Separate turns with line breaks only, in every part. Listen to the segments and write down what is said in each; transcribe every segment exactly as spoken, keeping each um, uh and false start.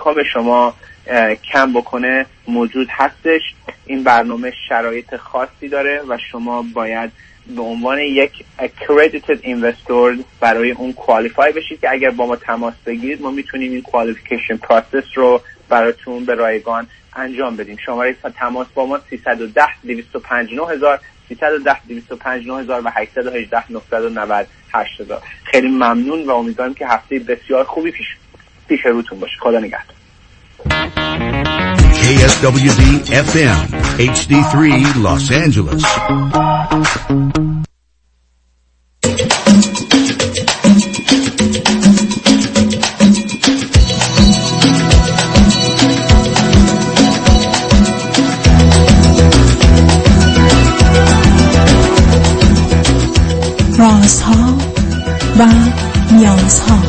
ها به شما کم بکنه موجود هستش. این برنامه شرایط خاصی داره و شما باید به عنوان یک accredited investor برای اون کوالیفای بشید که اگر با ما تماس بگیرید ما میتونیم این qualification process رو براتون به رایگان انجام بدیم. شماره تماس با ما سیصد و ده دویست و پنجاه و نه هزار سیصد و ده دویست و پنجاه و نه هزار و هشتصد و هجده نهصد و نود هشت هزار. خیلی ممنون و امیدوارم که هفته بسیار خوبی پیش پیش روتون باشه. خدا نگهدار.
K S W D F M H D three Los Angeles.
رازها و نیازها.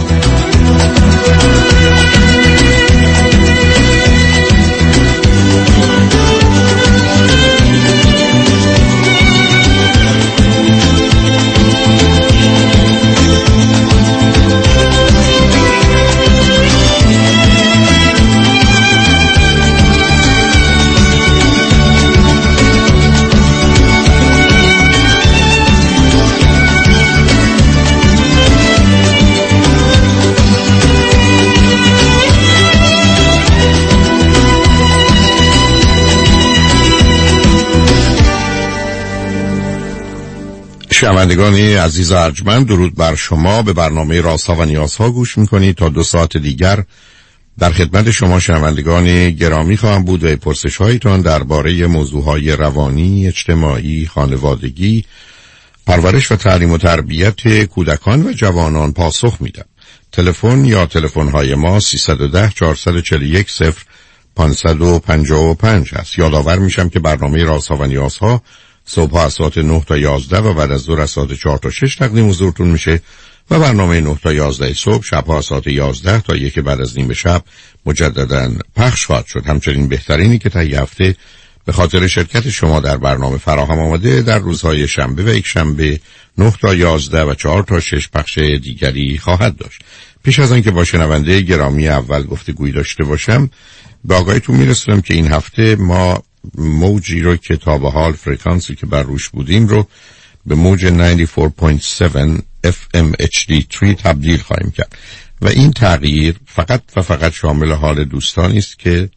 شنوندگان عزیز ارجمند، درود بر شما. به برنامه رازها و نیازها گوش میکنید. تا دو ساعت دیگر در خدمت شما شنوندگان گرامی خواهم بود و پرسش هایتان درباره موضوعهای روانی، اجتماعی، خانوادگی، پرورش و تعلیم و تربیت کودکان و جوانان پاسخ میدم. تلفن یا تلفن های ما سیصد و ده چهارصد و چهل و یک صفر پانصد و پنجاه و پنج هست. یادآور میشم که برنامه رازها و نیازها صبح از ساعت نه تا یازده و بعد از ظهر از ساعت چهار تا شش تقدیم حضورتون میشه و برنامه نه تا یازده صبح، شبها از ساعت یازده تا یک بعد از نیم شب مجددا پخش خواهد شد. همچنین بهترینی که تا یه هفته به خاطر شرکت شما در برنامه فراهم آمده در روزهای شنبه و یک شنبه نه تا یازده و چهار تا شش پخش دیگری خواهد داشت. پیش از آنکه با شنونده گرامی اول گفتگویی داشته باشم، به آگاهیتون میرسونم که این هفته ما موجی رو که تا به حال فرکانسی که بر روش بودیم رو به موج نود و چهار و هفت اف ام اچ دی سه تبدیل خواهیم کرد و این تغییر فقط و فقط شامل حال دوستانی است که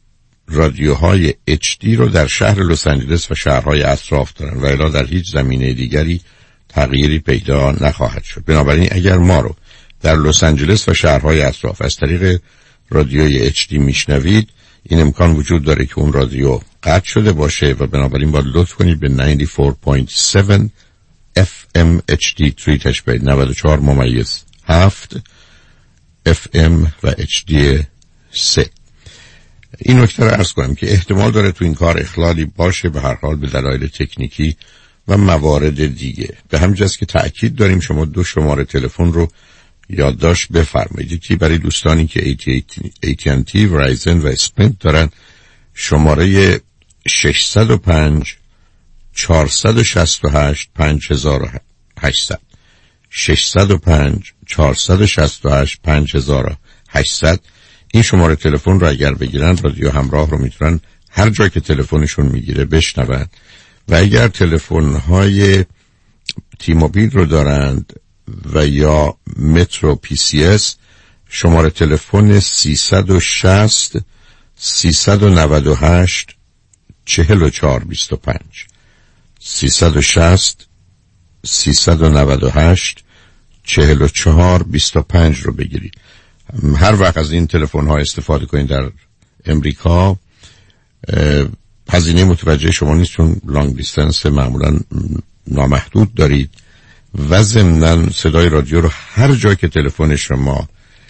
رادیوهای اچ دی رو در شهر لس آنجلس و شهرهای اطراف دارن و الا در هیچ زمینه دیگری تغییری پیدا نخواهد شد. بنابراین اگر ما رو در لس آنجلس و شهرهای اطراف از طریق رادیوی اچ دی میشنوید، این امکان وجود داره که اون رادیو قطع شده باشه و بنابراین باید لطف کنید به نود و چهار و هفت اف ام اچ دی سه تشبیه نود و چهار ممیز هفت اف ام و اچ دی سه. این نکته رو عرض کنم که احتمال داره تو این کار اخلالی باشه، به هر حال به دلایل تکنیکی و موارد دیگه. به همین جاست که تأکید داریم شما دو شماره تلفن رو یادداشت بفرمایید. یکی برای دوستانی که ای تی ان تی، ورایزن و اسپرینت دارن، شماره ششصد و پنج چهارصد و شصت و هشت پنج هزار و هشتصد ششصد و پنج چهارصد و شصت و هشت پنج هزار و هشتصد. این شماره تلفن رو اگر بگیرن رادیو همراه رو میتونن هر جا که تلفنشون میگیره بشنون و اگر تلفن‌های تی موبیل رو دارند و یا مترو پی سی اس، شماره تلفن سیصد و شصت سیصد و نود و هشت چهل و چهار بیست و پنج سیصد و شصت سیصد و نود و هشت چهل و چهار بیست و پنج رو بگیرید. هر وقت از این تلفن ها استفاده کنید در امریکا هزینه متوجه شما نیست، چون لانگ دیستنس معمولا نامحدود دارید و ضمناً صدای رادیو رو هر جا که تلفن شما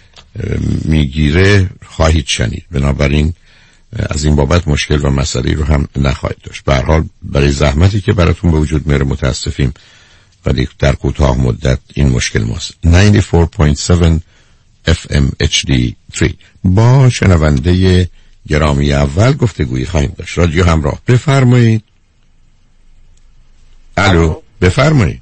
میگیره خواهید شنید. بنابراین از این بابت مشکل و مسئله رو هم نخواهید داشت. به هر حال برای زحمتی که براتون به وجود میاره متاسفیم، ولی در کوتاه مدت این مشکل ماست. نود و چهار و هفت اف ام اچ دی سه. با شنونده گرامی اول گفتگویی خواهیم داشت. رادیو همراه، بفرمایید. الو، بفرمایید.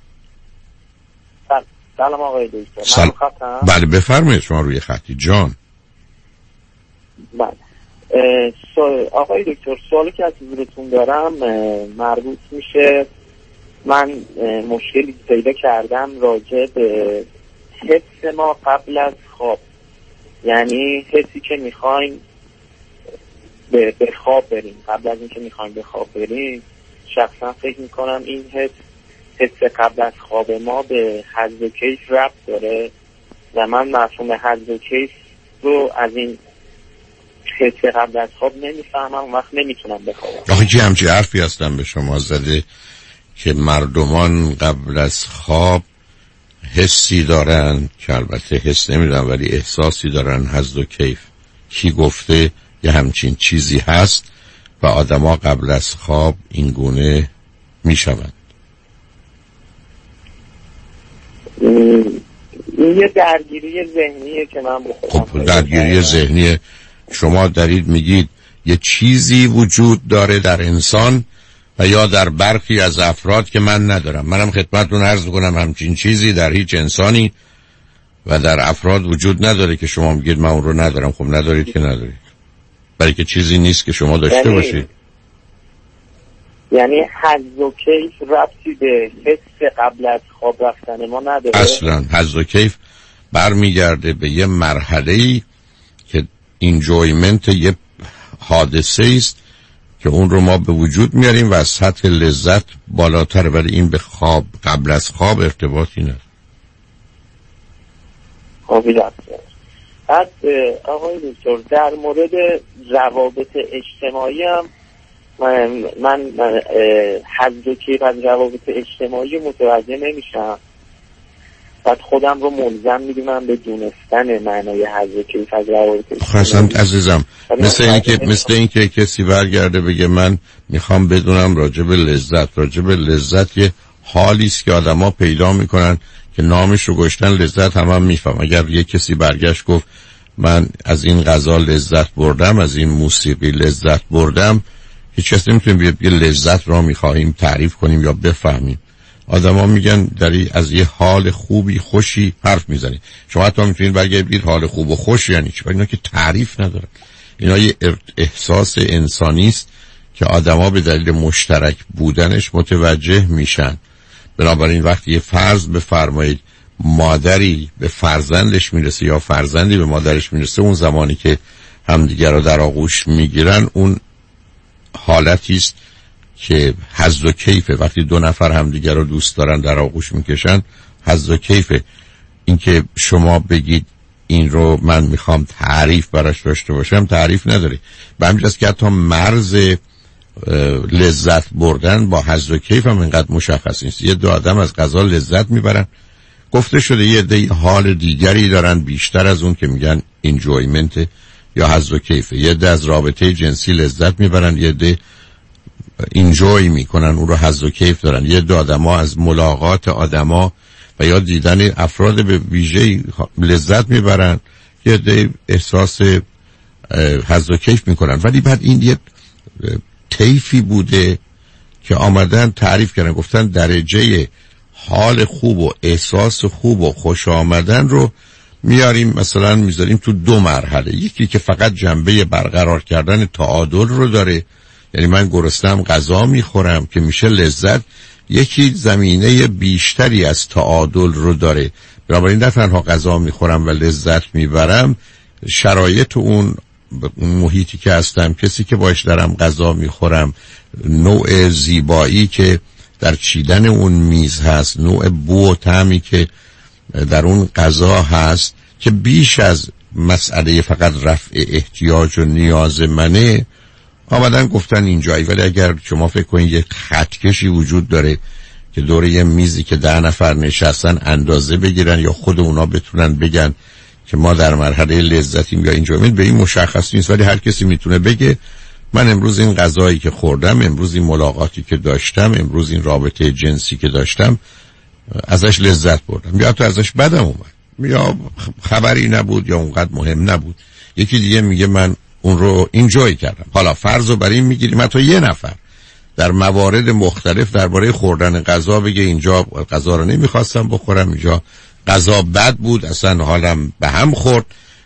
سلام آقای دکتر.
سل... بله بفرمایید، شما روی خطی جان.
بله. آقای دکتر، سوالی که از حضورتون دارم مربوط میشه، من مشکلی پیدا کردم راجع به حس ما قبل از خواب. یعنی حسی که میخوایم به خواب بریم، قبل از اینکه میخوایم به خواب بریم، شخصا فکر میکنم این حس حس قبل از خواب ما به حظ و کیف ربط داره و من مفهوم حظ و کیف رو از این حس قبل از خواب نمیفهمم، وقت نمیتونم بخوابم.
آخه که همچی حرفی هستم به شما زده که مردمان قبل از خواب حسی دارن که البته حس نمیدونم ولی احساسی دارن، حظ و کیف. کی گفته یه همچین چیزی هست و آدما قبل از خواب این گونه میشوند؟
این یه درگیری ذهنیه که من بخورم.
خب درگیری ذهنیه. شما دارید میگید یه چیزی وجود داره در انسان و یا در برخی از افراد که من ندارم. منم خدمتتون عرض کنم همچین چیزی در هیچ انسانی و در افراد وجود نداره که شما میگید من اون رو ندارم. خب ندارید که ندارید، برای که چیزی نیست که شما داشته یعنی... باشید.
یعنی حظ و کیف ربطی به حس قبل از خواب رفتن ما نداره؟
اصلا حظ و کیف برمیگرده به یه مرحله‌ای که انجویمنت یه حادثه است که اون رو ما به وجود میاریم و از سطح لذت بالاتر، ولی این به خواب قبل از خواب ارتباطی نداره.
قابلیت بعد آقای دکتر در مورد روابط اجتماعی هم من من حظ و کیف از روابط اجتماعی متوجه نمیشم، بعد خودم رو ملزم میدونم به دونستن معنای حظ و کیف از روابط اجتماعی.
خواستم عزیزم مثل این که مثل این که کسی برگرده بگه من میخوام بدونم راجع به لذت. راجع به لذت یه حالی است که آدما پیدا میکنن که نامش رو گذاشتن لذت، هم هم میفهم. اگر یه کسی برگشت گفت من از این غذا لذت بردم، از این موسیقی لذت بردم، هیچ کسی نمیتونه بگه لذت را میخواهیم تعریف کنیم یا بفهمیم. آدما میگن داری از یه حال خوبی خوشی حرف میزنی. شما حتی میتونید برگردید حال خوب و خوش یعنی چی، اینا که تعریف نداره. اینا یه احساس انسانی است که آدما به دلیل مشترک بودنش متوجه میشن. بنابراین وقتی یه فرض بفرمایید مادری به فرزندش میرسه یا فرزندی به مادرش میرسه، اون زمانی که همدیگر رو در آغوش میگیرن اون حالتی است که حظ و کیفه. وقتی دو نفر همدیگر رو دوست دارن در آغوش میکشن حظ و کیفه. این که شما بگید این رو من میخوام تعریف براش داشته باشم تعریف نداره. به همین جاست که حتی مرز لذت بردن با حظ و کیف هم اینقدر مشخص نیست. یه دو آدم از غذا لذت میبرن، گفته شده یه دی حال دیگری دارن بیشتر از اون که میگن انجویمنت یا حظ و کیفه. یه ده از رابطه جنسی لذت میبرن، یه ده انجوی میکنن اون رو حظ و کیف دارن. یه دو آدما از ملاقات آدما و یا دیدن افراد به ویژه لذت میبرن، یه ده احساس حظ و کیف میکنن. ولی بعد این یه طیفی بوده که آمدن تعریف کردن، گفتن درجه حال خوب و احساس خوب و خوش آمدن رو میاریم مثلا میذاریم تو دو مرحله. یکی که فقط جنبه برقرار کردن تعادل رو داره، یعنی من گرسنه‌ام غذا میخورم که میشه لذت. یکی زمینه بیشتری از تعادل رو داره، بنابراین نه تنها غذا میخورم و لذت میبرم، شرایط اون محیطی که هستم، کسی که باش دارم غذا میخورم، نوع زیبایی که در چیدن اون میز هست، نوع بو و طعمی که در اون غذا هست، که بیش از مسئله فقط رفع احتیاج و نیاز منه، آمدن گفتن اینجایی. ولی اگر شما فکر کنید یک خطکشی وجود داره که دور یه میزی که ده نفر نشستن اندازه بگیرن یا خود اونا بتونن بگن که ما در مرحله لذتیم یا اینجا، به این مشخص نیست. ولی هر کسی میتونه بگه من امروز این غذایی که خوردم، امروز این ملاقاتی که داشتم، امروز این رابطه جنسی که داشتم، ازش لذت بردم یا تو ازش بدم اومد یا خبری نبود یا اونقدر مهم نبود. یکی دیگه میگه من اون رو اینجوری کردم. حالا فرض رو بر این میگیریم حتی یه نفر در موارد مختلف درباره خوردن غذا بگه اینجا غذا رو نمیخواستم بخورم، اینجا غذا بد بود، اصلا حالم به هم خورد،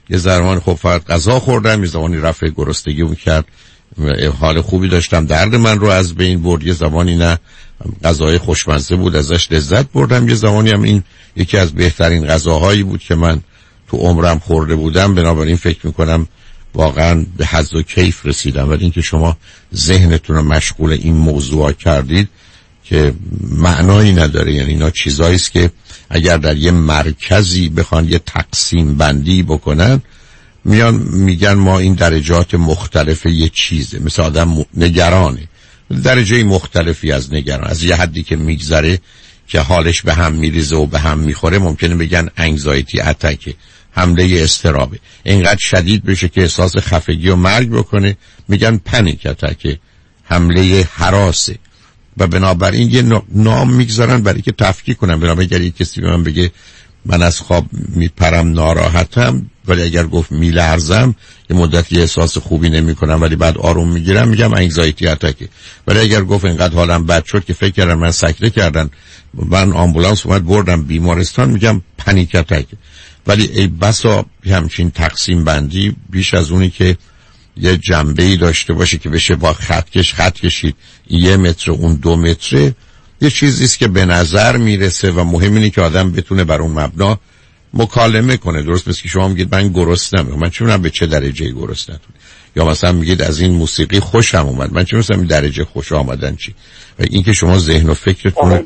یه زمان خب فقط غذا خوردم، یه زمانی رفع گرسنگی میکرد، حال خوبی داشتم، درد من رو از بین برد. یه زمانی نه غذای خوشمزه بود ازش لذت بردم، یه زمانی هم این یکی از بهترین غذاهایی بود که من تو عمرم خورده بودم. بنابراین فکر میکنم واقعا به حظ و کیف رسیدم. ولی اینکه شما ذهنتون رو مشغول این موضوع کردید که معنایی نداره. یعنی اینا چیزایی است که اگر در یه مرکزی بخوان یه تقسیم بندی بکنن، میان میگن ما این درجات مختلف یه چیزه. مثل آدم نگرانه، درجه مختلفی از نگران، از یه حدی که میگذره که حالش به هم میریزه و به هم میخوره ممکنه بگن انگزایتی اتک، حمله اضطرابه. اینقدر شدید بشه که احساس خفگی و مرگ بکنه میگن پنیک اتک، حمله هراسه. و بنابراین یه نام میگذارن برای که تفکیک کنن. بنابراین اگر کسی به من بگه من از خواب میپرم ناراحتم، ولی اگر گفت میلرزم یه مدتی احساس خوبی نمی کنم ولی بعد آروم میگیرم، میگم انگزایتی اتکه. ولی اگر گفت اینقدر حالم بد شد که فکر کردن من سکته کردن، من آمبولانس اومد بردم بیمارستان، میگم پنیک اتکه. ولی ای بسا همچین تقسیم بندی بیش از اونی که یه جنبه‌ای داشته باشه که بشه با خطکش خط کشید یه متر اون دو متره، یه چیزیست که به نظر میرسه و مهم اینه که آدم بتونه بر اون مبنا مکالمه کنه. درست مثل که شما میگید من گرسنم، من چه می‌دونم به چه درجه گرسنتون، یا مثلا میگید از این موسیقی خوشم اومد، من چه می‌دونم درجه خوش آمدن چی. و این که شما ذهن و فکرتون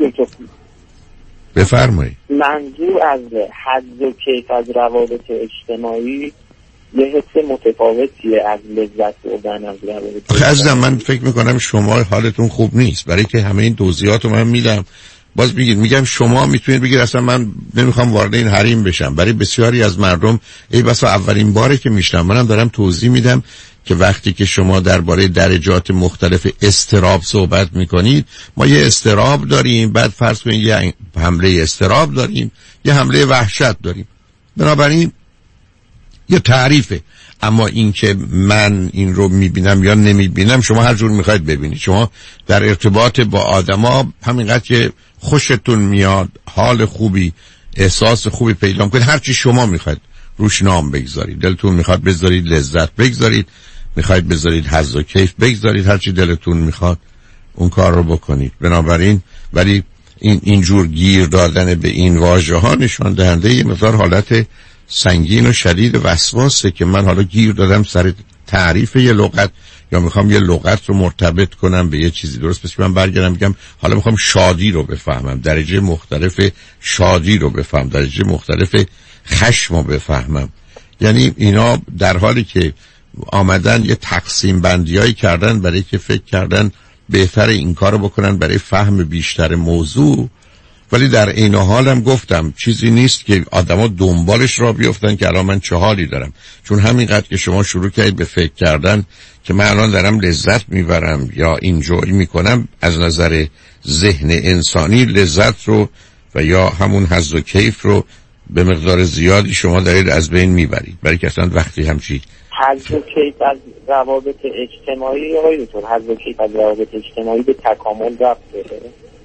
بفرمایید.
منظور از حد و کیف از روابط اجتماعی یه حس متفاوتیه از لذت بردن از روابط.
آخه عزیزم من فکر میکنم شما حالتون خوب نیست، برای که همه این توضیحات رو من میدم باز بگید. میگم شما میتونید بگید اصلا من نمیخوام وارد این حریم بشم. برای بسیاری از مردم ای بسا اولین باره که میشنم، منم دارم توضیح میدم که وقتی که شما درباره درجات مختلف اضطراب صحبت میکنید، ما یه اضطراب داریم، بعد فرض کنید یه حمله اضطراب داریم، یه حمله وحشت داریم. بنابراین یه تعریفه. اما این که من این رو میبینم یا نمیبینم، شما هر جور میخواید ببینید. شما در ارتباط با آدما همینقدر که خوشتون میاد، حال خوبی، احساس خوبی پیدا کنید، هر چی شما میخواید روش نام بگذارید. دلتون میخواد بذارید لذت بگذارید، میخواید بذارید حظ و کیف بگذارید، هر چی دلتون میخواد اون کار رو بکنید. بنابراین ولی این اینجور گیر دادن به این واژه ها نشان دهنده یه مقدار حالت سنگین و شدید وسواسه که من حالا گیر دادم سر تعریف یه لغت، یا میخوام یه لغت رو مرتبط کنم به یه چیزی. درست پس من برگردم میگم حالا میخوام شادی رو بفهمم، درجه مختلف شادی رو بفهمم، درجه مختلف خشم رو بفهمم. یعنی اینا در حالی که آمدن یه تقسیم بندیایی کردن برای که فکر کردن بهتر این کارو بکنن برای فهم بیشتر موضوع، ولی در این حال هم گفتم چیزی نیست که آدما دنبالش را بیفتن که الان من چه حالی دارم. چون همینقدر که شما شروع کردید به فکر کردن که من الان دارم لذت میبرم یا اینجوری میکنم، از نظر ذهن انسانی لذت رو و یا همون حظ و کیف رو به مقدار زیادی شما دارید از بین میبرید. برای که اصلا وقتی همچی
حظ و کیف از روابط اجتماعی آقای دکتر، حظ و کیف از روابط اجتماعی به تکامل رفت داره.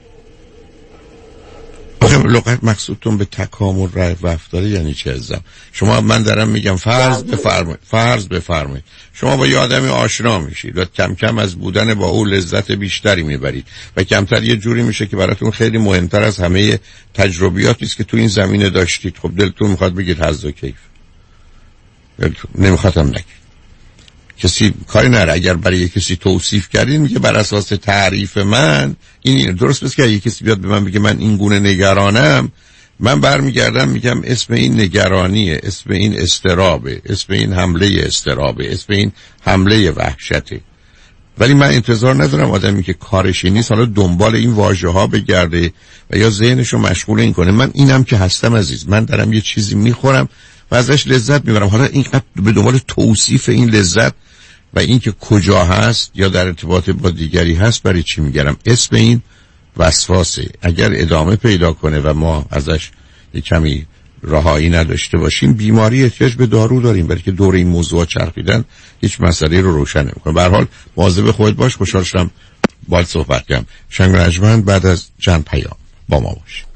لغت مقصودتون به تکامل رفت داره یعنی چه عزیزم؟ شما من دارم میگم فرض بفرمایید فرض بفرمایید شما با یه آدمی آشنا میشید و کم کم از بودن با او لذت بیشتری میبرید و کمتر یه جوری میشه که براتون خیلی مهمتر از همه تجربیاتی است که تو این زمینه داشتید. خب دلتون میخواد بگید حظ و کیف، دلتون نمیخواد هم نگید. کسی کاری نره اگر برای کسی توصیف کردین میگه بر اساس تعریف من این درست بس که اگه کسی بیاد به من بگه من این گونه نگرانم، من برمیگردم میگم اسم این نگرانیه، اسم این اضطرابه، اسم این حمله اضطرابه، اسم این حمله وحشته. ولی من انتظار ندارم آدمی که کارش نیست حالا دنبال این واژه ها بگرده و یا ذهنشو مشغول این کنه. من اینم که هستم عزیز، من دارم یه چیزی میخورم و ازش لذت میبرم. حالا اینقدر به دنبال توصیف این لذت و این که کجا هست یا در ارتباط با دیگری هست برای چی میگرم؟ اسم این وسواسه. اگر ادامه پیدا کنه و ما ازش یک کمی رهایی نداشته باشیم، بیماری احتیاج به دارو داریم، برای که دور این موضوع چرخیدن هیچ مسئله رو روشن نمیکنه. به هر حال مواظب خودت باش. خوشحال شدم باهات صحبت کردم. شنگ رجمند بعد از چند پیام با ما باش.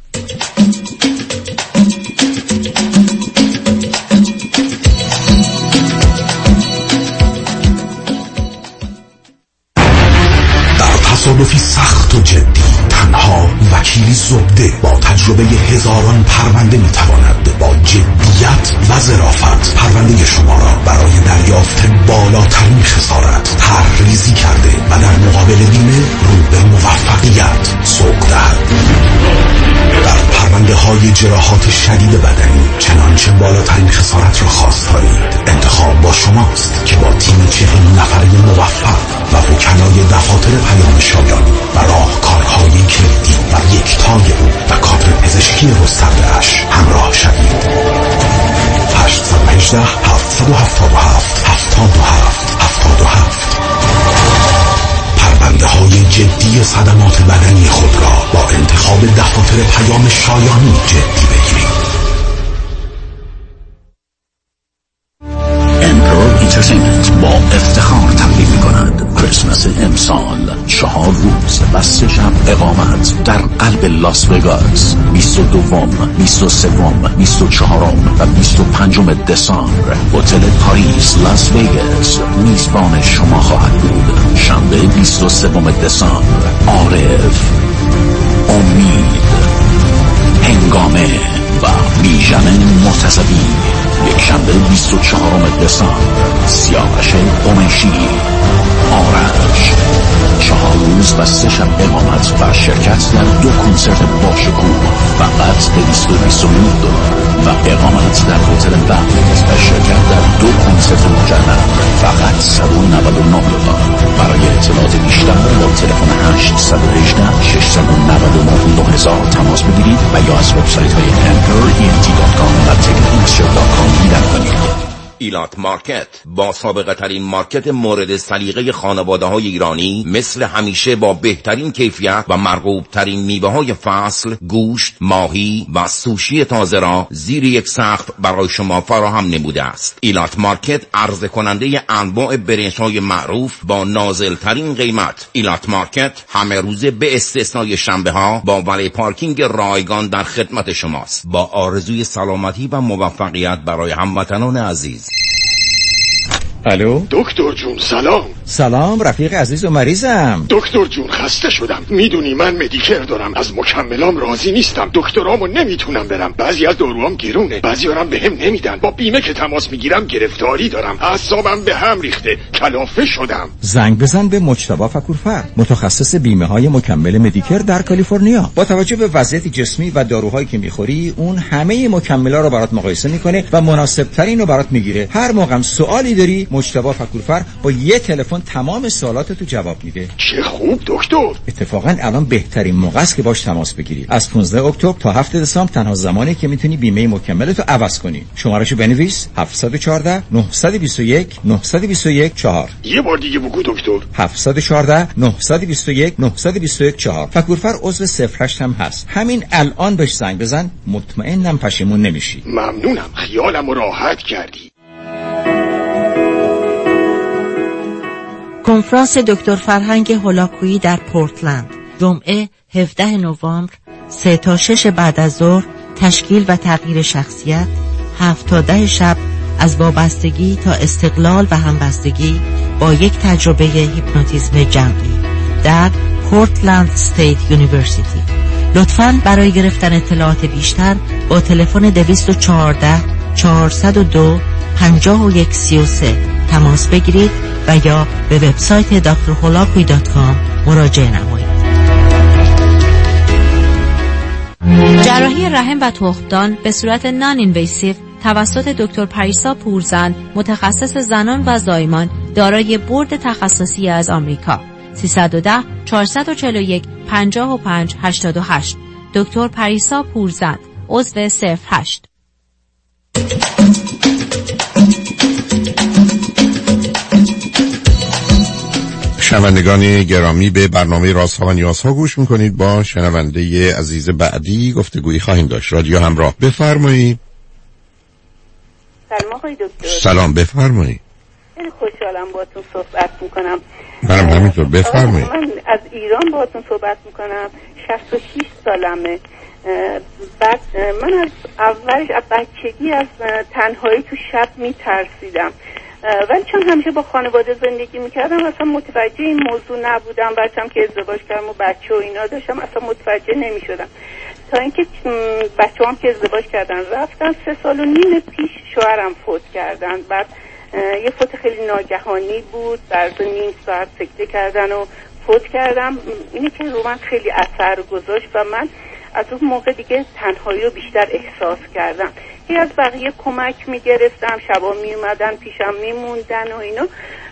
عده با تجربه هزاران پرونده میتواند با جدیت و ظرافت پرونده شما را برای دریافت بالاترین خسارت طرح‌ریزی کرده و در مقابل بیمه رو به موفقیت سوق دهد. در پرونده های جراحات شدید بدنی چنانچه بالاترین خسارت را خواستارید، انتخاب با شماست که با تیم چهل نفره موفق و وکلای دفاتر پیام شایانی و راهکارهای کلیدی و یکتای او و کادر پزشکی گسترده‌اش همراه شوید. هشت یک هشت هفت هفت هفت هفت هفت هفت هفت پرونده های جدی صدمات بدنی خود را با انتخاب دفاتر پیام شایانی جدی بگیرید.
امپرور اینترتینمنت با افتخار تقدیم می‌کند کریسمس امسال چهار روز و سه شب اقامت در قلب لاس وگاس، بیست و دو، بیست و سه، بیست و چهار و بیست و پنج دسامبر. هتل پاریس لاس وگاس میزبان شما خواهد بود. شنبه بیست و سه دسامبر عارف، امید، هنگامه و بیژن مرتضوی. یک شنبه بیست و چهارم دسامبر سیاوش قمیشی، آرش. چهار روز و سه شب اقامت و شرکت در دو کنسرت باشکوه فقط دویست و بیست و نه دلار و اقامت در هتل وقت و شرکت در دو کنسرت مجرد فقط صد و نود و نه دلار. برای اطلاعات بیشتر با تلفن هشت یک هشت شش نه نه نه هزار تماس بگیرید و یا از وبسایت های امپرور ای ان تی دات کام و تیکتمستر دات کام دیدن کنید.
ایلات مارکت با سابقه ترین مارکت مورد سلیقه خانواده های ایرانی، مثل همیشه با بهترین کیفیت و مرغوب ترین میوه های فصل، گوشت، ماهی و سوشی تازه را زیر یک سقف برای شما فراهم نموده است. ایلات مارکت عرضه کننده انواع برنج های معروف با نازل ترین قیمت. ایلات مارکت همه روزه به استثنای شنبه ها با ولی پارکینگ رایگان در خدمت شماست. با آرزوی سلامتی و موفقیت برای هموطنان عزیز.
الو
دکتر جون سلام.
سلام رفیق عزیز و مریضم.
دکتر جون خسته شدم. میدونی من مدیکر دارم، از مکملام راضی نیستم. دکترامو نمیتونم برم، بعضی از داروام گرونه، بعضی هم بهم نمیدن. با بیمه که تماس میگیرم گرفتاری دارم، اعصابم به هم ریخته، کلافه شدم.
زنگ بزن به مجتبی فکورفر، متخصص بیمه های مکمل مدیکر در کالیفرنیا. با توجه به وضعیت جسمی و داروهایی که میخوری، اون همه مکمل‌ها رو برات مقایسه میکنه و مناسب ترین رو برات میگیره. هر موقع سوالی داری مجتبی فکورفر با یه تلفن تمام سوالاتتو جواب میده.
چه خوب دکتر.
اتفاقا الان بهترین موقع است که باش تماس بگیری. از پانزده اکتبر تا هفت دسامبر تنها زمانی که میتونی بیمه مکملتو عوض کنی. شمارهشو بنویس: هفت یک چهار نه دو یک نه دو یک چهار.
یه بار دیگه بگو دکتر.
هفت یک چهار نه دو یک نه دو یک چهار. فکورفر عضو صفر هشت هم هست. همین الان بهش زنگ بزن، مطمئنم پشیمون نمیشی.
ممنونم، خیالمو راحت کردی.
کنفرانس دکتر فرهنگ هولاکویی در پورتلند، جمعه هفدهم نوامبر، سه تا شش بعد از ظهر. تشکیل و تغییر شخصیت، هفت تا ده شب از وابستگی تا استقلال و همبستگی با یک تجربه هیپنوتیزم جمعی در پورتلند استیت یونیورسیتی. لطفاً برای گرفتن اطلاعات بیشتر با تلفن دویست و چهارده چهارصد و دو پنجاه و یک سی و سه تماس بگیرید و یا به وبسایت دکتر هولاکویی دات کام مراجعه نمایید.
جراحی رحم و تخمدان به صورت نان اینویسیو توسط دکتر پریسا پورزن، متخصص زنان و زایمان، دارای بورد تخصصی از آمریکا. سیصد و ده چهارصد و چهل و یک پنجاه و پنج هشتاد و هشت. دکتر پریسا پورزن، عضو صفر هشت.
شنوندگان گرامی، به برنامه رازها و نیازها گوش میکنید. با شنونده عزیز بعدی گفتگویی خواهیم داشت. رادیو همراه، بفرمایید.
سلام آقای دکتر.
سلام، بفرمایید.
خیلی خوشحالم باهاتون صحبت میکنم.
منم همینطور، بفرمایید.
من از ایران باهاتون صحبت میکنم. شصت و شش سالمه. بعد من از اولش از بچگی از تنهایی تو شب میترسیدم، ولی چون همیشه با خانواده زندگی میکردم اصلا متوجه این موضوع نبودم. بچم که ازدواج کردم و بچه و اینا داشتم اصلا متوجه نمیشدم. تا اینکه بچه هم که ازدواج کردن رفتن، سه سال و نیم پیش شوهرم فوت کردن. بعد یه فوت خیلی ناگهانی بود، در نیم ساعت سکته کردن و فوت کردم. اینه که رو من خیلی اثر گذاشت و من از اون موقع دیگه تنهایی رو بیشتر احساس کردم. هی از بقیه کمک میگرفتم، شبا میومدن پیشم میموندن و اینو.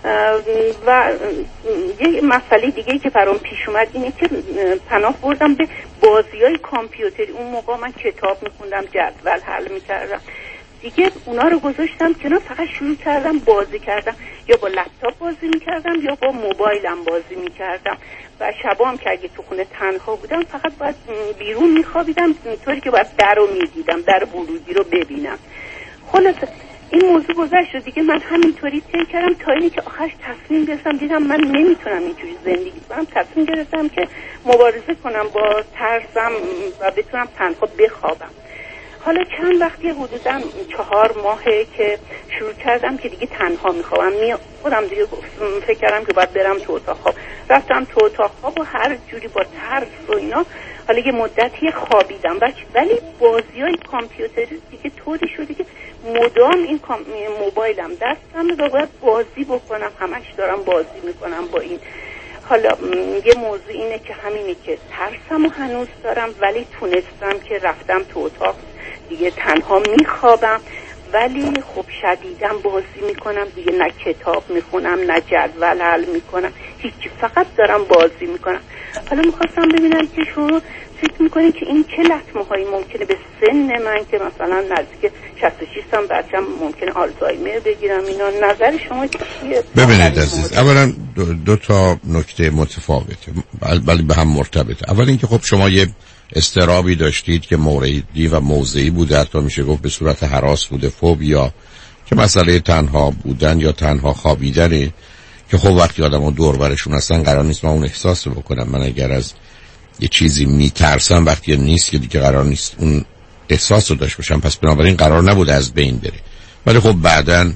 و یه مسئله دیگه که برام پیش اومد اینه که پناه بردم به بازی‌های کامپیوتری. اون موقع من کتاب میخوندم، جدول حل میکردم، دیگه اونا رو گذاشتم کنار، فقط شروع کردم بازی کردم. یا با لپتاپ بازی میکردم یا با موبایلم بازی میکردم. و شبا هم که اگه تو خونه تنها بودم فقط باید بیرون میخوابیدم، اینطوری که باید در رو میدیدم، در ورودی رو ببینم. خلاصه این موضوع گذشت و دیگه من همینطوری طی کردم تا اینی که آخرش تصمیم گرفتم، دیدم من نمیتونم اینجوری زندگی کنم. تصمیم گرفتم که مبارزه کنم با ترسم و بتونم تنها بخوابم. حالا چند وقتی حدوداً چهار ماهه که شروع کردم که دیگه تنها میخوام. می خودم دیگه فکر کردم که باید برم تو اتاق خواب. رفتم تو اتاق خواب و هر جوری با ترس و اینا حالا یه مدتی خوابیدم. ولی بازی‌های کامپیوتری دیگه طوری شده که مدام این موبایلم دستم و باید بازی بکنم، همش دارم بازی میکنم با این. حالا یه موضوع اینه که همینه که ترسم و هنوز دارم، ولی تونستم که رفتم تو اتاق دیگه تنها میخوابم، ولی خب شدیداً بازی میکنم دیگه، نه کتاب میخونم نه جدول حل میکنم، هیچی، فقط دارم بازی میکنم. حالا میخواستم ببینم که شما فکر میکنید که این چه لطمه هایی ممکنه به سن من که مثلا نزدیک شصت و شش سالم بچم ممکنه آلزایمر بگیرم، اینا نظر شما چیه؟
ببینید عزیز، اولا دو, دو تا نکته متفاوته ولی به هم مرتبطه. اول اینکه خب شما یه استرابی داشتید که موردی و موضعی بوده، حتی میشه گفت به صورت هراس بوده، فوبیا، که مسئله تنها بودن یا تنها خوابیدنه که خب وقتی آدم‌ها دور برشون هستن قرار نیست من اون احساس بکنم. من اگر از یه چیزی میترسم وقتی نیست که دیگه قرار نیست اون احساس رو داشت باشم، پس بنابراین قرار نبوده از بین بره. ولی خب بعداً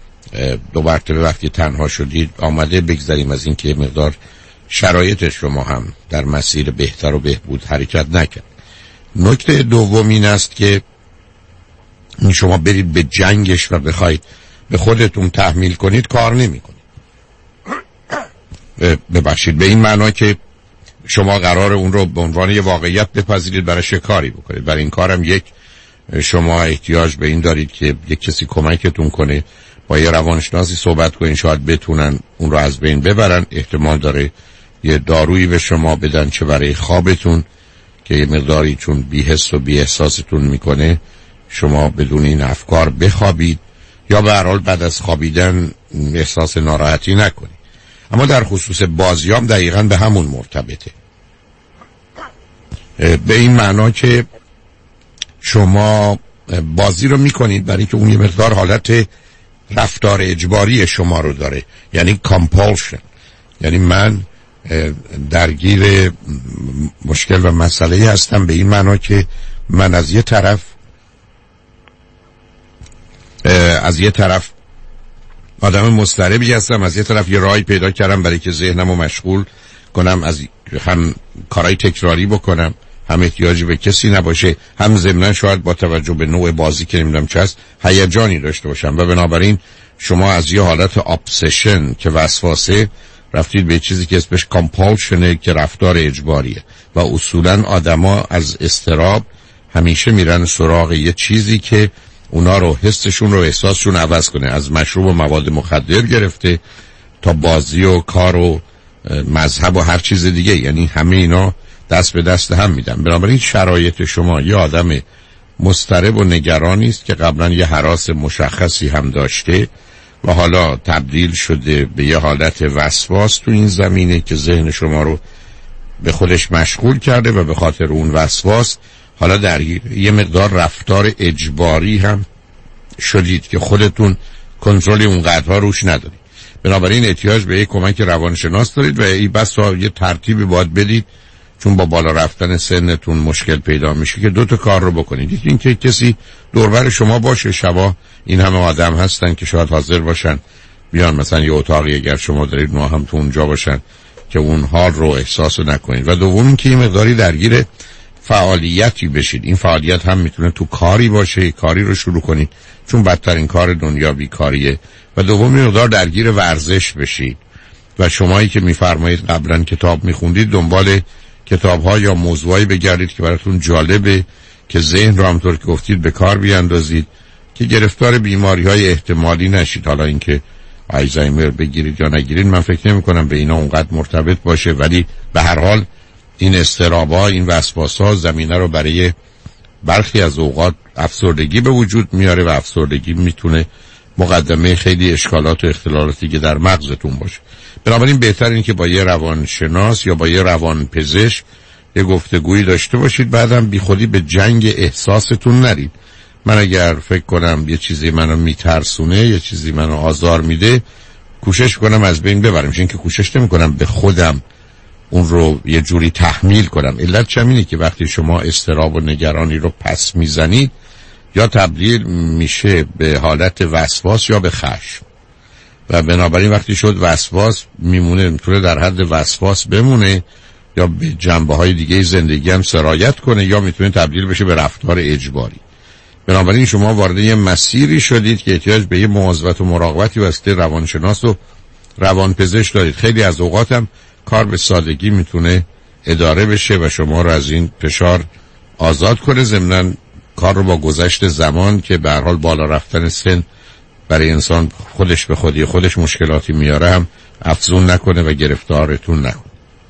دو مرتبه وقتی تنها شدید آمده بگذاریم از این که مقدار شرایط شما هم در مسیر بهتر و بهبود حرکت نکرد. نکته دوم این است که شما برید به جنگش و بخواید به خودتون تحمیل کنید، کار نمی کنید. ببخشید، به این معنا که شما قرار اون رو به عنوان یه واقعیت بپذیرید، برایش کاری بکنید. برای این کارم یک، شما احتیاج به این دارید که یک کسی کمکتون کنه، با یه روانشناسی صحبت کنید، شاید بتونن اون رو از بین ببرن. احتمال داره یه دارویی به شما بدن چه برای خوابتون که یه مقداری چون بی حس و بی احساستون میکنه شما بدون این افکار بخوابید، یا به هر حال بعد از خوابیدن احساس ناراحتی نکنید. اما در خصوص بازیام دقیقاً به همون مرتبطه، به این معنا که شما بازی رو میکنید برای که اون یه مقدار حالت رفتار اجباری شما رو داره، یعنی کامپالشن. یعنی من درگیر مشکل و مسئله هستم به این معنا که من از یه طرف از یه طرف آدم مضطربی هستم، از یه طرف یه راهی پیدا کردم برای که ذهنمو مشغول کنم، از هم کارهای تکراری بکنم، هم احتیاجی به کسی نباشه، هم ضمناً شاید با توجه به نوع بازی که نمیدونم چه هست هیجانی داشته باشم. و بنابراین شما از یه حالت ابسشن که وسواسه رفتید به چیزی که اسمش کامپالشنه که رفتار اجباریه. و اصولاً آدما از اضطراب همیشه میرن سراغ یه چیزی که اونا رو حسشون رو احساسشون عوض کنه، از مشروب و مواد مخدر گرفته تا بازی و کار و مذهب و هر چیز دیگه، یعنی همه اینا دست به دست هم میدن. بنابراین شرایط شما یه آدم مضطرب و نگرانی است که قبلا یه هراس مشخصی هم داشته و حالا تبدیل شده به یه حالت وسواس تو این زمینه که ذهن شما رو به خودش مشغول کرده و به خاطر اون وسواس حالا در یه مقدار رفتار اجباری هم شدید که خودتون کنترل اون قدرها روش ندارید. بنابراین احتیاج به یک کمک روانشناس دارید و این بس یه ترتیبی باید بدید، چون با بالا رفتن سنتون مشکل پیدا میشه که دو تا کار رو بکنید. یکی اینکه کسی دوربر شما باشه، شبا این همه آدم هستن که شاید حاضر باشن بیان مثلا یه اتاقی اگر شما دارید ما هم تو اونجا باشن که اون حال رو احساس نکنید. و دوم اینکه یه مقداری درگیر فعالیتی بشید. این فعالیت هم میتونه تو کاری باشه، کاری رو شروع کنید چون بدترین کار دنیا بیکاریه، و دوم مقدار درگیر ورزش بشید. و شمایی که میفرمایید قبلا کتاب میخوندید، دنبال کتاب‌ها یا موضوعی بگردید که براتون جالبه، که ذهن رو همونطور که گفتید به کار بیاندازید، که گرفتار بیماری‌های احتمالی نشید. حالا اینکه آلزایمر بگیرید یا نگیرید من فکر نمی‌کنم به اینا اونقدر مرتبط باشه، ولی به هر حال این اضطراب‌ها، این وسواس‌ها زمینه رو برای برخی از اوقات افسردگی به وجود میاره، و افسردگی میتونه مقدمه خیلی اشکالات و اختلالاتی که در مغزتون باشه. بنابراین بهتر این که با یه روانشناس یا با یه روانپزشک یه گفتگویی داشته باشید. بعدم بی خودی به جنگ احساستون نرید. من اگر فکر کنم یه چیزی منو میترسونه، یه چیزی منو آزار میده، کوشش کنم از بین ببرم. این که کوشش نمی کنم به خودم اون رو یه جوری تحمیل کنم. علت چمینه که وقتی شما اضطراب و نگرانی رو پس میزنید، یا تبدیل میشه به حالت وسواس یا به خشم، و بنابراین وقتی شد وسواس میمونه، میتونه در حد وسواس بمونه، یا به جنبه های دیگه زندگی هم سرایت کنه، یا میتونه تبدیل بشه به رفتار اجباری. بنابراین شما وارد یه مسیری شدید که احتیاج به یه مواظبت و مراقبتی واسه روانشناس و روانپزشک دارید. خیلی از اوقات هم کار به سادگی میتونه اداره بشه و شما رو از این فشار آزاد کنه. ضمناً کار رو با گذشت زمان که به هر حال بالا رفتن سن برای انسان خودش به خودی خودش مشکلاتی میاره هم افزون نکنه و گرفتارتون نکنه.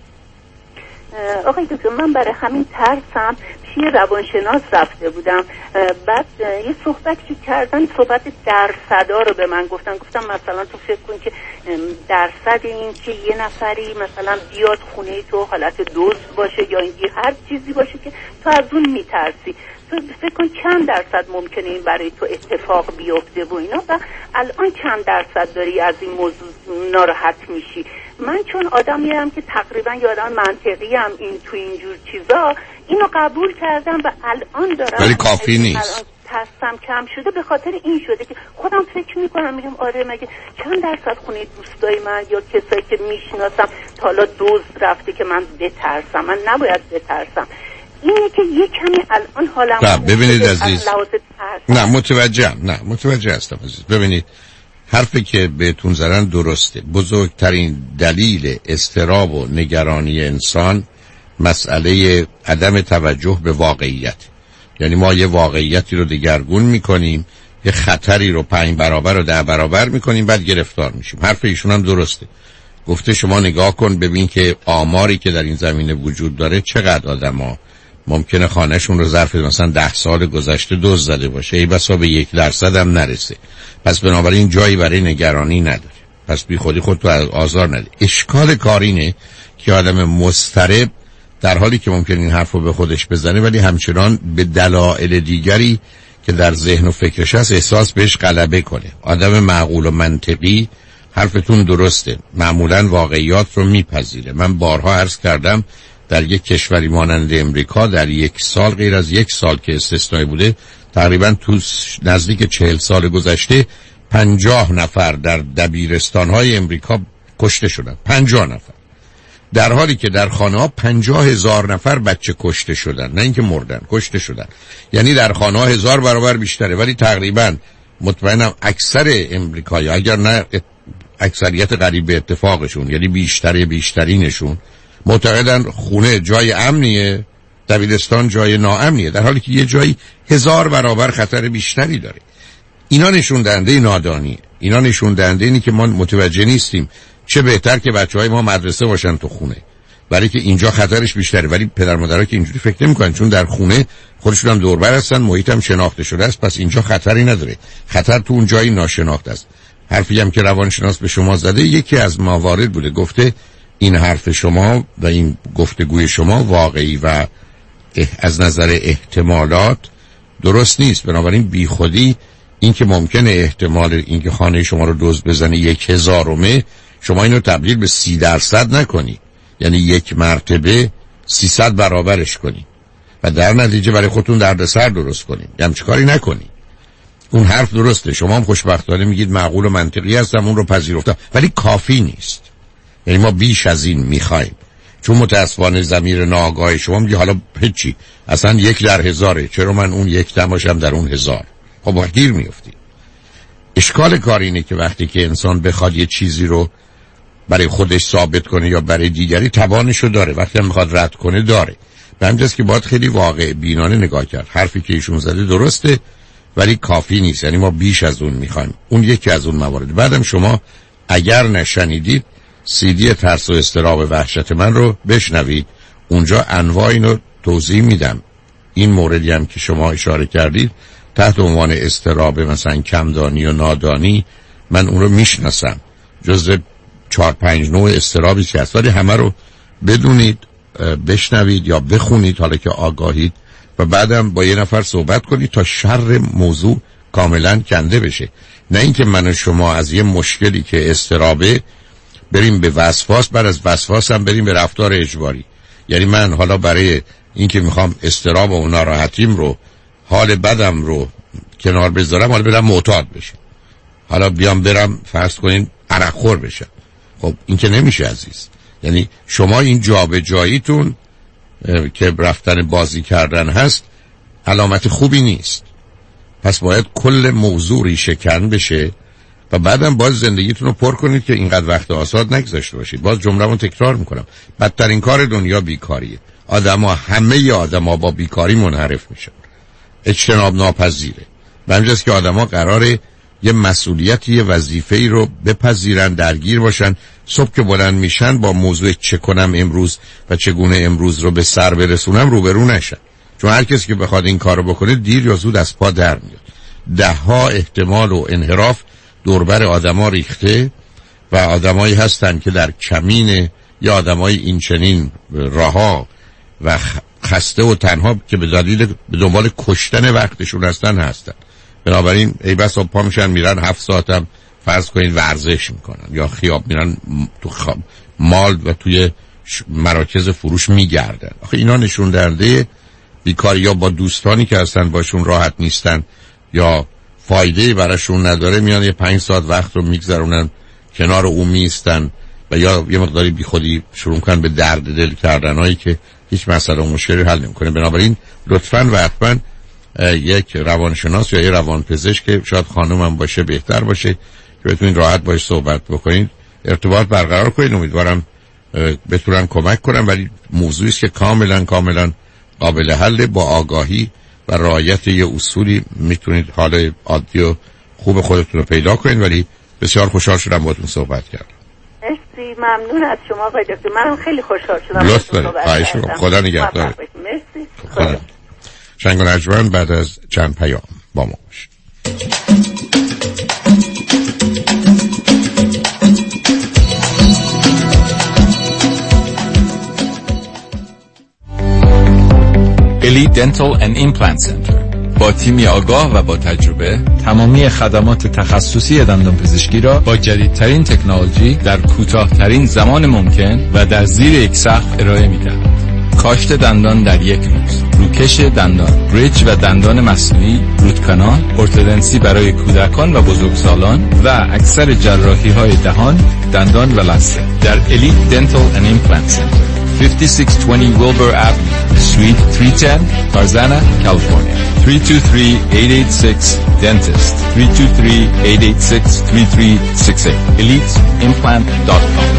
آقای دکتر، من برای همین ترسم پیش روانشناس رفته بودم. بعد یه صحبتی کردن، صحبت درصدا رو به من گفتن. گفتم مثلا تو فکر کن که درصد این که یه نفری مثلا بیاد خونه تو حالت دزد باشه یا اینکه هر چیزی باشه که تو از اون میترسی، تو فکر کن چند درصد ممکنه این برای تو اتفاق بیفته و اینا، و الان چند درصد داری از این موضوع ناراحت میشی. من چون آدمی هم که تقریبا یادم منطقی هم این تو اینجور چیزا، اینو قبول کردم و الان دارم،
ولی کافی نیست.
الان ترسم کم شده به خاطر این شده که خودم فکر میکنم، میگم آره مگه چند درصد خونه دوستای من یا کسایی که میشناسم تا حالا دزد رفته که من بترسم؟ من نباید بترسم. اینه که یه کمی الان حالم
نه ببینید عزیز، نه متوجهم، نه متوجه هستم عزیز. ببینید حرفی که بهتون زدن درسته. بزرگترین دلیل اضطراب و نگرانی انسان مسئله عدم توجه به واقعیت. یعنی ما یه واقعیتی رو دگرگون میکنیم، یه خطری رو پنج برابر و ده برابر میکنیم، بعد گرفتار میشیم. حرف ایشون هم درسته. گفته شما نگاه کن ببین که آماری که در این زمینه وجود داره، چقدر آدما ممکنه خانهشون رو ظرف مثلا ده سال گذشته دزد زده باشه، ای بسا به یک درصد هم نرسه. پس بنابراین جایی برای نگرانی نداره. پس بی خودی خود تو آزار نده. اشکال کار اینه که آدم مضطرب در حالی که ممکن این حرف رو به خودش بزنه، ولی همچنان به دلایل دیگری که در ذهن و فکرش هست احساس بهش غلبه کنه. آدم معقول و منطقی، حرفتون درسته، معمولا واقعیات رو میپذیره. من بارها عرض کردم در یک کشوری مانند امریکا در یک سال، غیر از یک سال که استثنایی بوده، تقریبا تو نزدیک چهل سال گذشته پنجاه نفر در دبیرستان‌های امریکا کشته شدن. پنجاه نفر. در حالی که در خانه‌ها پنجاه هزار نفر بچه کشته شدن، نه اینکه مردن، کشته شدن. یعنی در خانه‌ها هزار برابر بیشتره. ولی تقریبا مطمئنم اکثر امریکایی‌ها، اگر نه اکثریت قریب به اتفاقشون، یعنی بیشتر بیشترینشون معتقدن خونه جای امنیه، دبیرستان جای ناامنیه، در حالی که یه جایی هزار برابر خطر بیشتری داره. اینا نشون دهنده نادانیه. اینا نشون دهنده اینی که ما متوجه نیستیم چه بهتر که بچهای ما مدرسه باشن تو خونه، برای که اینجا خطرش بیشتره. ولی پدر مادرها که اینجوری فکر نمی‌کنن، چون در خونه خودشون هم دور بر هستن، محیط هم شناخته شده است، پس اینجا خطری نداره. خطر تو اون جایی ناشناخته است. حرفی هم که روانشناس به شما زده یکی از موارد بوده، گفته این حرف شما و این گفتگوی شما واقعی و از نظر احتمالات درست نیست. بنابراین بی خودی این که ممکنه احتمال این که خانه شما رو دزد بزنه یک هزارمه، شما اینو تبدیل به سی درصد نکنی، یعنی یک مرتبه سیصد برابرش کنی و در نتیجه برای خودتون دردسر درست کنی. یعنی چه کاری نکنی. اون حرف درسته، شما هم خوشبختانه میگید معقول و منطقی هستم، اون رو پذیرفتم، ولی کافی نیست. یعنی ما بیش از این میخوایم. چون متاسفانه ضمیر ناآگاه شما میگه حالا هیچی، اصلا یک در هزاره، چرا من اون یک تماشم در اون هزار؟ خب گیر میفتی. اشکال کار اینه که وقتی که انسان بخواد یه چیزی رو برای خودش ثابت کنه یا برای دیگری، توانشو داره، وقتی هم میخواد رد کنه داره. به همجاست که باید خیلی واقع بینانه نگاه کرد. حرفی که ایشون زده درسته ولی کافی نیست، یعنی ما بیش از اون میخوایم. اون یکی از اون موارد. بعدم شما اگر نشنیدید سی دی ترس و اضطراب وحشت من رو بشنوید، اونجا انواع اینو توضیح میدم. این موردی هم که شما اشاره کردید تحت عنوان اضطراب مثلا کمدانی و نادانی، من اون رو میشناسم، جزء چهار پنج نوع اضطرابی که هست، ولی همه رو بدونید، بشنوید یا بخونید حالا که آگاهید، و بعدم با یه نفر صحبت کنید تا شر موضوع کاملا کنده بشه. نه اینکه من و شما از یه مشکلی که اضطرابه بریم به وسواس، بعد از وسواس هم بریم به رفتار اجباری. یعنی من حالا برای اینکه میخوام اضطراب و ناراحتیم رو، حال بدم رو کنار بذارم، حالا برم معتاد بشم، حالا بیام برم فرض کنین عرق خور بشم. خب این که نمیشه عزیز. یعنی شما این جابجاییتون که رفتن بازی کردن هست علامت خوبی نیست. پس باید کل موضوع ریشه کن بشه و بعدم باز زندگیتون رو پر کنید که اینقدر وقت آزاد نگذاشته باشید. باز جمله‌مو تکرار میکنم، بدترین کار دنیا بیکاریه. آدما، همه آدما با بیکاری منحرف میشن، اجتناب ناپذیره. و همینجاست که آدما قراره یه مسئولیتی، یه وظیفه‌ای رو بپذیرن، درگیر باشن، صبح که بلند میشن با موضوع چه کنم امروز و چگونه امروز رو به سر برسونم روبرو نشن. چون هر کسی که بخواد این کارو بکنه دیر یا زود از پا در میاد. ده ها احتمال و انحراف دوربر آدما ریخته و آدمایی هستن که در کمین یا آدمای این چنین راها و خسته و تنها که به دلیل به دنبال کشتن وقتشون هستن هستن. بنابراین ای بس پا میشن میرن هفت ساعتم فرض کنید ورزش میکنن یا خیاب میرن تو خ... مال و توی مراکز فروش میگردن. آخه اینا نشون دهنده بیکاری یا با دوستانی که هستن باشون راحت نیستن یا فایده براشون نداره، میان یه پنج ساعت وقت رو میگذرونن کنار اون میستن و یا یه مقداری بی خودی شروع میکنن به درد دل کردنایی که هیچ مسئله و مشکلی حل نمیکنه. بنابراین لطفاً و حتماً یک روانشناس یا یک روانپزشک که شاید خانومم باشه بهتر باشه که بتونید راحت باش صحبت بکنید، ارتباط برقرار کنید. امیدوارم بتونن کمک کنن، ولی موضوعی است که کاملا کاملا قابل حل. با آگاهی و رعایت یه اصولی میتونید حال عادی و خوب خودتون رو پیدا کنید. ولی بسیار خوشحال شدم باهاتون صحبت کردم.
مرسی، ممنون از شما آقای دکتر. من خیلی خوشحال شدم.
لطف دارید. خواهش می‌کنم. خدا نگهدار.
مرسی.
خدا. شنگ و نجمن بعد از چند پیام با ما باشید.
Elite Dental and Implant Center با تیمی آگاه و با تجربه تمامی خدمات تخصصی دندانپزشکی را با جدیدترین تکنولوژی در کوتاه‌ترین زمان ممکن و در زیر یک سقف ارائه می‌دهند. کاشت دندان در یک روز، روکش دندان، بریج و دندان مصنوعی، روت کانال، ارتودنسی برای کودکان و بزرگسالان و اکثر جراحی‌های دهان، دندان و لثه در Elite Dental and Implant Center fifty-six twenty Wilbur Avenue, Suite three ten, Tarzana, California. three two three, eight eight six, Dentist. three two three, eight eight six, three three six eight. elite implant dot com.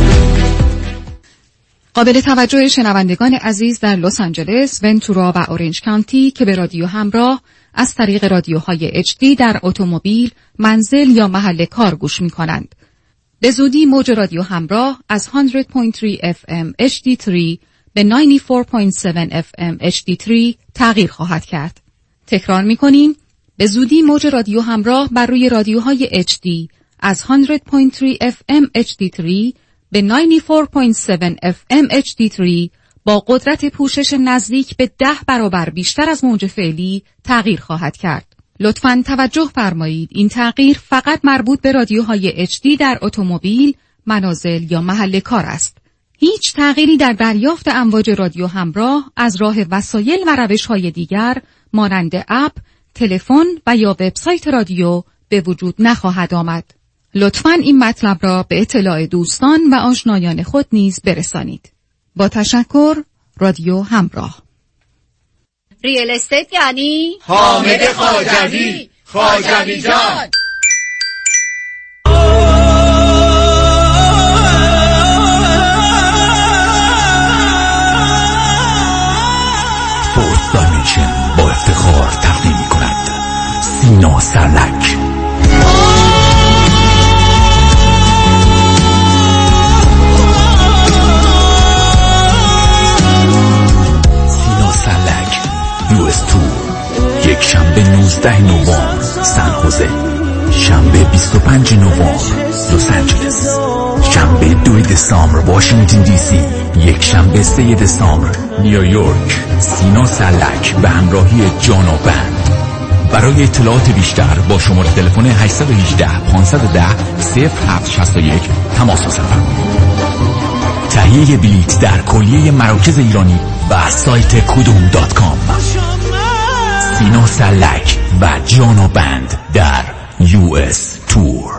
قابل توجه شنوندگان عزیز در لس آنجلس، ونتورا و اورنج کانتی که به رادیو همراه از طریق رادیوهای اچ دی در اتومبیل، منزل یا محل کار گوش می‌کنند. به زودی موج رادیو همراه از صد و سه اف ام اچ دی سه به نود و چهار و هفت اف ام اچ دی سه تغییر خواهد کرد. تکرار می‌کنیم، به زودی موج رادیو همراه بر روی رادیوهای اچ دی از صد و سه اف ام اچ دی سه به نود و چهار و هفت اف ام اچ دی سه با قدرت پوشش نزدیک به ده برابر بیشتر از موج فعلی تغییر خواهد کرد. لطفاً توجه فرمایید، این تغییر فقط مربوط به رادیوهای اچ دی در اتومبیل، منازل یا محل کار است. هیچ تغییری در دریافت امواج رادیو همراه از راه وسایل و روش‌های دیگر مانند اپ، تلفن و یا وبسایت رادیو به وجود نخواهد آمد. لطفاً این مطلب را به اطلاع دوستان و آشنایان خود نیز برسانید. با تشکر، رادیو همراه.
ریل استیت یعنی
حامد خواجوی. خواجوی جان.
فورت دایمنشن با افتخار تقدیم می کند سینا سرلک. سینا سرلک یو اس تور، یک شنبه نوزده نوامبر سن خوزه، شنبه بیست و پنج نوامبر لس آنجلس، شنبه دو دسامبر واشنگتن دی سی، یک شنبه سه دسامبر نیویورک. سینا سرلک به همراهی جان و بند. برای اطلاعات بیشتر با شماره تلفن هشت یک هشت پانصد و ده صفر هفت شصت و یک تماس حاصل فرمایید. تهیه بلیط در کلیه مراکز ایرانی و سایت کدوم دات کام. سینا سرلک و جان و بند در یو اس تور.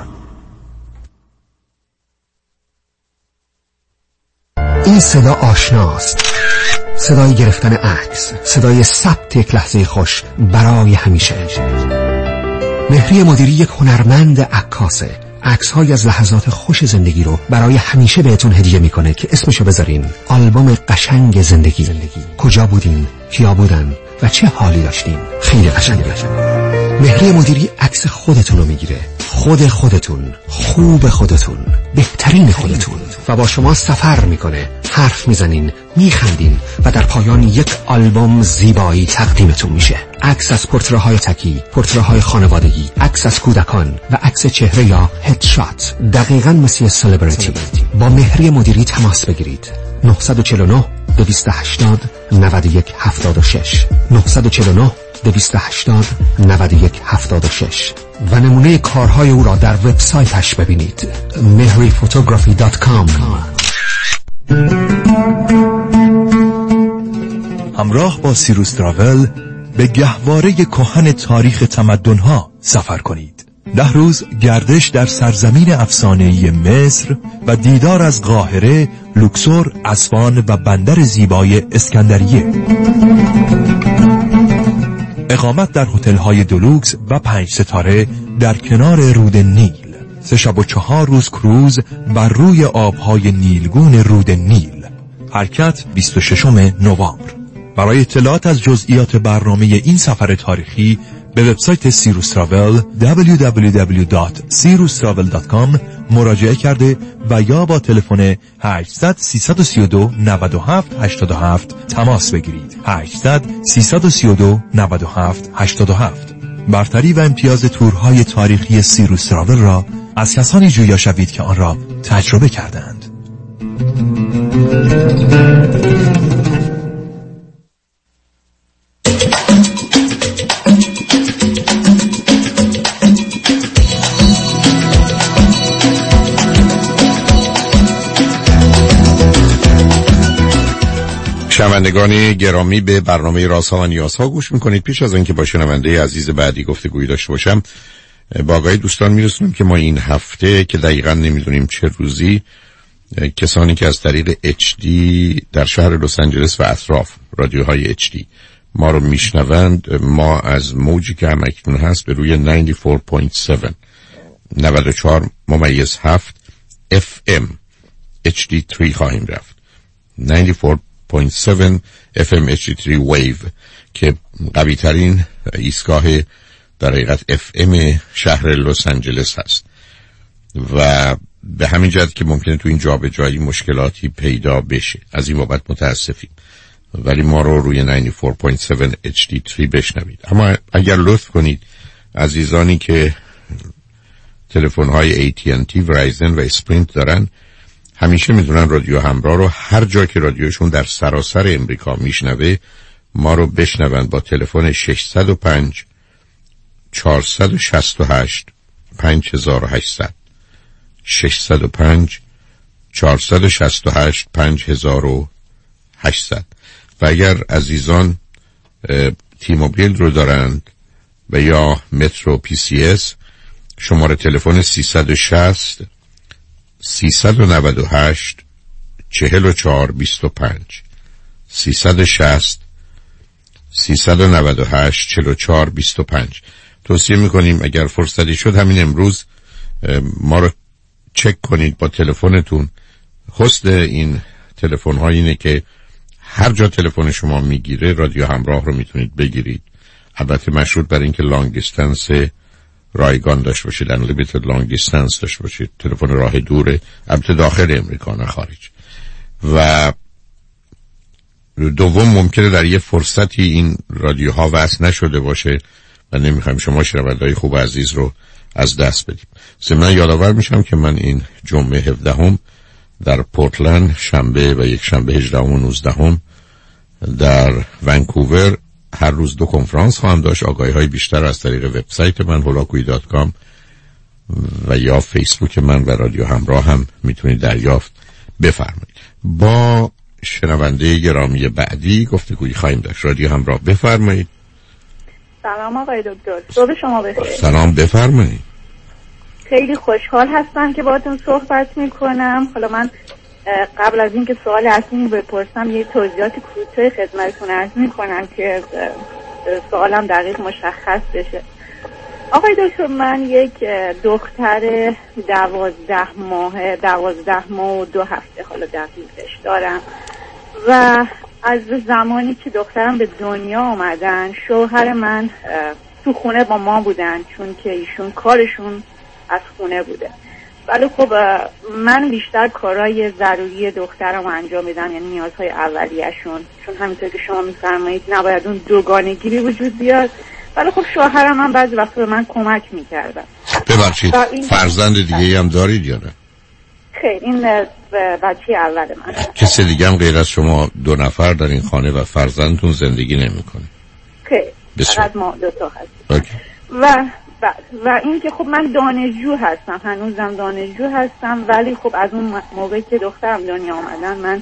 این صدا آشناست، صدای گرفتن عکس، صدای ثبت یک لحظه خوش برای همیشه. مهری مدیری یک هنرمند عکاسه. عکس‌های از لحظات خوش زندگی رو برای همیشه بهتون هدیه میکنه که اسمشو بذارین آلبوم قشنگ زندگی. زندگی کجا بودین، کیا بودن و چه حالی داشتین. خیلی قشنگه. مهری مدیری عکس خودتون رو میگیره، خود خودتون، خوب خودتون، بهترین خودتون، و با شما سفر میکنه. حرف میزنین، میخندین و در پایان یک آلبوم زیبایی تقدیمتون میشه. عکس از پورتره‌های تکی، پورتره‌های خانوادگی، عکس از کودکان و عکس چهره یا هدشات، دقیقاً مثل سلبریتی. با مهری مدیری تماس بگیرید. نه چهار نه دویست و هشتاد نود و یک هفتاد و شش نه چهار نه دویست و هشتاد نود و یک هفتاد و شش و نمونه کارهای او را در وبسایتش ببینید مهری فوتوگرافی دات کام.
همراه با سیروس تراول به گهواره کهن تاریخ تمدن‌ها سفر کنید. ده روز گردش در سرزمین افسانه‌ای مصر و دیدار از قاهره، لوکسور، اصفهان و بندر زیبای اسکندریه. اقامت در هتل‌های دلوکس و پنج ستاره در کنار رود نیل. سه شب و چهار روز کروز بر روی آبهای نیلگون رود نیل. حرکت بیست و ششم نوامبر. برای اطلاعات از جزئیات برنامه این سفر تاریخی به وبسایت سیروس تراول دبلیو دبلیو دبلیو دات سیروس تراول دات کام مراجعه کرده و یا با تلفن هشتصد سیصد و سی و دو نود و هفت هشتاد و هفت تماس بگیرید. هشتصد سیصد و سی و دو نود و هفت هشتاد و هفت. برتری و امتیاز تورهای تاریخی سیروس تراول را از کسانی جویا شوید که آن را تجربه کردند.
شنوندگان گرامی، به برنامه رازها و نیازها گوش میکنید. پیش از اینکه با شنونده عزیز بعدی گفتگویی داشته باشم، با آقای دوستان میرسونم که ما این هفته که دقیقا نمیدونیم چه روزی، کسانی که از طریق اچ دی در شهر لس آنجلس و اطراف رادیوهای اچ دی ما رو میشنوند، ما از موجی که هم اکنون هست به روی نود و چهار ممیز هفت نود و چهار ممیز هفت اف ام اچ دی سه خواهیم رفت. نود و چهار ممیز هفت اف ام اچ دی سه ویو که قوی ترین ایستگاه در حقیقت اف ام شهر لس آنجلس هست و به همین جهت که ممکنه تو این جابجایی مشکلاتی پیدا بشه. از این بابت متاسفیم، ولی ما رو روی نود و چهار ممیز هفت اچ دی سه بشنوید. اما اگر لطف کنید عزیزانی که تلفن های ای تی ان تی، ورایزن و اسپرینت دارن، همیشه میدونن رادیو همراه رو هر جا که رادیوشون در سراسر امریکا میشنوه ما رو بشنون با تلفن ششصد و پنج چهارصد و شصت و هشت پنج هزار و هشتصد ششصد و پنج چهارصد و شصت و هشت پنج هزار و هشتصد. و اگر عزیزان تی موبیل رو دارند و یا مترو پی سی اس، شماره تلفن سیصد و شصت سیصد و نود و هشت چهل و چهار بیست و پنج سیصد و شصت سیصد و نود و هشت چهل و چهار بیست و پنج. توصیه میکنیم اگر فرصتی شد همین امروز ما رو چک کنید با تلفنتون. حسن این تلفن ها اینه که هر جا تلفن شما میگیره رادیو همراه رو میتونید بگیرید. البته مشروط بر اینکه لانگ دیستنس رایگان داشته باشید، unlimited لانگ دیستنس داشته باشید، تلفن راه دوره، البته داخل امریکا نه خارج. و دوم ممکنه در یه فرصتی این رادیوها وصل نشده باشه و نمیخوایم شما شنونده‌های خوب عزیز رو از دست بدیم. ضمن یادآور میشم که من این جمعه هفدهم در پورتلند، شنبه و یک شنبه هجدهم و نوزدهم در ونکوور هر روز دو کنفرانس خواهم داشت. آگاهی‌های بیشتر از طریق وبسایت من هولاکویی دات کام و یا فیسبوک من و رادیو همراه هم میتونید دریافت بفرمایید. با شنونده گرامی بعدی گفتگویی خواهیم داشت. رادیو همراه، بفرمایید.
سلام آقای دکتر، صبح شما بخیر.
سلام، بفرمایید.
خیلی خوشحال هستم که باهاتون صحبت میکنم. حالا من قبل از اینکه سوال اصلی بپرسم یه توضیحات کوتاه خدمتتون عرض میکنم که سوالم دقیق مشخص بشه. آقای دکتر، من یک دختر دوازده ماه دوازده ماه و دو هفته حالا دقیقش دارم و از زمانی که دخترم به دنیا آمدن شوهر من تو خونه با ما بودن، چون که ایشون کارشون از خونه بوده. ولی خب من بیشتر کارهای ضروری دخترم انجام میدم، یعنی نیازهای اولیه‌شون، چون همینطور که شما میفرمایید نباید اون دوگانگی به وجود بیاد. ولی خب شوهرم هم بعضی وقتا به من کمک میکردن.
ببخشید فرزند دیگه هم دارید یا نه؟
خیر، این بچه اول من.
کسی دیگه هم غیر از شما دو نفر در این خانه و فرزندتون زندگی نمیکنه؟
خیر، فقط ما دو تا هستیم.
اوکی.
و و, و این که خب من دانشجو هستم، هنوزم دانشجو هستم، ولی خب از اون موقعی که دخترم دنیا آمدن من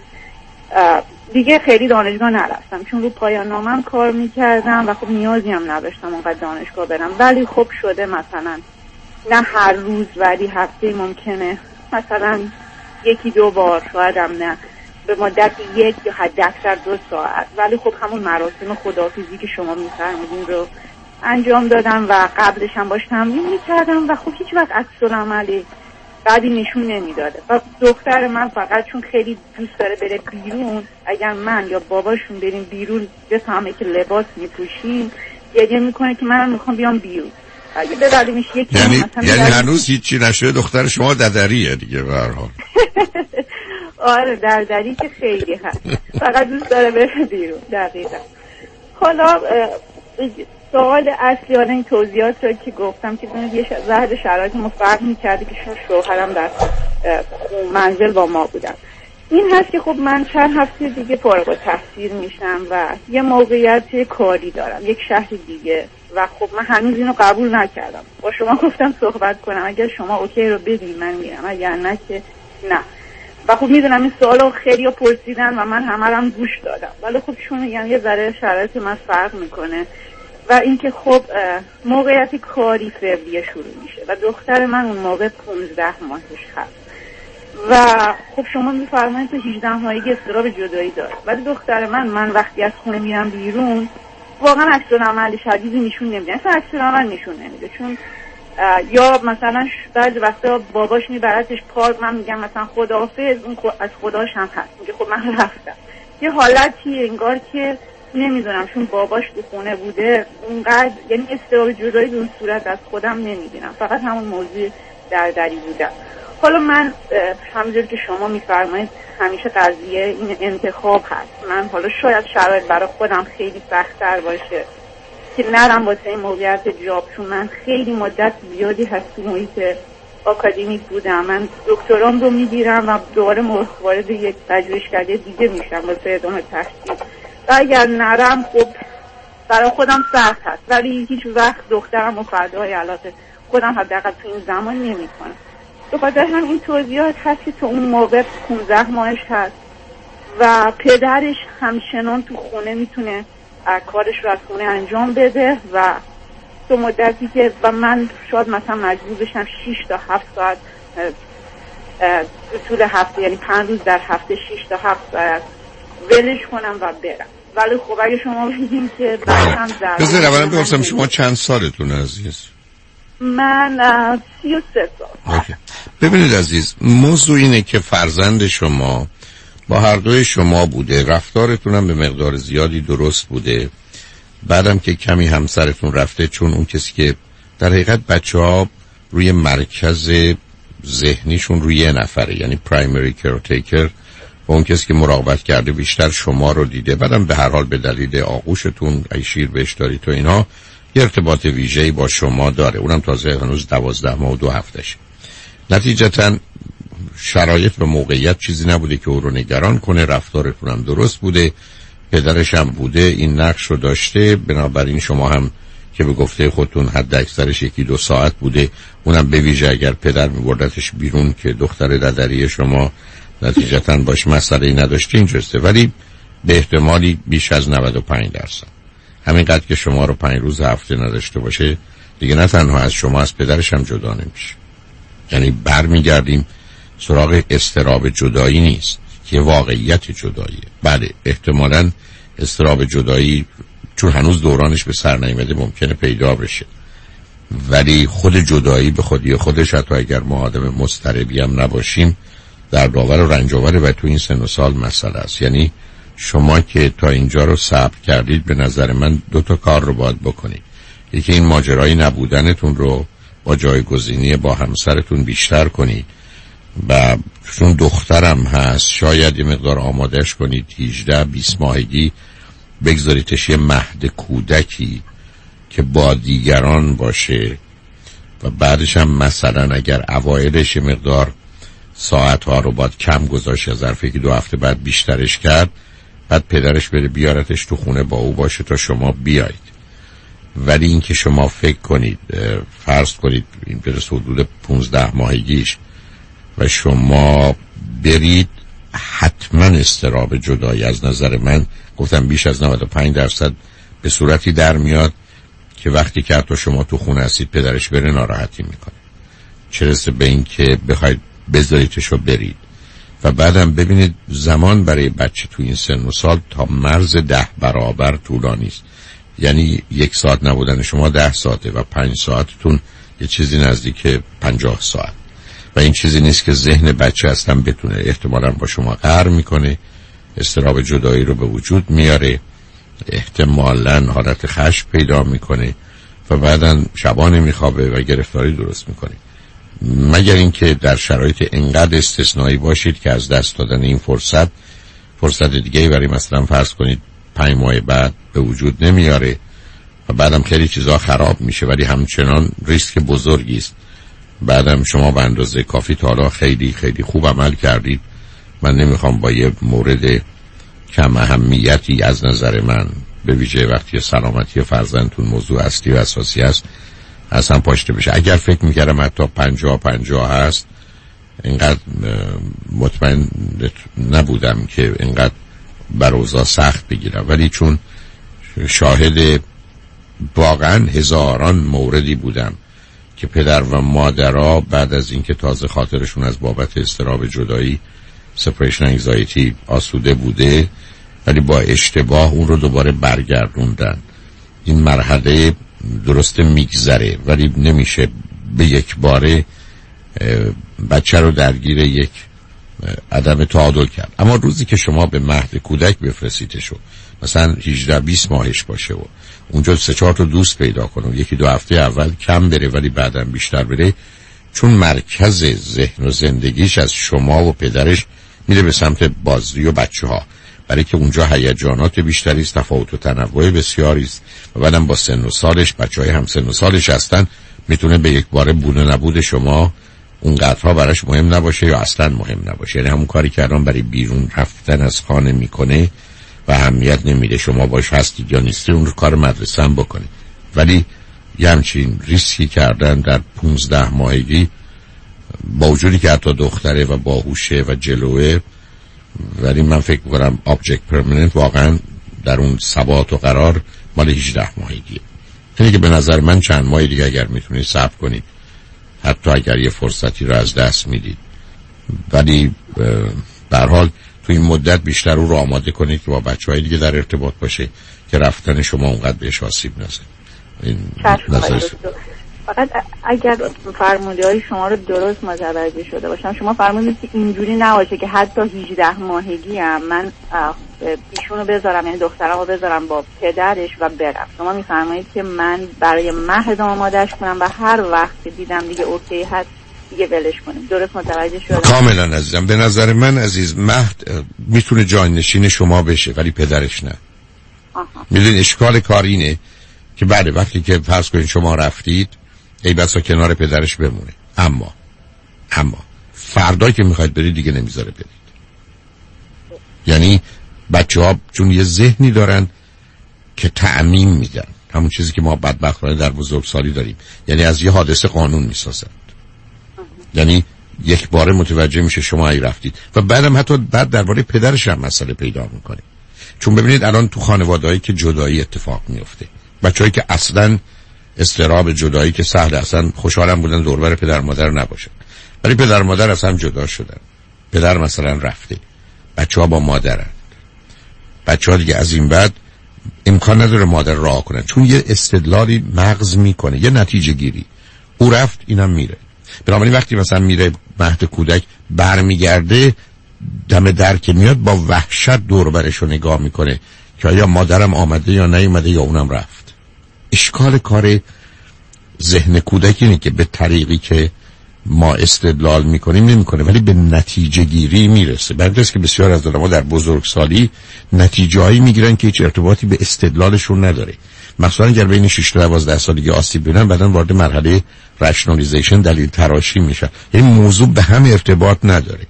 دیگه خیلی دانشگاه نرفتم، چون رو پایان نامم کار میکردم و خب نیازی هم نداشتم اونقدر دانشگاه برم. ولی خب شده مثلا نه هر روز، ولی هفته ممکنه مثلا یکی دو بار، شاید هم نه به مدت یک یا حد اکثر دو ساعت. ولی خب همون مراسم خداحافظی که شما میفرمودین رو انجام دادم و قبلش هم باش تمرین میکردم و خب هیچ وقت عکس العملی بعدی نشون نمیداده. و دختر من فقط چون خیلی دوست داره بره بیرون، اگر من یا باباشون بریم بیرون بفهمه که لباس میپوشیم گریه میکنه که من میخوام بیام بیرون. اگه ببریمش یکی
یعنی یعنی هنوز هیچی نشده، دختر شما ددریه دیگه به هر حال.
آره دردری که خیلی هست، فقط دوست داره بره بیرون. دقیقا. حالا سوال اصلی حالا این توضیحات رو که گفتم که یه زهد شرایط ما فرق می‌کرده که شوهرم در منزل با ما بودن. این هست که خب من چند هفته دیگه فارغ التحصیل میشم و یه موقعیت کاری دارم یک شهر دیگه و خب من هنوز اینو قبول نکردم. با شما گفتم صحبت کنم، اگر شما اوکی رو بدین من میرم، اگر نه که نه. و خب میدونم این سوالو خیلی پرسیدن و من همه رو هم گوش دادم، ولی خب چون یعنی یه ذره شرایط من فرق میکنه و اینکه خب موقعیت کاری فوریه شروع میشه و دختر من اون موقع پانزده ماهش هست و خب شما میفرمایید تو هجده ماهگی اضطراب جدایی داره. ولی دختر من من وقتی از خونه میرم بیرون واقعا عکس العمل شدیدی نشون نمیده، اصلا عکس العمل نشون نمیده، چون یا مثلا بعضی وقتا باباش میبرتش پارک، من میگم مثلا خداحافظ، اون از خداش هم هست میگه خب من رفتم. یه حالتی انگار که نمیدونم چون باباش تو خونه بوده اونقدر، یعنی اضطراب جدایی به اون صورت از خودم نمیبینم، فقط همون موضوع دردری بودم. حالا من همونجور که شما میفرمایید همیشه قضیه این انتخاب هست. من حالا شاید شرایط برای خودم خیلی سخت‌تر باشه که نرم واسه این موقعیت جاب، چون من خیلی مدت زیادی هست تو محیط آکادمیک بودم. من دکترام رو میگیرم و دوباره وارد یک پژوهشکده دیگه میشم واسه ادامه تحصیل و اگر نرم خب برای خودم سخت هست، ولی هیچ وقت دخترم و فرداهای علاقه خودم حداقل تو این زمان نمی‌کنم. به خاطر هم این توضیحات هست که تو اون موقع پانزده ماهش هست و پدرش همچنان تو خونه میتونه کارش رو از خونه انجام بده و تو مدتی که و من شاید مثلا مجبور بشم شش تا هفت ساعت طول هفته، یعنی پنج روز در هفته شش تا هفت ساعت ولش کنم و برم. ولی خب اگه شما بگیم که بچم ضربه
بذار اولا بپرسم شما چند سالتون عزیز؟
من سی و سه سال.
اوکی. ببینید عزیز، موضوع اینه که فرزند شما با هر دوی شما بوده، رفتارتون هم به مقدار زیادی درست بوده، بعدم که کمی همسرتون رفته، چون اون کسی که در حقیقت بچه ها روی مرکز ذهنیشون روی یه نفره، یعنی پرایمری کیرتیکر، و اون کسی که مراقبت کرده بیشتر شما رو دیده، بعدم به هر حال به دلیل آغوشتون ای شیر بهش داری تو اینا یه ارتباط ویژه‌ای با شما داره، اونم تازه هنوز دوازده ماه و دو هفتشه. نتیجتاً شرایط و موقعیت چیزی نبوده که او رو نگران کنه، رفتارتون هم درست بوده، پدرش هم بوده این نقش رو داشته، بنابراین شما هم که به گفته خودتون حد اکثرش یکی دو ساعت بوده، اونم به ویژه اگر پدر می‌بردتش بیرون که دختر ددری شما نتیجتاً باش مسئله‌ای نداشته اینجاسته، ولی به احتمالی بیش از نود و پنج درصد همینقدر که شما رو پنج روز هفته نداشته باشه دیگه نه تنها از شما از پدرش هم جدا نمیشه. یعنی برمیگردیم سراغ اضطراب جدایی نیست که واقعیت جداییه. بله احتمالاً اضطراب جدایی چون هنوز دورانش به سر نیامده ممکنه پیدا بشه، ولی خود جدایی به خودی خودش حتی اگر ما آدم مضطربی هم نباشیم در داور و رنجاوره و تو این سن و سال مسئله است. یعنی شما که تا اینجا رو صبر کردید به نظر من دو تا کار رو باید بکنید. یکی این ماجرای نبودنتون رو با جایگزینی با همسرتون بیشتر کنید و چون دخترم هست شاید یه مقدار آمادش کنید هجده بیست ماهگی بگذاریدش یه مهد کودکی که با دیگران باشه و بعدش هم مثلا اگر اوایلش یه مقدار ساعت ها رو باید کم گذاشت از ظرف یکی دو هفته بعد بیشترش کرد، بعد پدرش بره بیارتش تو خونه با او باشه تا شما بیایید. ولی این که شما فکر کنید فرض کنید این برس حدود پونزده ماهگیش و شما برید، حتما اضطراب جدایی از نظر من گفتم بیش از نود و پنج درصد به صورتی در میاد که وقتی که حتی شما تو خونه هستید پدرش بره ناراحتی میکنه، چه رسه به این که بخواید بذاریدشو برید. و بعدم ببینید زمان برای بچه تو این سن و سال تا مرز ده برابر طولانی است. یعنی یک ساعت نبودن شما ده ساعته و پنج ساعتتون یه چیزی نزدیک پنجاه ساعت و این چیزی نیست که ذهن بچه اصلا بتونه، احتمالاً با شما قهر میکنه، اضطراب جدایی رو به وجود میاره، احتمالاً حالت خشم پیدا میکنه و بعداً شبانه میخوابه و گرفتاری درست میکنه. مگر اینکه در شرایط انقدر استثنایی باشید که از دست دادن این فرصت فرصت دیگه برای مثلا فرض کنید پنج ماه بعد به وجود نمیاره و بعدم خیلی چیزا خراب میشه، ولی همچنان ریسک بزرگی است. بعدم شما به اندازه کافی تا حالا خیلی خیلی خوب عمل کردید. من نمیخوام با یه مورد کم اهمیتی از نظر من به ویژه وقتی سلامتی فرزندتون موضوع اصلی و اساسی است اصلا پاشته بشه. اگر فکر میکردم حتی پنجاه پنجاه هست اینقدر مطمئن نبودم که اینقدر بر اوضاع سخت بگیرم، ولی چون شاهد واقعا هزاران موردی بودم که پدر و مادرها بعد از اینکه تازه خاطرشون از بابت اضطراب جدایی سپریشن انگزایتی آسوده بوده ولی با اشتباه اون رو دوباره برگردوندن. این مرحله درست میگذره ولی نمیشه به یک باره بچه رو درگیر یک عدم تعادل کرد. اما روزی که شما به مهد کودک بفرستیدشو مثلا هجده بیست ماهش باشه و اونجا سه چهار تا دوست پیدا کنه و یکی دو هفته اول کم بره ولی بعدم بیشتر بره، چون مرکز ذهن و زندگیش از شما و پدرش میره به سمت بازی و بچه ها، برای که اونجا هیجانات بیشتری است، تفاوت و تنوع بسیاری است و بعدم با سن و سالش بچهای هم سن و سالش هستن، میتونه به یک باره بوده نبود شما اونقدرها براش مهم نباشه یا اصلا مهم نباشه. یعنی همون کاری که الان برای بیرون رفتن از خانه میکنه و اهمیت نمیده شما باش هستید یا نیستید، اون رو کار مدرسه هم بکنه. ولی یه همچین ریسکی کردن در پونزده ماهگی با وجودی که حتی دختره و باهوشه و جلوه، ولی من فکر کنم آبجکت پرمننت واقعا در اون ثبات و قرار مال هجده ماهگیه. اینه که به نظر من چند ماه دیگه اگر میتونید صبر کنید، حتی اگر یه فرصتی رو از دست میدید ولی به هر حال تو این مدت بیشتر او رو آماده کنید که با بچه‌های دیگه در ارتباط باشه که رفتن شما اونقدر بهش آسیب نزنه. این نظر
فقط اگر فرموده های شما رو درست متوجه شده باشم، شما فرمودید که اینجوری نباشه که حتی هجده ماهگی هم من ایشون رو بذارم، یعنی دخترم رو بذارم با پدرش و برم. شما میفرمایید که من برای مهد آمادش کنم و هر وقت که دیدم دیگه اوکی هست دیگه ولش کنیم. درست متوجه شده؟
کاملا عزیزم. به نظر من عزیز مهد میتونه جانشین شما بشه ولی پدرش نه. میدونید اشکال کار اینه که بعد وقتی که فرض کنید شما رفتید ای بسا کنار پدرش بمونه، اما اما فردایی که میخواید برید دیگه نمیذاره برید. یعنی بچه ها چون یه ذهنی دارن که تعمیم میدن، همون چیزی که ما بدبختانه در بزرگسالی داریم، یعنی از یه حادثه قانون میسازند. یعنی یک باره متوجه میشه شما ای رفتید و بعدم حتی بعد درباره پدرش هم مسئله پیدا میکنه. چون ببینید الان تو خانوادهایی که جدایی اتفاق میفته، بچه‌هایی که اصلاً استراب جدایی که سهل اصلا خوشحالم بودن دور بر پدر مادر نباشن، ولی پدر مادر اصلا جدا شدن، پدر مثلا رفته، بچه‌ها با مادرن، بچه‌ها دیگه از این بعد امکان نداره مادر راه کنن چون یه استدلالی مغز میکنه، یه نتیجه گیری. او رفت اینم میره. بنابراین وقتی مثلا میره مهد کودک برمیگرده دم در که میاد با وحشت دور برش رو نگاه میکنه که آیا مادرم آمده یا نیومده یا اونم رفت. اشکال کار ذهن کودک اینه که به طریقی که ما استدلال میکنیم نمیکنه ولی به نتیجه گیری میرسه. برای اینکه بسیار از آدم‌ها در بزرگسالی نتیجه‌ای میگیرن که هیچ ارتباطی به استدلالشون نداره. مثلا اگر بین شش تا دوازده سالگی آسیب ببینن بعدن وارد مرحله رشنالیزیشن دلیل تراشی میشن. این موضوع به هم ارتباط نداره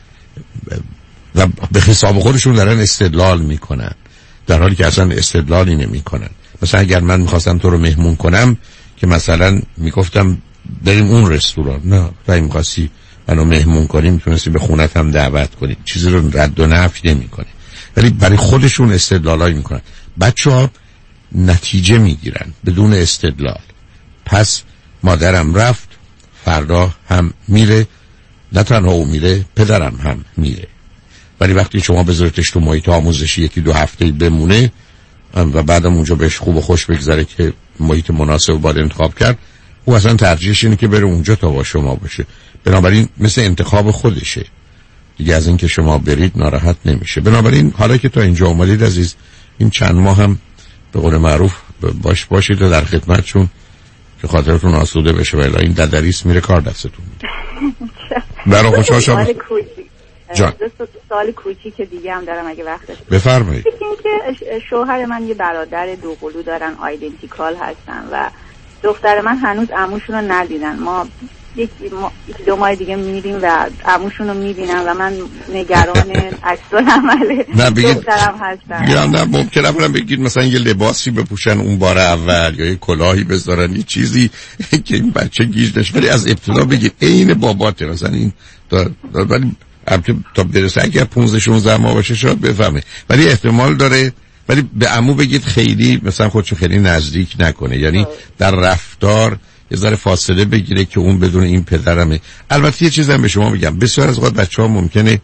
و به حساب خودشون دارن استدلال میکنن در حالی که اصلا استدلالی نمیکنن. مثلا اگر من میخواستم تو رو مهمون کنم که مثلا میگفتم بریم اون رستوران، نه تا این میخواستی منو مهمون کنی میتونستی به خونت هم دعوت کنی، چیزی رو رد و نفی نمیکنه ولی برای خودشون استدلالایی میکنن. بچه‌ها نتیجه میگیرن بدون استدلال. پس مادرم رفت، فردا هم میره، نه تنها او میره پدرم هم میره. ولی وقتی شما بذارتش تو محیط آموزشی یکی دو هفته بمونه و بعدم اونجا بهش خوب و خوش بگذره که محیط مناسب باید انتخاب کرد، او اصلا ترجیحش اینه که بره اونجا تا با شما باشه. بنابراین مثل انتخاب خودشه دیگه، از این که شما برید ناراحت نمیشه. بنابراین حالا که تا اینجا اومدید عزیز، این چند ماه هم به قول معروف باش باشید و در خدمتشون که خاطرتون آسوده بشه و الا این ددریس میره کار دستتون میده. برای خوشحال شما. جان
سوال کوچیک دیگه هم دارم اگه وقتش
بفرمایید.
این که شوهر من یه برادر دوقلو دارن، آیدنتیکال هستن و دختر من هنوز عموشون رو ندیدن. ما یک دو ماه دیگه میریم و عموشون رو میبینم و من نگران عکس‌العمل دخترم هستم.
یا نه ممکنه برام بگید مثلا یه لباسی بپوشن اون بار اول یا یه کلاهی بذارن، یه چیزی که این بچه گیج نشه، ولی از ابتدا بگید عین باباته مثلا این دار ولی البته تا برسه اگر پانزده شانزده ماه باشه شاید بفهمه، ولی احتمال داره. ولی به عمو بگید خیلی مثلا خودشو خیلی نزدیک نکنه، یعنی در رفتار یه ذره فاصله بگیره که اون بدون این پدرمه. البته یه چیزم به شما میگم، بسیار از اوقات بچه‌ها ممکنه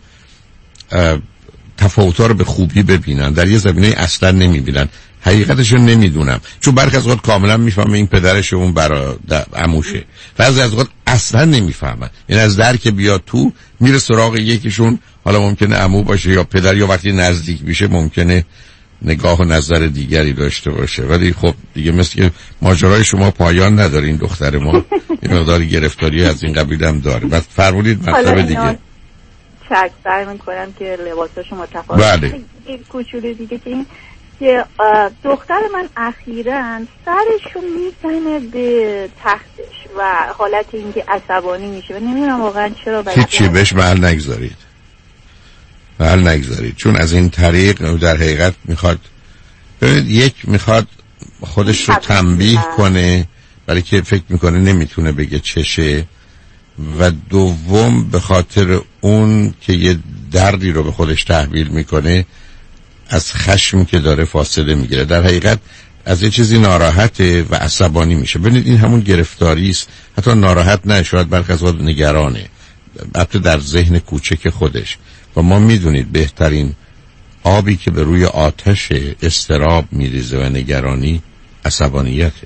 تفاوت‌ها رو به خوبی ببینن، در یه زمینه اصلا نمیبینن، حقیقتش رو نمیدونم. چون برخی از اوقات کاملا میفهمه این پدرش اون برادر عموشه، بعضی از اوقات اصلا نمیفهمن، یعنی از در که بیاد تو میره سراغ یکیشون، حالا ممکنه عمو باشه یا پدر، یا وقتی نزدیک میشه ممکنه نگاه و نظر دیگری داشته باشه. ولی خب دیگه مثل که ماجرای شما پایان نداره، این دختر ما این مقدار گرفتاری از این قبیل هم داره. بس فرمودید مطلب دیگه
چک سعی میکنم که لباساشو متفاوت.
بله.
این کوچولو دیگه که این که دختر من اخیراً سرشو میزنه به تختش و حالت اینکه عصبانی میشه و نمیدونم واقعا چرا.
هیچی بهش محل نگذارید، محل نگذارید، چون از این طریق در حقیقت میخواد یک میخواد خودش رو تنبیه کنه برای که فکر میکنه نمیتونه بگه چشه، و دوم به خاطر اون که یه دردی رو به خودش تحویل میکنه از خشم که داره فاصله میگیره، در حقیقت از یه چیزی ناراحته و عصبانی میشه. ببینید این همون گرفتاری است، حتی ناراحت نه، شاید برخی از وقت نگرانه. حتی در ذهن کوچک خودش. و ما میدونید بهترین آبی که به روی آتش اضطراب میریزه و نگرانی عصبانیته.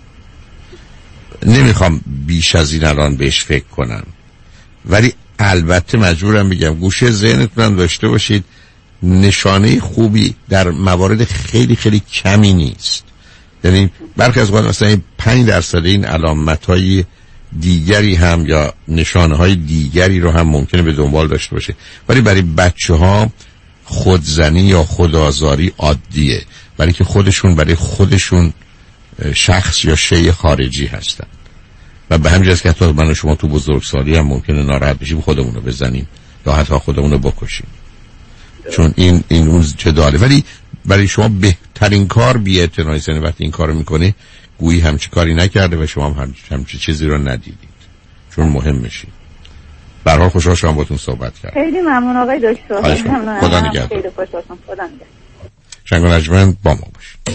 نمیخوام بیش از این الان بهش فکر کنم، ولی البته مجبورم بگم گوشه ذهنتون داشته باشید نشانه خوبی در موارد خیلی خیلی کمی نیست. یعنی برخی از وقت مثلا پنج درصد این علامت‌های دیگری هم یا نشانه‌های دیگری رو هم ممکنه به دنبال داشته باشه، ولی برای بچه‌ها خودزنی یا خودآزاری عادیه، برای که خودشون برای خودشون شخص یا شی خارجی هستن و به همین جهت که حتی من و شما تو بزرگسالی هم ممکنه ناراحت بشیم خودمون رو بزنیم یا حتی خودمون رو بکشیم، چون این این اون جداله. ولی برای شما بهترین کار بی‌اعتنایی است. وقتی این کارو میکنه گویی همچی کاری نکرده و شما هم همچی چیزی رو ندیدید، چون مهم میشید. به هر حال خوشحال شدم باهاتون صحبت کردم.
خیلی ممنون آقای دکتر.
خدا نگهدار.
خیلی خوشحال شدم. خدا نگهدار.
شنگ و نجمن با ما باش.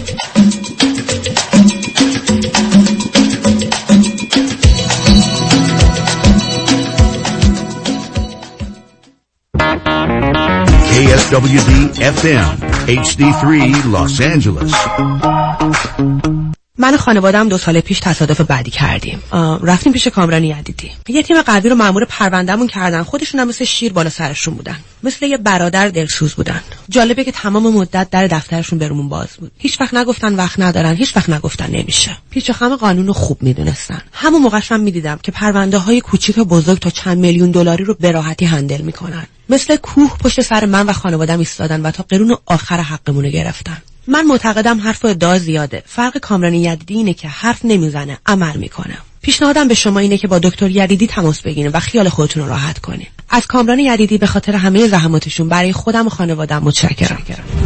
کی اس دبلیو دی اف ام اچ دی سه Los Angeles.
من و خانواده‌ام دو سال پیش تصادف بعدی کردیم. رفتیم پیش کامران یدیدی. یه تیم قوی رو مأمور پروندهمون کردن. خودشون هم مثل شیر بالا سرشون بودن. مثل یه برادر دلسوز بودن. جالبه که تمام مدت در دفترشون برامون باز بود. هیچ وقت نگفتن وقت ندارن، هیچ وقت نگفتن نمیشه. پیچ و خم قانون رو خوب میدونستن. همون موقعش هم میدیدم که پرونده‌های کوچیک و بزرگ تا چند میلیون دلاری رو به راحتی هندل میکنن. مثل کوه پشت سر من و خانواده‌ام ایستادن و تا قرون آخر حقمون رو گرفتن. من معتقدم حرف و ادعا زیاده. فرق کامران یدیدی اینه که حرف نمیزنه، عمل میکنه. پیشنهادم به شما اینه که با دکتر یدیدی تماس بگیرید و خیال خودتون رو راحت کنید. از کامران یدیدی به خاطر همه زحماتشون برای خودم و خانواده‌ام متشکرم.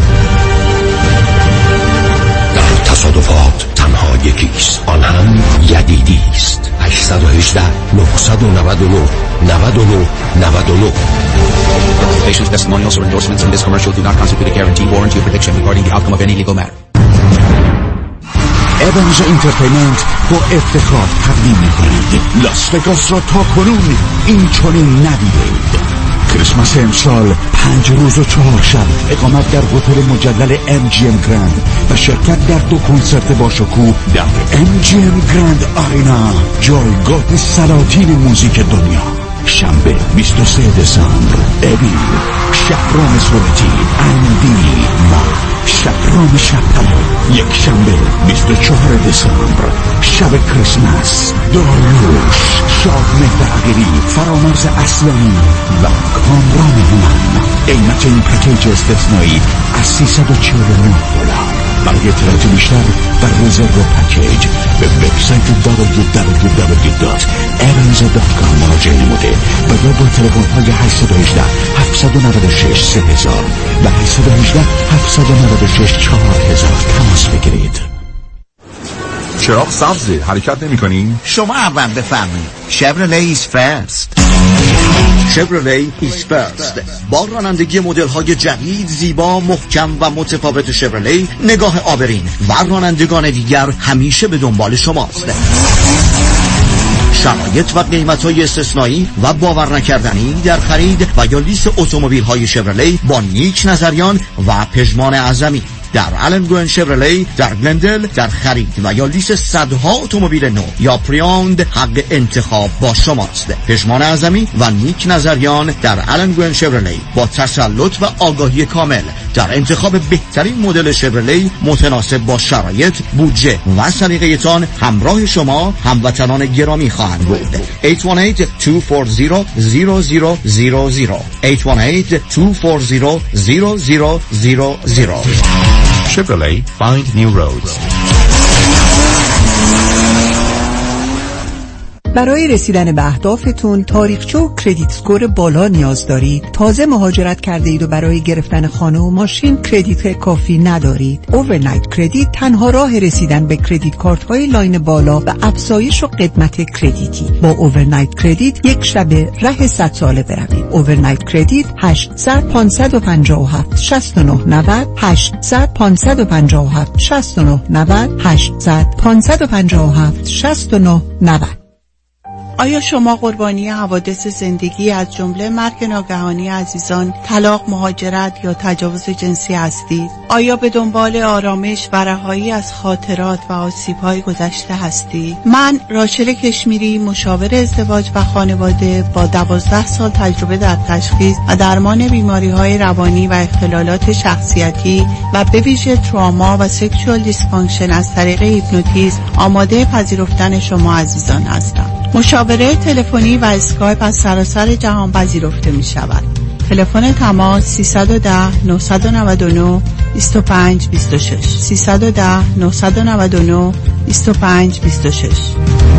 در تصادفات تنها یکیست، آن هم یدیدی است. هشت یک هشت نه نه نه نه نه نه نه.
Patients' testimonials or endorsements in this commercial do not constitute a guarantee, warranty, or prediction regarding the outcome of any legal matter.
ایونز انترتینمنت با افتخار تقدیم می‌کند لاس وگاس را تا کنون این چنین ندیدید. کریسمس امسال پنج روز و چهار شب اقامت در هتل مجلل ام جی ام گراند و شرکت در دو کنسرت باشکوه در ام جی ام گراند آرینا، جایگاه سلاطین موزیک دنیا. شنبه بیست و سوم دسامبر ابی، شهرام سورتی، اندی و شهرام شبپره. یک شنبه بیست و چهارم دسامبر شب کریسمس، داریوش، شاد مهر عقیلی، فرامرز اصلانی و کامران همان. قیمت این پکیج استثنایی از سیصد و چهل و نه دلار. برای اطلاعات بیشتر و رزرو پکیج به وبسایت دبلیو دبلیو دبلیو دات evans دات کام مراجعه نموده و یا با تلفن های هشت یک هشت هفت نه شش سه هزار و هشت یک هشت هفت نه شش چهار هزار تماس بگیرید.
چراغ سبزه، حرکت نمی کنی؟
شما اول بفرمایید. شevrolet ایز فرست.
شevrolet ایز فرست
با رانندگی مدل های جدید، زیبا، محکم و متفاوت شevrolet، نگاه آبرین و رانندگان دیگر همیشه به دنبال شماست. شرایط و قیمت‌های استثنایی و باور نکردنی در خرید و یا لیز اتومبیل‌های شevrolet با نیک نظریان و پژمان اعظمی. در آلن گوئن شevrolet در گلندل در خرید و یا لیز صدها اتومبیل نو یا پریوند حق انتخاب با شماست. پژمان اعظمی و نیک نظریان در آلن گوئن شevrolet با تسلط و آگاهی کامل در انتخاب بهترین مدل شevrolet متناسب با شرایط، بودجه و سلیقه‌تان همراه شما هموطنان گرامی خواهند بود. هشت یک هشت دو چهار صفر صفر صفر صفر صفر هشت یک هشت دو چهار صفر صفر صفر صفر صفر.
Chevrolet Find New Roads.
برای رسیدن به اهدافتون تاریخچه و کردیت اسکور بالا نیاز دارید؟ تازه مهاجرت کرده اید و برای گرفتن خانه و ماشین کردیت کافی ندارید؟ اوورنایت کردیت تنها راه رسیدن به کردیت کارت های لاین بالا و افزایش و قدمت کردیتی. با اوورنایت کردیت یک شب ره صد ساله بروید. اوورنایت کردیت هشتصد پانصد و پنجاه و هفت شصت و نه نود هشتصد پانصد و پنجاه و هفت شصت و نه نود هشتصد پانصد و پنجاه و هفت شصت و نه نود.
آیا شما قربانی حوادث زندگی از جمله مرگ ناگهانی عزیزان، طلاق، مهاجرت یا تجاوز جنسی هستید؟ آیا به دنبال آرامش و رهایی از خاطرات و آسیب‌های گذشته هستید؟ من راشل کشمیری، مشاور ازدواج و خانواده با دوازده سال تجربه در تشخیص و درمان بیماری‌های روانی و اختلالات شخصیتی و به ویژه تروما و سکشوال دیسفانکشن از طریق هیپنوتیزم آماده پذیرفتن شما عزیزان هستم. مشاوره تلفنی و اسکایپ از سراسر جهان پذیرفته می شود. تلفن تماس سیصد و ده نهصد و نود و نه بیست و پنج بیست و شش سیصد و ده نهصد و نود و نه بیست و پنج بیست و شش.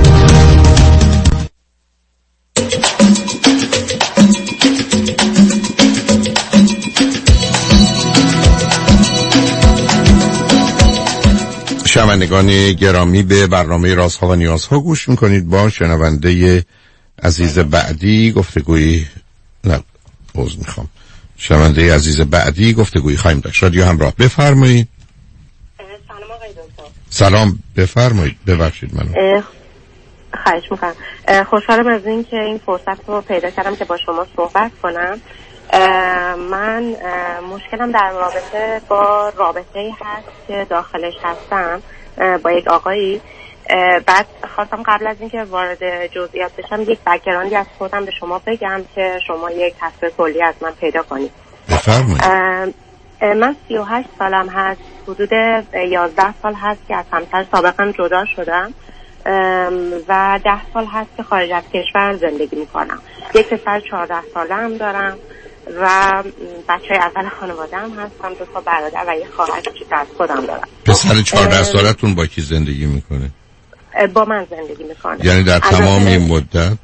شنوندگان گرامی، به برنامه رازها و نیازها گوش میکنید. با شنونده عزیز بعدی گفتگویی نه عذر میخوام شنونده عزیز بعدی گفتگویی خواهیم داشت. رادیو همراه، بفرمایید.
سلام آقای دکتر.
سلام، بفرمایید. ببخشید منو.
خواهش میکنم. خوشحالم از این که این فرصت رو پیدا کردم که با شما صحبت کنم. من مشکلم در رابطه با رابطه‌ای هست که داخلش هستم با یک آقایی. بعد خواستم قبل از اینکه وارد جزئیات بشم یک بک‌گراندی از خودم به شما بگم که شما یک تصویر کلی از من پیدا کنید.
بفرمایید.
من سی و هشت سالم هست. حدود یازده سال هست که از همسر سابقم جدا شدم و ده سال هست که خارج از کشور زندگی میکنم. یک پسر چهارده ساله هم دارم و بچه اول خانواده هم هستم. دو تا برادر و یک خواهر کوچیک از خودم دارم.
پسر چهارده سالتون با کی زندگی میکنه؟
با من زندگی میکنه.
یعنی در تمام این مدت؟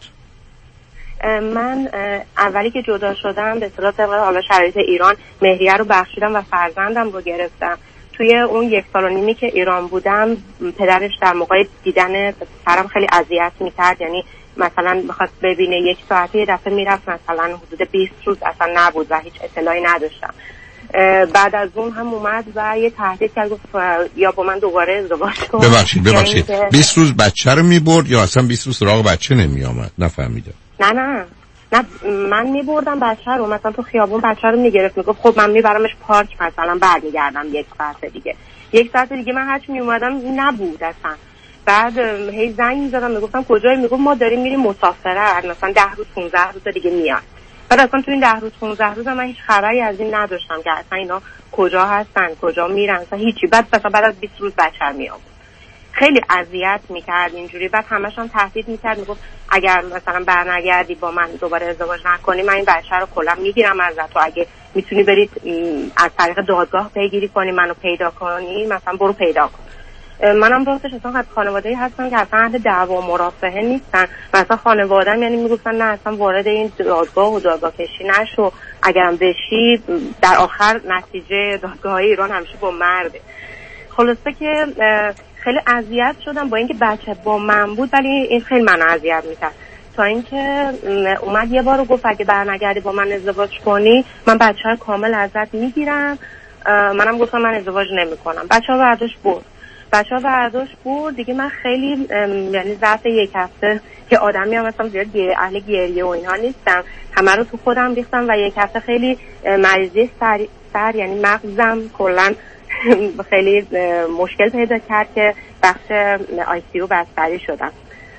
من اولی که جدا شدم به اصطلاح طبق حالا شرایط ایران مهریه رو بخشیدم و فرزندم رو گرفتم. توی اون یک سال و نیمی که ایران بودم پدرش در موقع دیدن پسرم خیلی اذیت میکرد. یعنی مثلا بخواد ببینه یک ساعته یه دفعه میرفت، مثلا حدود بیست روز اصلا نبود و هیچ اطلاعی نداشتم. بعد از اون هم اومد و یه تهدید کرد، گفت یا با من دوباره ازدواج کن.
ببخشید ببخشید بیست روز بچه رو میبرد یا اصلا بیست روز سراغ بچه نمی آمد؟ نفهمیدم.
نه نه نه من میبردم بچه رو، مثلا تو خیابون بچه رو میگرفت، میگفت خب من میبرمش پارک، مثلا برمیگردم یک ساعت دیگه. یک ساعت دیگه من هرچی میومدم نبود اصلا. بعد هی زنگ میزدم میگفتم کجایی؟ میگفت ما داریم میریم مسافرت، مثلا ده روز پانزده روز دیگه میاد. بعد اصلا تو این ده روز پانزده روز من هیچ خبری از این نداشتم که اصلا اینا کجا هستن، کجا میرن، اصلا هیچی. بعد مثلا بعد از بیست روز بچه میاد. خیلی اذیت میکرد اینجوری. بعد همش هم تهدید میکرد، میگفت اگر مثلا برنگردی با من دوباره ازدواج نکنی من این بچه رو کلا میگیرم ازت، و اگه میتونی برید از طریق دادگاه پیگیری کنی منو پیدا کنی مثلا برو پیدا کن. منم راستش اصلا از خانواده‌ای هستم که اصلا اهل دعوا و مرافعه نیستن. مثلا خانواده‌ام یعنی میگفتن نه اصلا وارد این دادگاه و دادگاه کشی نشو، اگرم بشی در آخر نتیجه دادگاه‌های ایران همیشه با مرده. خلاصه که خیلی اذیت شدم با اینکه بچه با من بود، ولی این خیلی منو اذیت می‌کرد. تا اینکه اومد یه بار گفت اگه برنگردی با من ازدواج کنی من بچه رو کامل ازت میگیرم. منم گفتم من ازدواج نمی‌کنم. بچه‌ها برداشت بود. بچه ها برداشت بود دیگه. من خیلی یعنی ظرف یک هفته که آدمی هم مثلا زیاد اهل گریه و اینها نیستم، همه رو تو خودم ریختم و یک هفته خیلی مریضی سر, سر یعنی مغزم کلا خیلی مشکل پیدا کرد که بخش آی سی یو بستری شدم.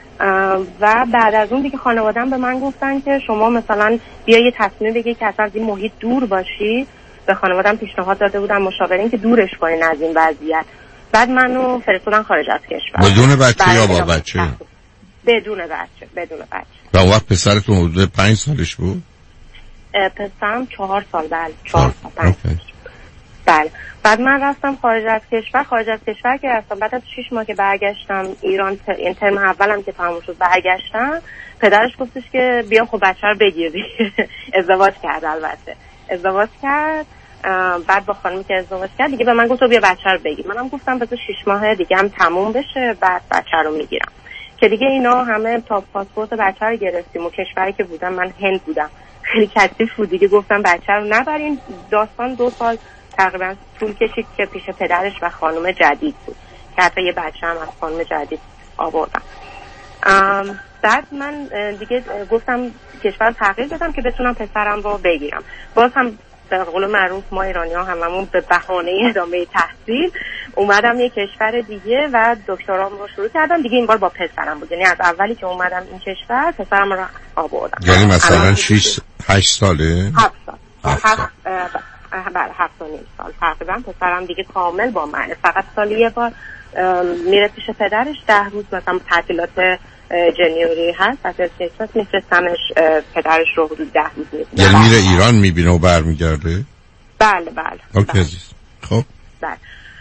و بعد از اون دیگه خانواده‌ام به من گفتن که شما مثلا بیا یه تصمیم بگی که اصلا از این محیط دور باشی. به خانواده‌ام پیشنهاد داده بودم مشاورین که دورش کنین از این وضعیت. بعد منو فرستادن خارج از کشور.
بدون بچه یا با بچه؟
بدون بچه. بدون بچه.
و اون وقت پسرتون حدود پنج سالش بود؟
پسرم چهار سال. بله چهار سال پنج سال. بله. بعد من رفتم خارج از کشور. خارج از کشور که رفتم بعد از شش ماه که برگشتم ایران، این ترم اولم که تموم شد برگشتم، پدرش گفتش که بیا خب بچه رو بگیر. ازدواج کرد. البته ازدواج کرد. بعد با خانمی که ازدواج کرد دیگه به من گفت تو بیا بچه رو بگیر. منم گفتم بذار شش ماه دیگه هم تموم بشه بعد بچه رو میگیرم. که دیگه اینا همه تا پاسپورت بچه رو گرفتیم و کشوری که بودم من هند بودم خیلی کثیف بود دیگه. گفتم بچه رو نبرین. داستان دو سال تقریبا طول کشید که پیش پدرش و خانم جدید بود که حتی یه بچه هم از خانم جدید آوردم. بعد من دیگه گفتم کشور تغییر دادم که بتونم پسرم رو بگیرم. باز هم به قول معروف ما ایرانی ها هممون به بهانه ادامه تحصیل اومدم یه کشور دیگه و دکترام رو شروع کردم دیگه. این بار با پسرم بود، یعنی از اولی که اومدم این کشور پسرم رو آوردم.
یعنی مثلا شش هشت ساله؟
هفت سال.
هفت سال.
بله هفت و نیم سال تقریبا. پسرم دیگه کامل با منه، فقط سالی یه بار میره پیش پدرش ده روز مثلا تعطیلات جنیوری هست از کریسمس میفرستمش پدرش رو حدود ده روز میبینه.
یعنی میره ایران میبینه و برمیگرده؟
بله بله.
اوکی عزیز. خب
بله.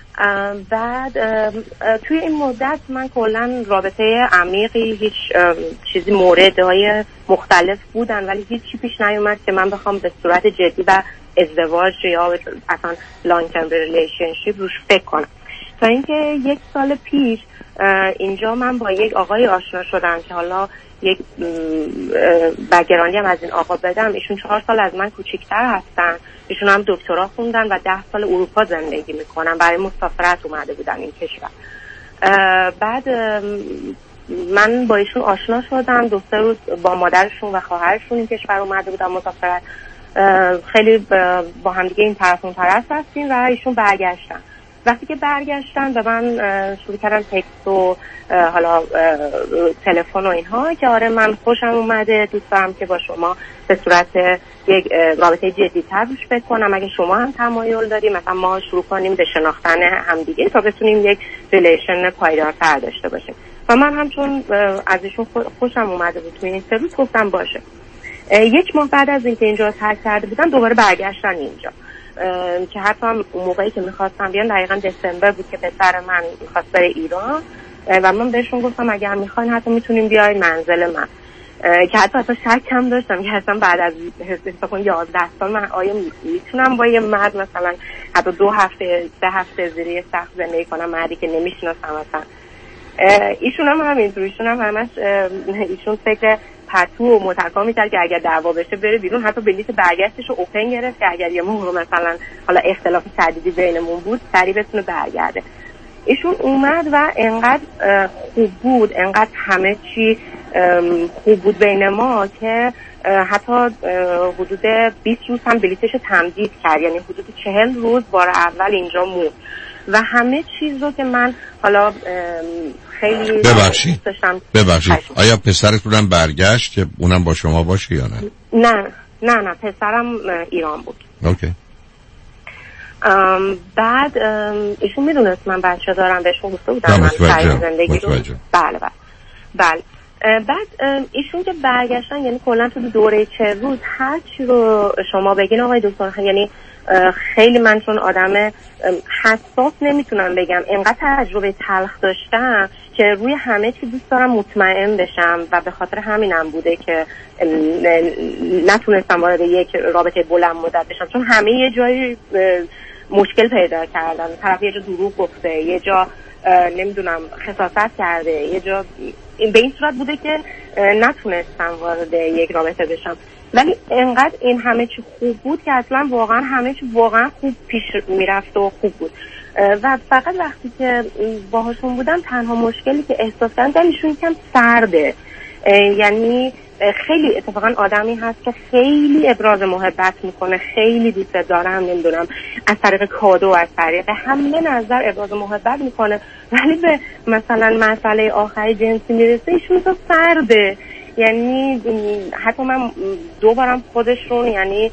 بعد توی این مدت من کلا رابطه عمیقی هیچ چیزی موردهای مختلف بودن ولی هیچ چی پیش نیومد که من بخوام به صورت جدی و ازدواج یا اصلا لانگ ترم ریلیشنشیپ روش فکر کنم. تا اینکه یک سال پیش اینجا من با یک آقای آشنا شدم که حالا یک بگرانی هم از این آقا بدم. ایشون چهار سال از من کوچیکتر هستن، ایشون هم دکترا خوندن و ده سال اروپا زندگی میکنن، برای مسافرت اومده بودن این کشور. بعد من با ایشون آشنا شدم، دو سه روز با مادرشون و خواهرشون این کشور اومده بودن مسافرت، خیلی با هم دیگه این طرف اون طرف هستیم و ایشون برگشتن. وقتی که برگشتن به من شروع کردن تکست و حالا تلفن و اینها که آره من خوشم اومده، دوست دارم که با شما به صورت یک رابطه جدی‌تر روش فکر کنم، اگه شما هم تمایل داریم مثلا ما شروع کنیم به شناختن همدیگه تا بتونیم یک ریلیشن پایدارتر داشته باشیم. و من هم چون از ایشون خوشم اومده بود توی این سرویس گفتم باشه. یک ماه بعد از اینکه اینجا ترک کرده بودن دوباره برگشتن اینجا که حتی هم اون موقعی که میخواستم بیان دقیقا دسامبر بود که پسر من میخواست بره ایران و من بهشون گفتم اگر میخواین حتی میتونیم بیاین منزل من، که حتی حتی شک هم داشتم که اصلا بعد از حساب یازده سال من آیا میتونم با یه مرد مثلا حتی دو هفته سه هفته زیر سقف زندگی کنم، مردی که نمیشناسم اصلا. ایشون هم همینطور، ایشون هم همش ایشون فکر پتو و متکا میکرد که اگر دعوا بشه بره بیرون، حتی بلیط برگشتش رو اوپن گرفت که اگر یه موقع مثلا حالا اختلاف شدیدی بینمون بود سریع بتونه برگرده. ایشون اومد و انقدر خوب بود، انقدر همه چی خوب بود بین ما که حتی حدود بیست روز هم بلیطش رو تمدید کرد، یعنی حدود چهل روز بار اول اینجا موند و همه چیز رو که من حالا خیلی
ببخشید ببخشید آیا پسرتونم برگشت که اونم با شما باشه یا نه؟
نه نه نه پسرم ایران بود.
اوکی.
ام بعد ام ایشون میدونست من بچه دارم، بهشون گفته بودم من سعی زندگی رو بله بله بله. بعد ایشون که برگشتن یعنی کلا تو دوره چه روز هر چی رو شما بگین آقای دکتر، یعنی خیلی من چون آدم حساس نمیتونم بگم، اینقدر تجربه تلخ داشتم که روی همه چی دوست دارم مطمئن بشم و به خاطر همینم بوده که نتونستم وارد یک رابطه بلند مدت بشم، چون همه یه جایی مشکل پیدا کردن، طرف یه جا دروغ گفته، یه جا نمیدونم خساست کرده، یه جا به این صورت بوده که نتونستم وارد یک رابطه بشم. ولی انقدر این همه چی خوب بود که اصلا واقعا همه چی واقعا خوب پیش میرفت و خوب بود و فقط وقتی که باهاشون بودم تنها مشکلی که احساس کردم دلشون یکم سرده، یعنی خیلی اتفاقا آدمی هست که خیلی ابراز محبت میکنه، خیلی دوست دارم، نمیدونم از طریق کادو، از طریق همه نظر ابراز محبت میکنه، ولی به مثلا مسئله آخری جنسی میرسه ایشون تو سرده. یعنی حتی من دو بارم خودشون یعنی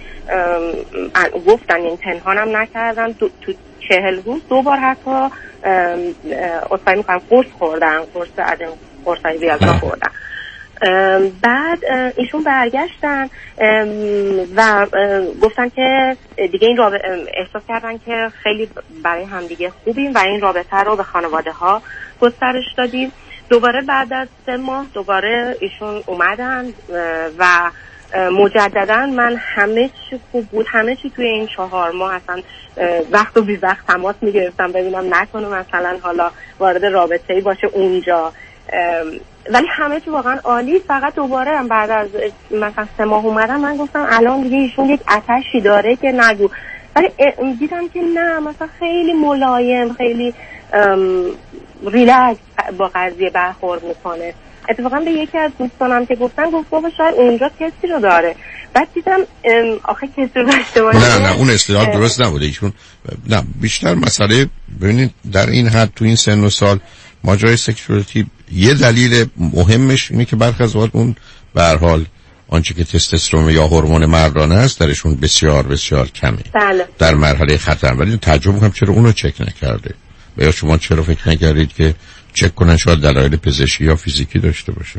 گفتن، این پنهانم نکردن، تو, تو چهل روز دو بار حتی اصفایی میکنم قرص خوردن، قرص از این قرصایی ویازا خوردن. بعد ایشون برگشتن و گفتن که دیگه این رابطه احساس کردن که خیلی برای همدیگه خوبیم و این رابطه رو به خانواده ها گسترش دادیم. دوباره بعد از سه ماه دوباره ایشون اومدن و مجددا من همه چی خوب بود، همه چی توی این چهار ماه اصلا وقت و بی وقت تماس میگرفتم ببینم نکنه مثلا حالا وارد رابطه‌ای باشه اونجا، ولی همه چی واقعا عالی. فقط دوباره هم بعد از مثلا سه ماه اومدم من گفتم الان دیگه ایشون یک آتشی داره که نگو، ولی دیدم که نه، مثلا خیلی ملایم، خیلی ریلکس با قضیه برخورد میکنه. اتفاقا به یکی از دوستانم که گفتن گفت بابا شاید اونجا کسی رو داره. بعد دیدم آخه کسی رو داشته باشه.
نه نه اون اصطلاح درست نبوده ایشون. نه بیشتر مسئله ببینید در این حد تو این سن و سال ماجرای سکشوالیتی یه دلیل مهمش اینه که برخی از اوقات اون به هر حال آنچه که تستوسترون یا هورمون مردانه است درشون بسیار بسیار کمه.
بله.
در مرحله خطر. ولی تعجب می‌کنم چرا اونو چک نکرده و یا شما چرا فکر نکردید که چک کنن شاید دلایل پزشکی یا فیزیکی داشته باشه.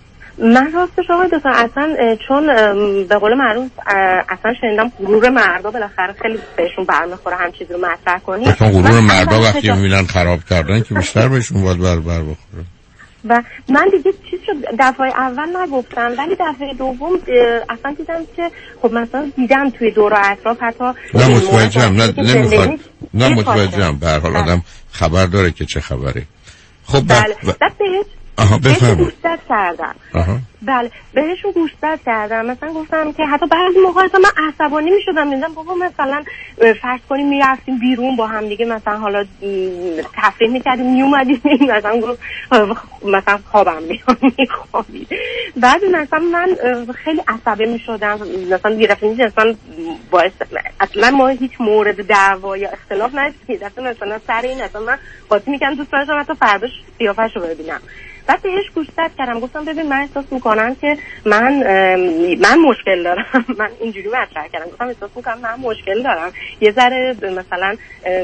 من راستش آقای دکتر اصلا چون به قول معروف اصلا شنیدم غرور مردا بالاخره خیلی بهشون برمیخوره هم چیزی رو مطرح کنی.
چون غرور مردا وقتی میبینن خراب کردن که بیشتر بهشون باید بر بر بخوره.
و من دیگه چیز شد دفعه اول نگفتم ولی دفعه دوم اصلا دیدم که خب مثلا دیدم توی دور و اطراف حتی
نه متوجهم نه نمیخواد نه متوجهم به هر حال آدم خبر داره که چه خبره. خب
بله ب... بهش
آها بفرمایید
گوشزد کردم.
آها
بله بهشون گوشزد کردم مثلا گفتم که حتی بعضی موقع اصلا من عصبانی میشدم میگم بابا مثلا فرض کنیم میرفتیم بیرون با هم دیگه مثلا حالا تفریح میکردیم میومدیم مثلا گفت مثلا خوابم میاد میخوابید بعد مثلا من خیلی عصبی میشدم مثلا گرفتیم مثلا باعث اصلا ما هیچ مورد دعوا یا اختلاف نداشتیم مثلا سر این اصلا من قاطی میکنم دوست داشتم حتی فرداش قیافه‌شو ببینم. بعد بهش گوشزد کردم گفتم ببین من احساس میکنم که من من مشکل دارم من اینجوری مطرح کردم گفتم احساس میکنم من مشکل دارم یه ذره مثلا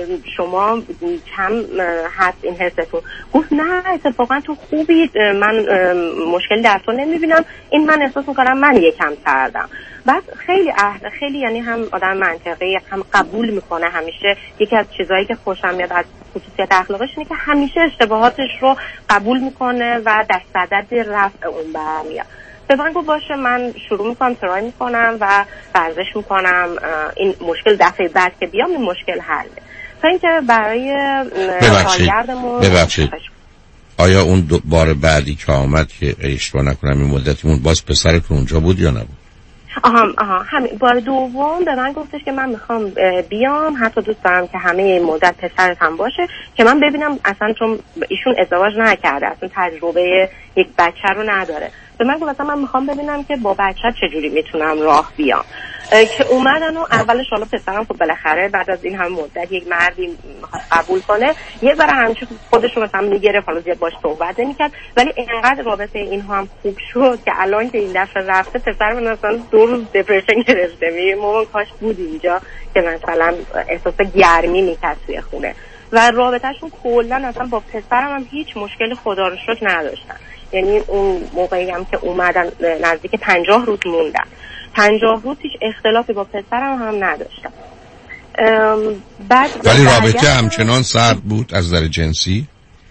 شما کم هست این حستون. گفت نه اتفاقا تو خوبی من مشکل در تو نمیبینم این من احساس میکنم من یکم کردم. بعد خیلی عهد خیلی یعنی هم آدم منطقی هم قبول میکنه همیشه. یکی از چیزایی که خوشم میاد از خصوصیت اخلاقش اینه که همیشه اشتباهاتش رو قبول میکنه و در صدد رفع اون برمیاد. به من گفت باشه من شروع میکنم ترای میکنم و ورزش میکنم این مشکل دفعه بعد که بیام این مشکل حله. تا اینکه برای
سالگردمون ببخشید آیا اون دو بار بعدی که آمد که اشتباه نکنم این مدتیمون باز پسرتون اونجا بود یا نبود؟
آها آها همین بار دوم به من گفتش که من میخوام بیام حتی دوست دارم که همه این مدت پسرت هم باشه که من ببینم اصلا چون ایشون ازدواج نکرده اصلا تجربه یک بچه رو نداره. به من گفت من میخوام ببینم که با بچه چجوری میتونم راه بیام که اومدن و اولش حالا پسرم خب بالاخره بعد از این هم مدت یک مردی قبول کنه یه ذره همیشه خودش رو مثلا میگرفت حالا زیاد باش صحبت نمیکرد ولی اینقدر رابطه اینها هم خوب شد که الان که این دفعه رفته پسر من مثلا دو روز دپرشن گرفته میگه مامان کاش بود اینجا که مثلا احساس گرمی میکرد توی خونه و رابطهشون کلا اصلا با پسرم هم هیچ مشکل خدا رو شکر نداشتن. یعنی اون موقعی هم که اومدن نزدیک پنجاه روز موندن پنجاه روز هیچ اختلافی با پسرم هم نداشتم. بعد
ولی رابطه همچنان سرد بود از نظر جنسی؟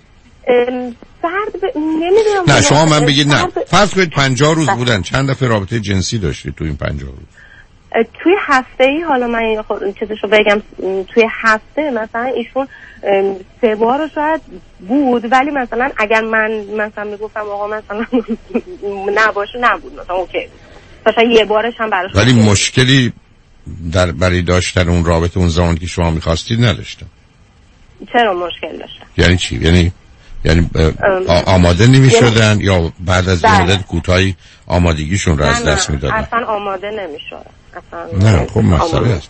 سرد ب... نمیدونم
نه شما من بگید نه فرض کنید پنجاه روز بودن چند دفعه رابطه جنسی داشتید تو این پنجاه روز؟
توی هفته ای حالا من چیزشو بگم توی هفته مثلا ایشون سه بار شاید بود ولی مثلا اگر من مثلا میگفتم آقا مثلا نباشه نبود مثلا اوکی بود مثلا یه بارش هم براش
ولی مشکلی در برای داشتن اون رابطه اون زمان که شما میخواستید نداشتم.
چرا مشکل داشتم؟
یعنی چی؟ یعنی یعنی آماده نمیشدن یا بعد از این مدت کوتاهی آمادگیشون رو از دست میدادن؟
اصلا آماده نمیشدن اصلا.
نه خب مسئله هست.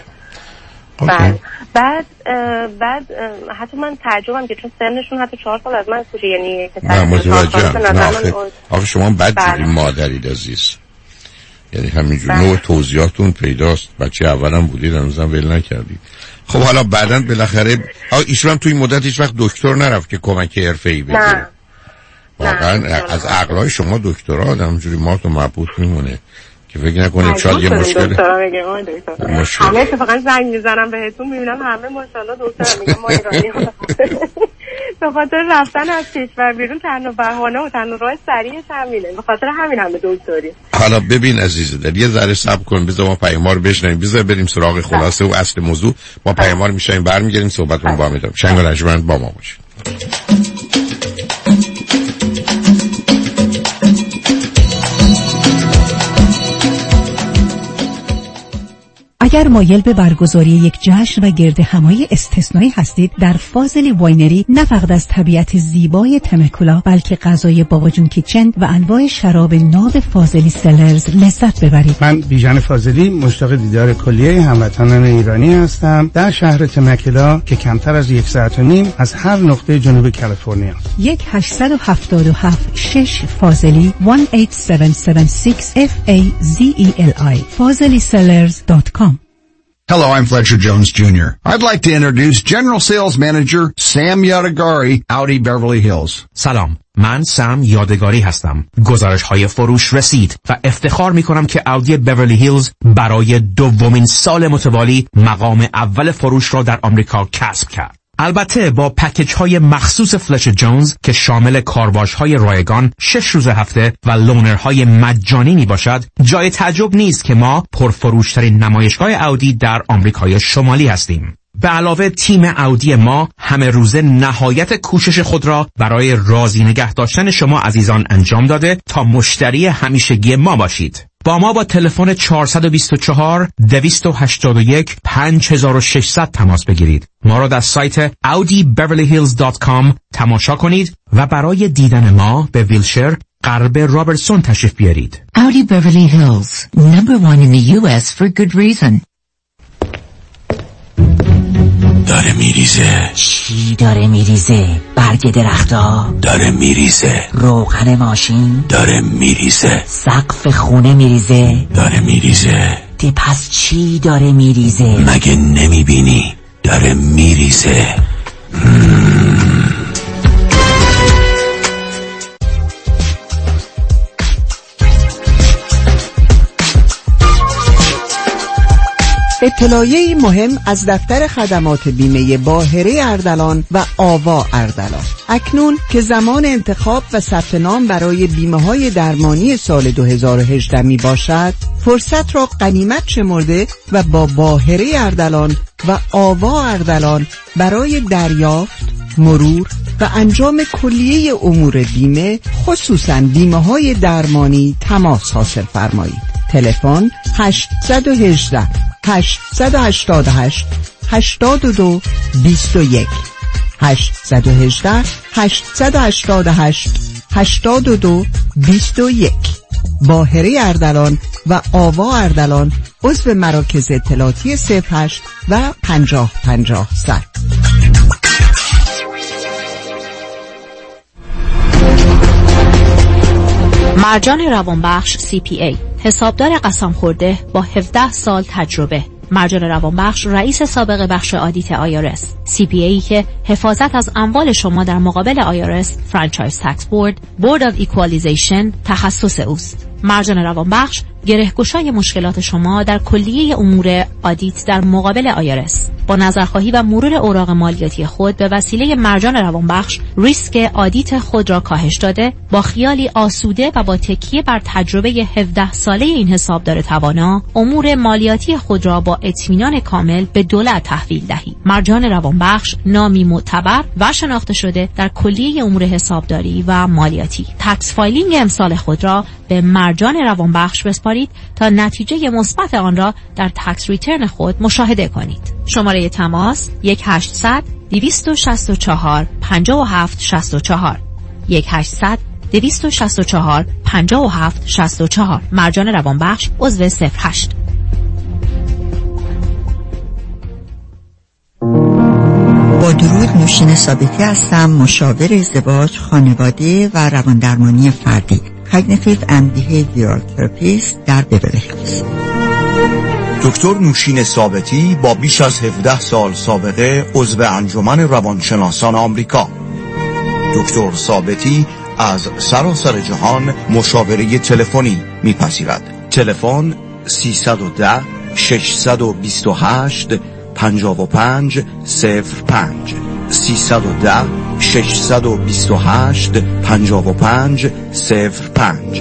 بعد بعد بعد حتی من تعجبم که چون سنشون حتی چهار سال از من کوچه یعنی
نه متوجهم نه آخه شما بدجوری مادرید عزیز یعنی همینجور نوع توضیحاتون پیداست بچه اولم بودید هنوزم ول نکردید. خب حالا بعداً بالاخره ایشون هم توی مدت هیچ وقت دکتر نرفت که کمک حرفه‌ای بده واقعا از عقلای شما دکترها همینجوری ما تو مبهوت میمونه که فکر نکنید شاید یه مشکل
همه اتفاقا زنگ میزنم بهتون میبینم همه ماشاءالله دکتر میگم ما ایرانی به خاطر رفتن از کشور بیرون تنها بهانه و تنها راه سریعش همینه به خاطر همین همه دکتری.
حالا ببین عزیز دل یه ذره صبر کن بذار ما پیام رو بشنویم بذار بریم سراغ خلاصه و اصل موضوع ما پیام رو میشیم برمیگردیم صحبتمون با میدم. شنگ و رجمند با ما باشید.
اگر مایل به برگزاری یک جشن و گرد همایی استثنایی هستید، در فاضلی واینری نه فقط از طبیعت زیبای تمکولا بلکه غذای بابا جون کیچن و انواع شراب ناب فاضلی سلرز لذت ببرید.
من بیژن فاضلی مشتاق دیدار کلیه هموطنان ایرانی هستم در شهر تمکولا که کمتر از یک ساعت و نیم از هر نقطه جنوب کالیفرنیا.
یک هشت هفت هفت شش فاضلی one eight seven seven six F A Z E L I fazeli sellers dot com.
Hello, I'm Fletcher Jones Junior I'd like to introduce General Sales Manager Sam Yadagari, Audi Beverly Hills.
سلام، من سم یادگاری هستم. گزارش های فروش رسید و افتخار می کنم که اودی بیورلی هیلز برای دومین سال متوالی مقام اول فروش را در آمریکا کسب کرد. البته با پکیج های مخصوص فلچر جونز که شامل کارواش های رایگان شش روز هفته و لونر های مجانی می باشد، جای تعجب نیست که ما پرفروشترین نمایشگاه اودی در آمریکای شمالی هستیم. به علاوه تیم اودی ما همه روزه نهایت کوشش خود را برای راضی نگه داشتن شما عزیزان انجام داده تا مشتری همیشگی ما باشید. با ما با تلفن چهار دو چهار دو هشت یک پنج شش صفر صفر تماس بگیرید. ما را در سایت audi beverly hills dot com تماشا کنید و برای دیدن ما به ویلشر غرب رابرتسون تشریف بیارید.
Audi Beverly Hills, number one in the U S for good reason.
داره میریزه.
چی داره میریزه؟ برگ درختا
داره میریزه.
روغن ماشین
داره میریزه.
سقف خونه میریزه.
داره میریزه.
دی پس چی داره میریزه؟
مگه نمیبینی؟ داره میریزه.
اطلاعیه مهم از دفتر خدمات بیمه باهره اردلان و آوا اردلان. اکنون که زمان انتخاب و ثبت نام برای بیمه های درمانی سال دو هزار و هجده می باشد، فرصت را غنیمت شمرده و با باهره اردلان و آوا اردلان برای دریافت، مرور و انجام کلیه امور بیمه، خصوصاً بیمه های درمانی تماس حاصل فرمایید. تلفن هشت یک هشت هشت هشت هشت هشت دو دو یک هشت یک هشت هشت هشت هشت هشت دو دو یک. باهره اردلان و آوا اردلان عضو مراکز اطلاعاتی صفر هشت و پنجاه پنجاه صد.
مرجان روانبخش سی پی ای، حسابدار قسم خورده با هفده سال تجربه. مرجان روانبخش رئیس سابق بخش آدیت آی آر اس، سی پی ای که حفاظت از اموال شما در مقابل آی آر اس، فرانچایز تکس بورد، بورد آف ایکوالیزیشن تخصص اوست. مرجان روانبخش گره‌گشای مشکلات شما در کلیه امور آدیت در مقابل آی آر اس. با نظرخواهی و مرور اوراق مالیاتی خود به وسیله مرجان روانبخش ریسک آدیت خود را کاهش داده، با خیالی آسوده و با تکیه بر تجربه هفده ساله این حسابدار توانا، امور مالیاتی خود را با اطمینان کامل به دولت تحویل دهید. مرجان روانبخش نامی معتبر و شناخته شده در کلیه امور حسابداری و مالیاتی. تکس فایلینگ امسال خود را به مرجان روانبخش بسپارید تا نتیجه مثبت آن را در تکس ریترن خود مشاهده کنید. شماره تماس یک هشتصد دویست و شصت و چهار پنجاه و هفت شصت و چهار یک هشتصد دویست و شصت و چهار پنجاه و هفت شصت و چهار. مرجان روانبخش عضو صفر هشت.
با درود، نوشین ثابتی هستم، مشاور ازدواج، خانواده و رواندرمانی فردی، Cognitive and Behavioral Therapist در بیورلی هیلز.
دکتر نوشین ثابتی با بیش از هفده سال سابقه عضو انجمن روانشناسان آمریکا. دکتر ثابتی از سراسر جهان مشاوره تلفنی میپذیرد. تلفن سیصد و ده ششصد و بیست و هشت پنجاه و پنج صفر پنج سیصد و ده ششصد و بیست و هشت پنجاه و پنج صفر پنج.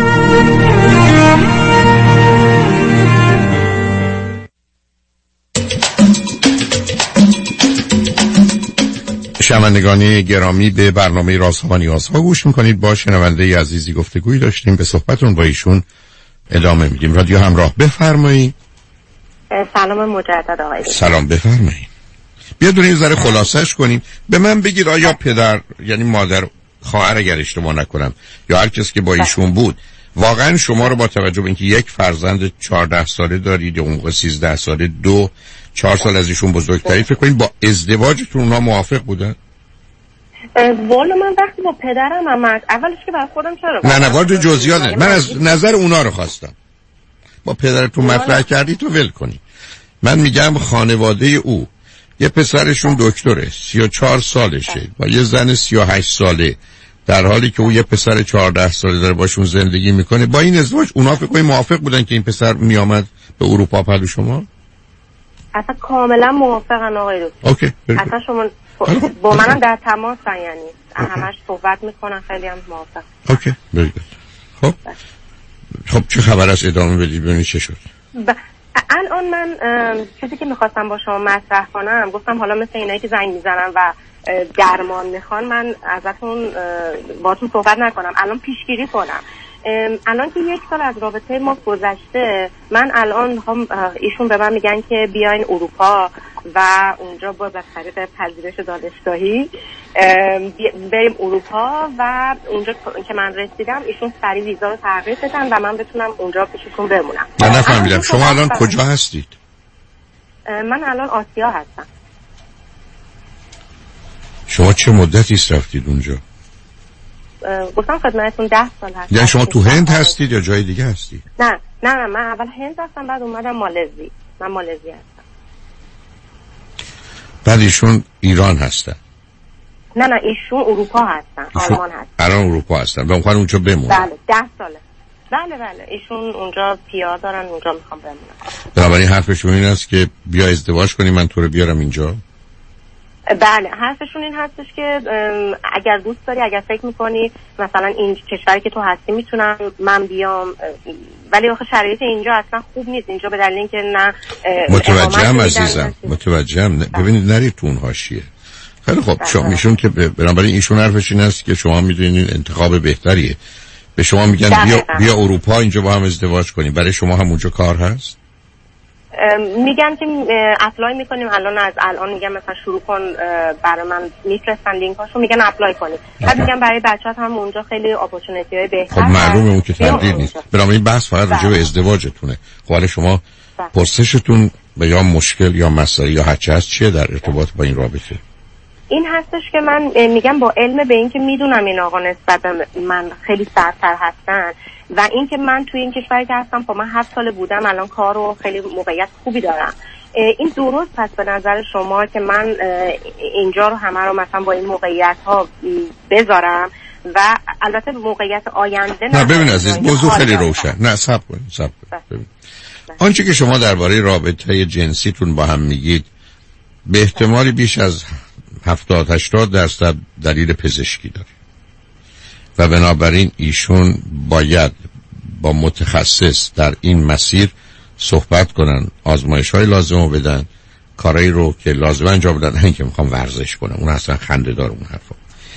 شنوندگان گرامی، به برنامه رازها و نیازها گوش میکنید. با شنونده عزیزی گفتگوی داشتیم، به صحبتون با ایشون ادامه میدیم. رادیو همراه، بفرمایید.
سلام مجدد آقای.
سلام، بفرمایید. بیاد یه ذره خلاصش کنیم. به من بگید آیا پدر یعنی مادر خواهر اگر اشتباه نکنم یا هر کس که با ایشون بود واقعا شما رو با توجه به اینکه یک فرزند چهارده ساله دارید یا اون موقع سیزده ساله، دو چهار سال از ایشون بزرگتری، فکر کنید با ازدواجتون اونها موافق بودن؟
والا من وقتی با پدرم هم اولش که برای خودم چرا
نه نه وارد جزئیات نه، من از نظر اونا رو خواستم. با پدرتون مطرح کردی تو ول کنی. من میگم خانواده او یه پسرشون دکتره سی و چهار سالشه با یه زن سی و هشت ساله، در حالی که او یه پسر چهارده ساله داره باشون زندگی میکنه. با این ازدواج اونا فکر کنید موافق بودن که این پسر میامد به اروپا پلو شما؟
اصلا کاملا موافقن آقای دکتر.
اوکی.
اصلا شما با منم در تماسن، یعنی همش صحبت میکنن، خیلی هم موافق.
اوکی برید. خب خب چه خبر است؟ ادامه بدید ببینید چه شد.
ب... الان من چیزی که میخواستم با شما مطرح کنم، گفتم حالا مثل اینایی که زنگ میزنن و درمان میخوان من ازتون باهاتون صحبت نکنم، الان پیشگیری کنم. الان که یک سال از رابطه ما گذشته، من الان میخوام، ایشون به من میگن که بیاین اروپا و اونجا باز از طریق پذیرش دانشگاهی بریم اروپا و اونجا که من رسیدم ایشون سریع ویزا رو تغییر بدن و من بتونم اونجا پیششون بمونم.
من نفهمیدم شما الان کجا هستید؟
من الان آسیا هستم.
شما چه مدتی است رفتید اونجا؟
گفتم خدمتتون ده سال هست.
یعنی شما تو هند هستید یا جای دیگه هستید؟
نه نه نه من اول هند هستم بعد اومدم مالزی. من مالزی هستم.
بعد ایشون ایران هستن؟
نه نه ایشون اروپا هستن، آلمان هستن.
الان اروپا هستن و میخوان اونجا بمونن؟
بله ده ساله. بله بله ایشون اونجا پیار دارن، اونجا میخوام بمونن.
بنابراین حرفشون این است که بیا ازدواج کنی من تو رو بیارم اینجا؟
بله حرفشون این هستش که اگر دوست داری، اگر فکر میکنی مثلا این کشوری که تو هستی میتونم من بیام، ولی آخه شرایط اینجا اصلا خوب نیست. اینجا به دلیل اینکه نه
متوجهم عزیزم، متوجهم. ببینید نرید تو اون حاشیه. خیلی خب شما میشون که بنابراین ایشون حرفش این است که شما میدونید انتخاب بهتریه. به شما میگن بیا بیا اروپا اینجا با هم ازدواج کنیم. برای شما هم اونجا کار هست؟
میگن که اپلای میکنیم الان، از الان میگن مثلا شروع کن، برای من میفرستن لینکاشو، میگن اپلای کنیم. بعد میگن برای بچه‌ها هم اونجا خیلی اپورتونتی های بهتر.
خب معلومه اون که تردید نیست. بنابراین بحث فقط راجع به ازدواجتونه. خب حالا شما پرسشتون به یا مشکل یا مسئله یا هرچی هست چیه در ارتباط با این رابطه؟
این هستش که من میگم با علم به این که میدونم این آقا نسبت به من خیلی سرتر هستن و این که من توی این کشوری که هستم، خب من هفت ساله بودم، الان کار و خیلی موقعیت خوبی دارم. این درست هست به نظر شما که من اینجا رو همه رو مثلا با این موقعیت ها بذارم و البته موقعیت آینده
نه؟ ببین عزیز موضوع خیلی روشن. نه صبر کنید صبر کنید. آنچه که شما درباره رابطه جنسیتون با هم میگید به احتمالی بیش از هفتاد هشتاد درصد دلیل پزشکی داره و بنابراین ایشون باید با متخصص در این مسیر صحبت کنن، آزمایش های لازم رو بدن، کارایی رو که لازم انجام بدن، نه اینکه میخوام ورزش کنم، اون اصلا خنده دار اون حرفا.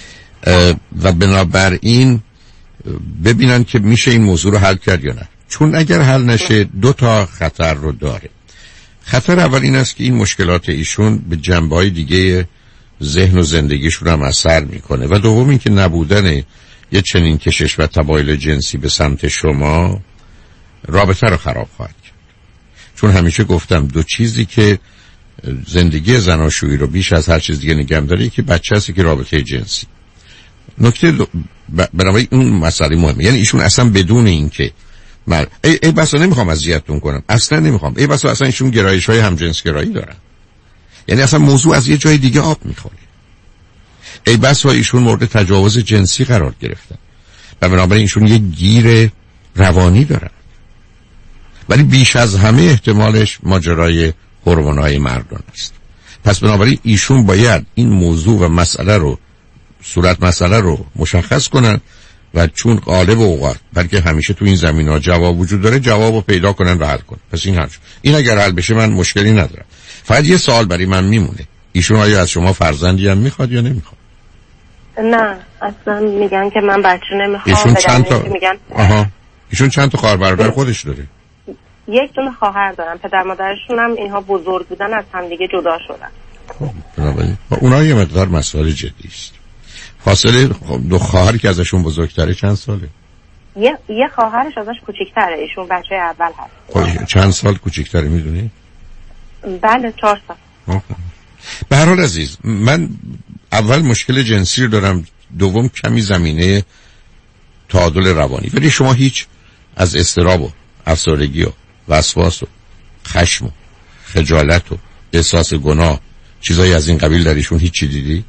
و بنابراین ببینن که میشه این موضوع رو حل کرد یا نه. چون اگر حل نشه دو تا خطر رو داره. خطر اول این است که این مشکلات ایشون به جنبه‌های دیگه ذهن و زندگیشون هم اثر میکنه و دوم این که نبودن یه چنین کشش و تبایل جنسی به سمت شما رابطه رو خراب خواهد کرد. چون همیشه گفتم دو چیزی که زندگی زناشویی رو بیش از هر چیز دیگه نگم داره که بچه هستی که رابطه جنسی. نکته دو... برای اون مسئله مهمه. یعنی ایشون اصلا بدون این که من ای, ای بسا نمیخوام اذیتتون کنم، اصلا نمیخوام، ای بسا اصلا ایشون گرایش های همجنسگرایی دارن، یعنی اصلا موضوع از یه جای دیگه آب میخوره. ای بسا ایشون مورد تجاوز جنسی قرار گرفتن و بنابراین ایشون یه گیر روانی دارن، ولی بیش از همه احتمالش ماجرای هورمون‌های مردان است. پس بنابراین ایشون باید این موضوع و مسئله رو صورت مسئله رو مشخص کنن و چون غالب اوقات بلکه همیشه تو این زمینه‌ها جواب وجود داره جواب رو پیدا کنن و حل کنن. پس این حرف این اگر حل بشه من مشکلی ندارم. فقط یه سوال برای من میمونه، ایشون آیا از شما فرزندی هم میخواد یا نمیخواد؟
نه اصلا میگن که من بچه نمیخوام.
ایشون چند تا میگن آها ایشون چند تا خواهر برادر خودش داره؟
یک دونه خواهر دارم، پدر مادرشون هم اینها بزرگ بودن از همدیگه جدا شدن.
خب بنابراین اونها یه مقدار مسئله جدی است. فاصله دو خواهری که ازشون بزرگتره چند ساله؟
یه یه خواهرش ازش کوچیک‌تره، ایشون بچه اول هست.
خب چند سال کوچیک‌تره میدونی؟
بله چهار سال.
به هر حال عزیز، من اول مشکل جنسی رو دارم، دوم کمی زمینه تعادل روانی، ولی شما هیچ از اضطراب و افسردگی و وسواس و خشم و خجالت و احساس گناه چیزایی از این قبیل در ایشون هیچی دیدید؟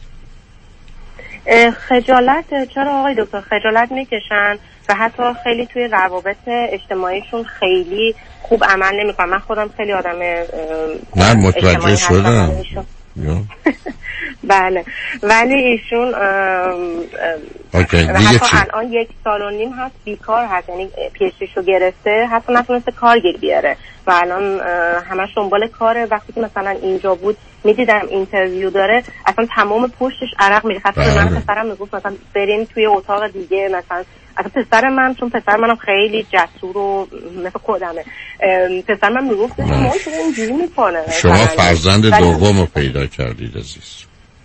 خجالت چرا آقای دکتر؟ خجالت میکشن و حتی خیلی توی روابط اجتماعیشون خیلی خوب عمل نمیکنن. من خودم خیلی آدم
نه متوجه شدم.
بله ولی ایشون حتی الان یک سال و نیم هست بیکار هست، یعنی پیششو گرفته، حتی نتونسته کار گیر بیاره و الان همش دنبال کاره. وقتی که مثلا اینجا بود میدیدم اینترویو داره، اصلا تمام پشتش عرق میریخت. حتی من پسرم میگفت مثلا بریم توی اتاق دیگه، مثلا اصلا پسر من، چون پسر منم خیلی جسور و مثل خودمه، پسر من میگفت ما چرا اینجوری میکنه.
شما فرزند دوم رو پیدا کردید عزیز.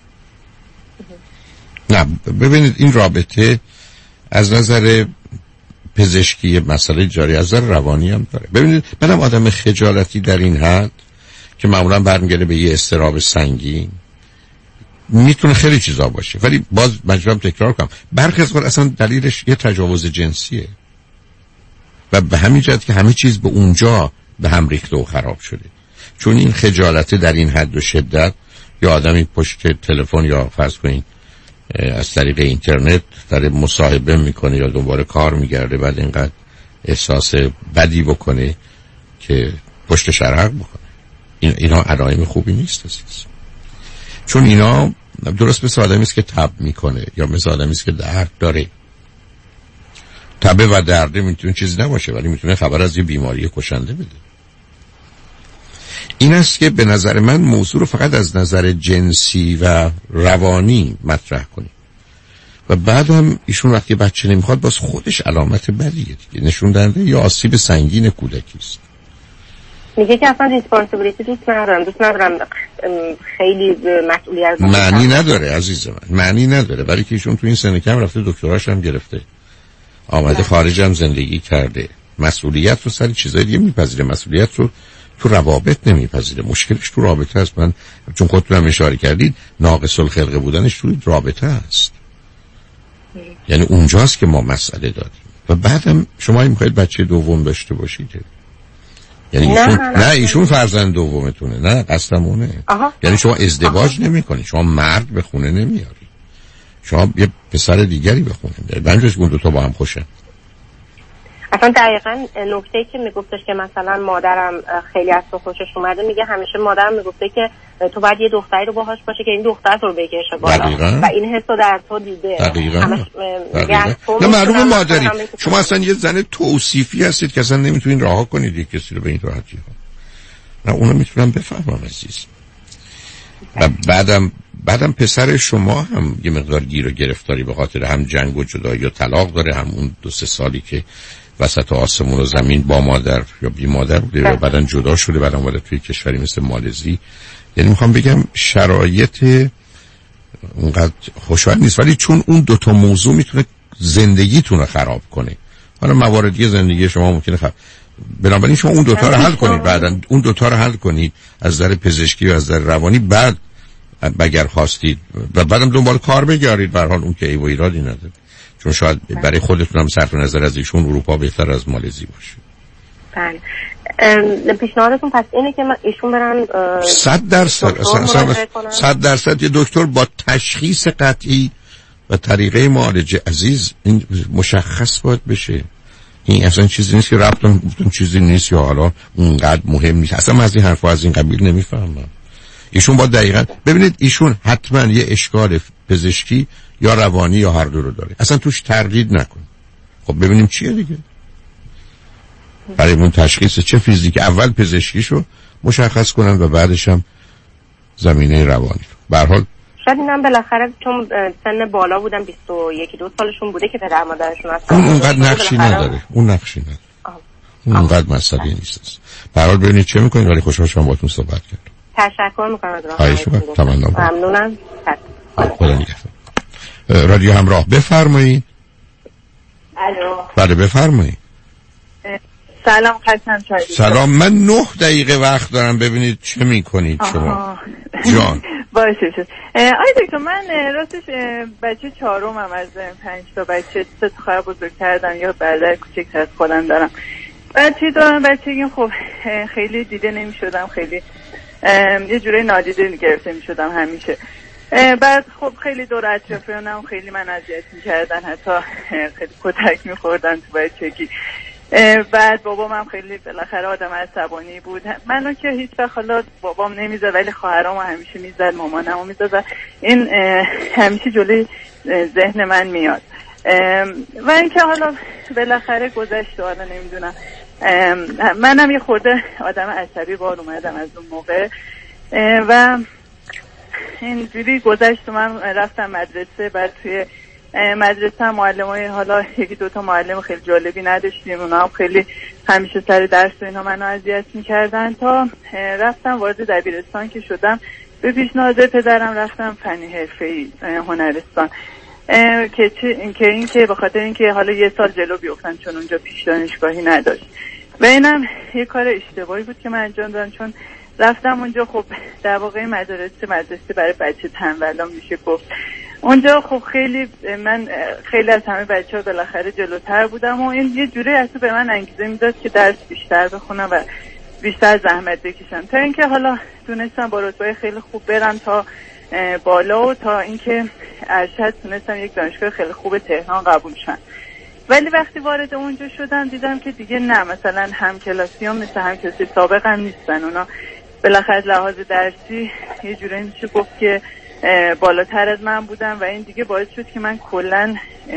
نه ببینید این رابطه از نظر پزشکی مسئله جاری، از نظر روانی هم داره. ببینید منم آدم خجالتی در این حد که معمولا برمیگرده به یه اضطراب سنگین، میتونه خیلی چیزا باشه، ولی باز مجبورم تکرار کنم برخی از وقت اصلا دلیلش یه تجاوز جنسیه و به همین جهت که همه چیز به اونجا به هم ریخته و خراب شده. چون این خجالت در این حد و شدت، یا آدمی پشت تلفن یا فرض کنین از طریق اینترنت داره مصاحبه میکنه یا دوباره کار میگرده، بعد اینقدر احساس بدی بکنه که پشت شرق بکنه، این اینا علائم خوبی نیست عزیز. چون اینا درست مثل آدمی است که تب میکنه یا مثل آدمی است که درد داره. تبه و درده میتونه چیزی نباشه، ولی میتونه خبر از یه بیماری کشنده بده. این است که به نظر من موضوع رو فقط از نظر جنسی و روانی مطرح کنیم و بعدم ایشون وقتی بچه نمیخواد باز خودش علامت بدیه دیگه، نشون دهنده یا آسیب سنگین کودکی است.
میگه که اصلا ریسپانسیبیلیتی دوست ندارم، دوست ندارم خیلی مسئولیت.
معنی نداره عزیز من، معنی نداره، ولی که ایشون تو این سن کم رفته دکتراش هم گرفته، آمده خارج هم زندگی کرده، مسئولیت رو سر چیزای دیگه میپذیره، مسئولیت رو تو روابط نمیپذیره. مشکلش تو رابطه است. من چون خودتون هم اشاره کردید ناقص الخلقه بودنش توی رابطه است، یعنی اونجاست که ما مسئله داریم. و بعدم شما میخواید بچه دوم داشته باشید، یعنی ایشون نه, نه, نه ایشون فرزند دومتونه، نه قصدمونه. یعنی شما ازدواج نمی کنید، شما مرد به خونه نمیاری، شما یه پسر دیگری به خونه میاری، بنجش اون دوتا با هم خوشن.
اصلا دقیقا نکته‌ای که میگفتش که مثلا مادرم خیلی از تو خوشش اومده، میگه همیشه مادرم میگفته که تو باید یه دختری رو باهاش باشه که این دختر تو رو بکشه بالا و این حسو در تو دیده.
دقیقاً. دقیقاً. نه معلومه مادری، شما اصلا یه زن توصیفی هستید که اصلا نمیتونین رها کنید یک کسی رو به این راحتی ها. نه اونو میتونم بفهمم عزیز. و بعدم بعدم پسر شما هم یه مقدار گیر و گرفتاری به خاطر هم جنگ و جدایی و طلاق داره، هم اون دو سه سالی که وسط آسمون و زمین با مادر یا بی مادر بوده و بعدن جدا شده، بعدن اومده توی کشوری مثل مالزی. یعنی میخوام بگم شرایط اونقدر خوشایند نیست، ولی چون اون دوتا موضوع میتونه زندگیتون رو خراب کنه. حالا مواردی زندگی شما ممکنه خراب، بنابراین شما اون دوتا رو حل کنید، بعدن اون دوتا رو حل کنید از نظر پزشکی و از نظر روانی، بعد اگر خواستید و بعدم دنبال کار بگیرید. به هر حال اون که ای و ایرادی نداره، چون شاید برای خودتون هم صرف نظر از ایشون اروپا بهتر از مالزی باشه.
بله. پیشنهادتون پس اینه که من ایشون برن
صد درصد صد درصد یه دکتر با تشخیص قطعی و طریقه معالجه عزیز این مشخص باید بشه. این اصلا چیزی نیست که ربطون گفتون چیزی نیست یا حالا اونقدر مهم نیست. اصلا من از این حرفا از این قبیل نمیفهمم. ایشون با دقیقاً ببینید ایشون حتما یه اشکال پزشکی یا روانی یا هر دو رو داره، اصلا توش تردید نکن. خب ببینیم چیه دیگه، برای اون تشخیص چه فیزیک اول پزشکیشو مشخص کنن و بعدش هم زمینه روانی. به هر حال
شاید اینم بالاخره چون سن بالا بودن بیست و یک دو سالشون بوده که پدر مادرشون هستن،
اون اونقدر نقشی نداره، اون نقشی نداره. اونقدر مسئله نیست. به هر حال ببینید چه میکنید، ولی خوشحال شدم باهاتون صحبت کردم.
تشکر میکنم از
خواهش میکنم. تمام.
ممنونم.
خدا نگهدار. رادیو همراه بفرمایید.
الو.
بله بفرمایید.
سلام قسم شدید.
سلام، من نه دقیقه وقت دارم، ببینید چه میکنید شما. جان
باشه شد. آی دکتر، من راستش بچه چهارمم از پنج تا بچه، سه تا خواهر بزرگ کردم یا برادر کوچکتر از خودم دارم. بچه دارم، بچگیم خب خیلی دیده نمی شدم، خیلی یه جوره نادیده گرفته می شدم همیشه. بعد خب خیلی دور اطرافیانم خیلی من اذیت می کردن، حتی خیلی کتک می خوردن تو بچگی. بعد بابام هم خیلی بالاخره آدم عصبانی بود. منو که هیچ وقت حالا بابام نمیزد، ولی خواهرامو همیشه میزد، مامانمو میزد. این همیشه جلوی ذهن من میاد. و اینکه حالا بالاخره گذشت و حالا نمیدونم، منم یه خورده آدم عصبی بار اومدم از اون موقع و اینجوری گذشت و من رفتم مدرسه. بعد توی مدرسه هم معلمای حالا یکی دوتا معلم خیلی جالبی نداشتیم، اونا هم خیلی همیشه سر درس و اینا منو اذیت میکردن. تا رفتم وارد دبیرستان که شدم، به پیشنهاد پدرم رفتم فنی حرفه‌ای هنرستان که چه که این که به خاطر اینکه حالا یه سال جلو بیفتم، چون اونجا پیش دانشگاهی نداشت و اینم یه کار اشتباهی بود که من انجام دادم. چون رفتم اونجا، خب در واقع مدرسه مدرسه برای بچه تنبلا میشه گفت. اونجا خب خیلی من خیلی از همه بچه ها بالاخره جلوتر بودم و این یه جوری اصلا به من انگیزه میداد که درس بیشتر بخونم و بیشتر زحمت بکشم، تا اینکه حالا تونستم با رتبه خیلی خوب برم تا بالا و تا اینکه ارشد تونستم یک دانشگاه خیلی خوب تهران قبول شدم. ولی وقتی وارد اونجا شدم دیدم که دیگه نه، مثلا همکلاسیام مثل همکلاسی سابق هم نیستن. اونا بالاخره لحاظ درسی یه جوری میشه گفت که بالاتر از من بودم و این دیگه باعث شد که من کلن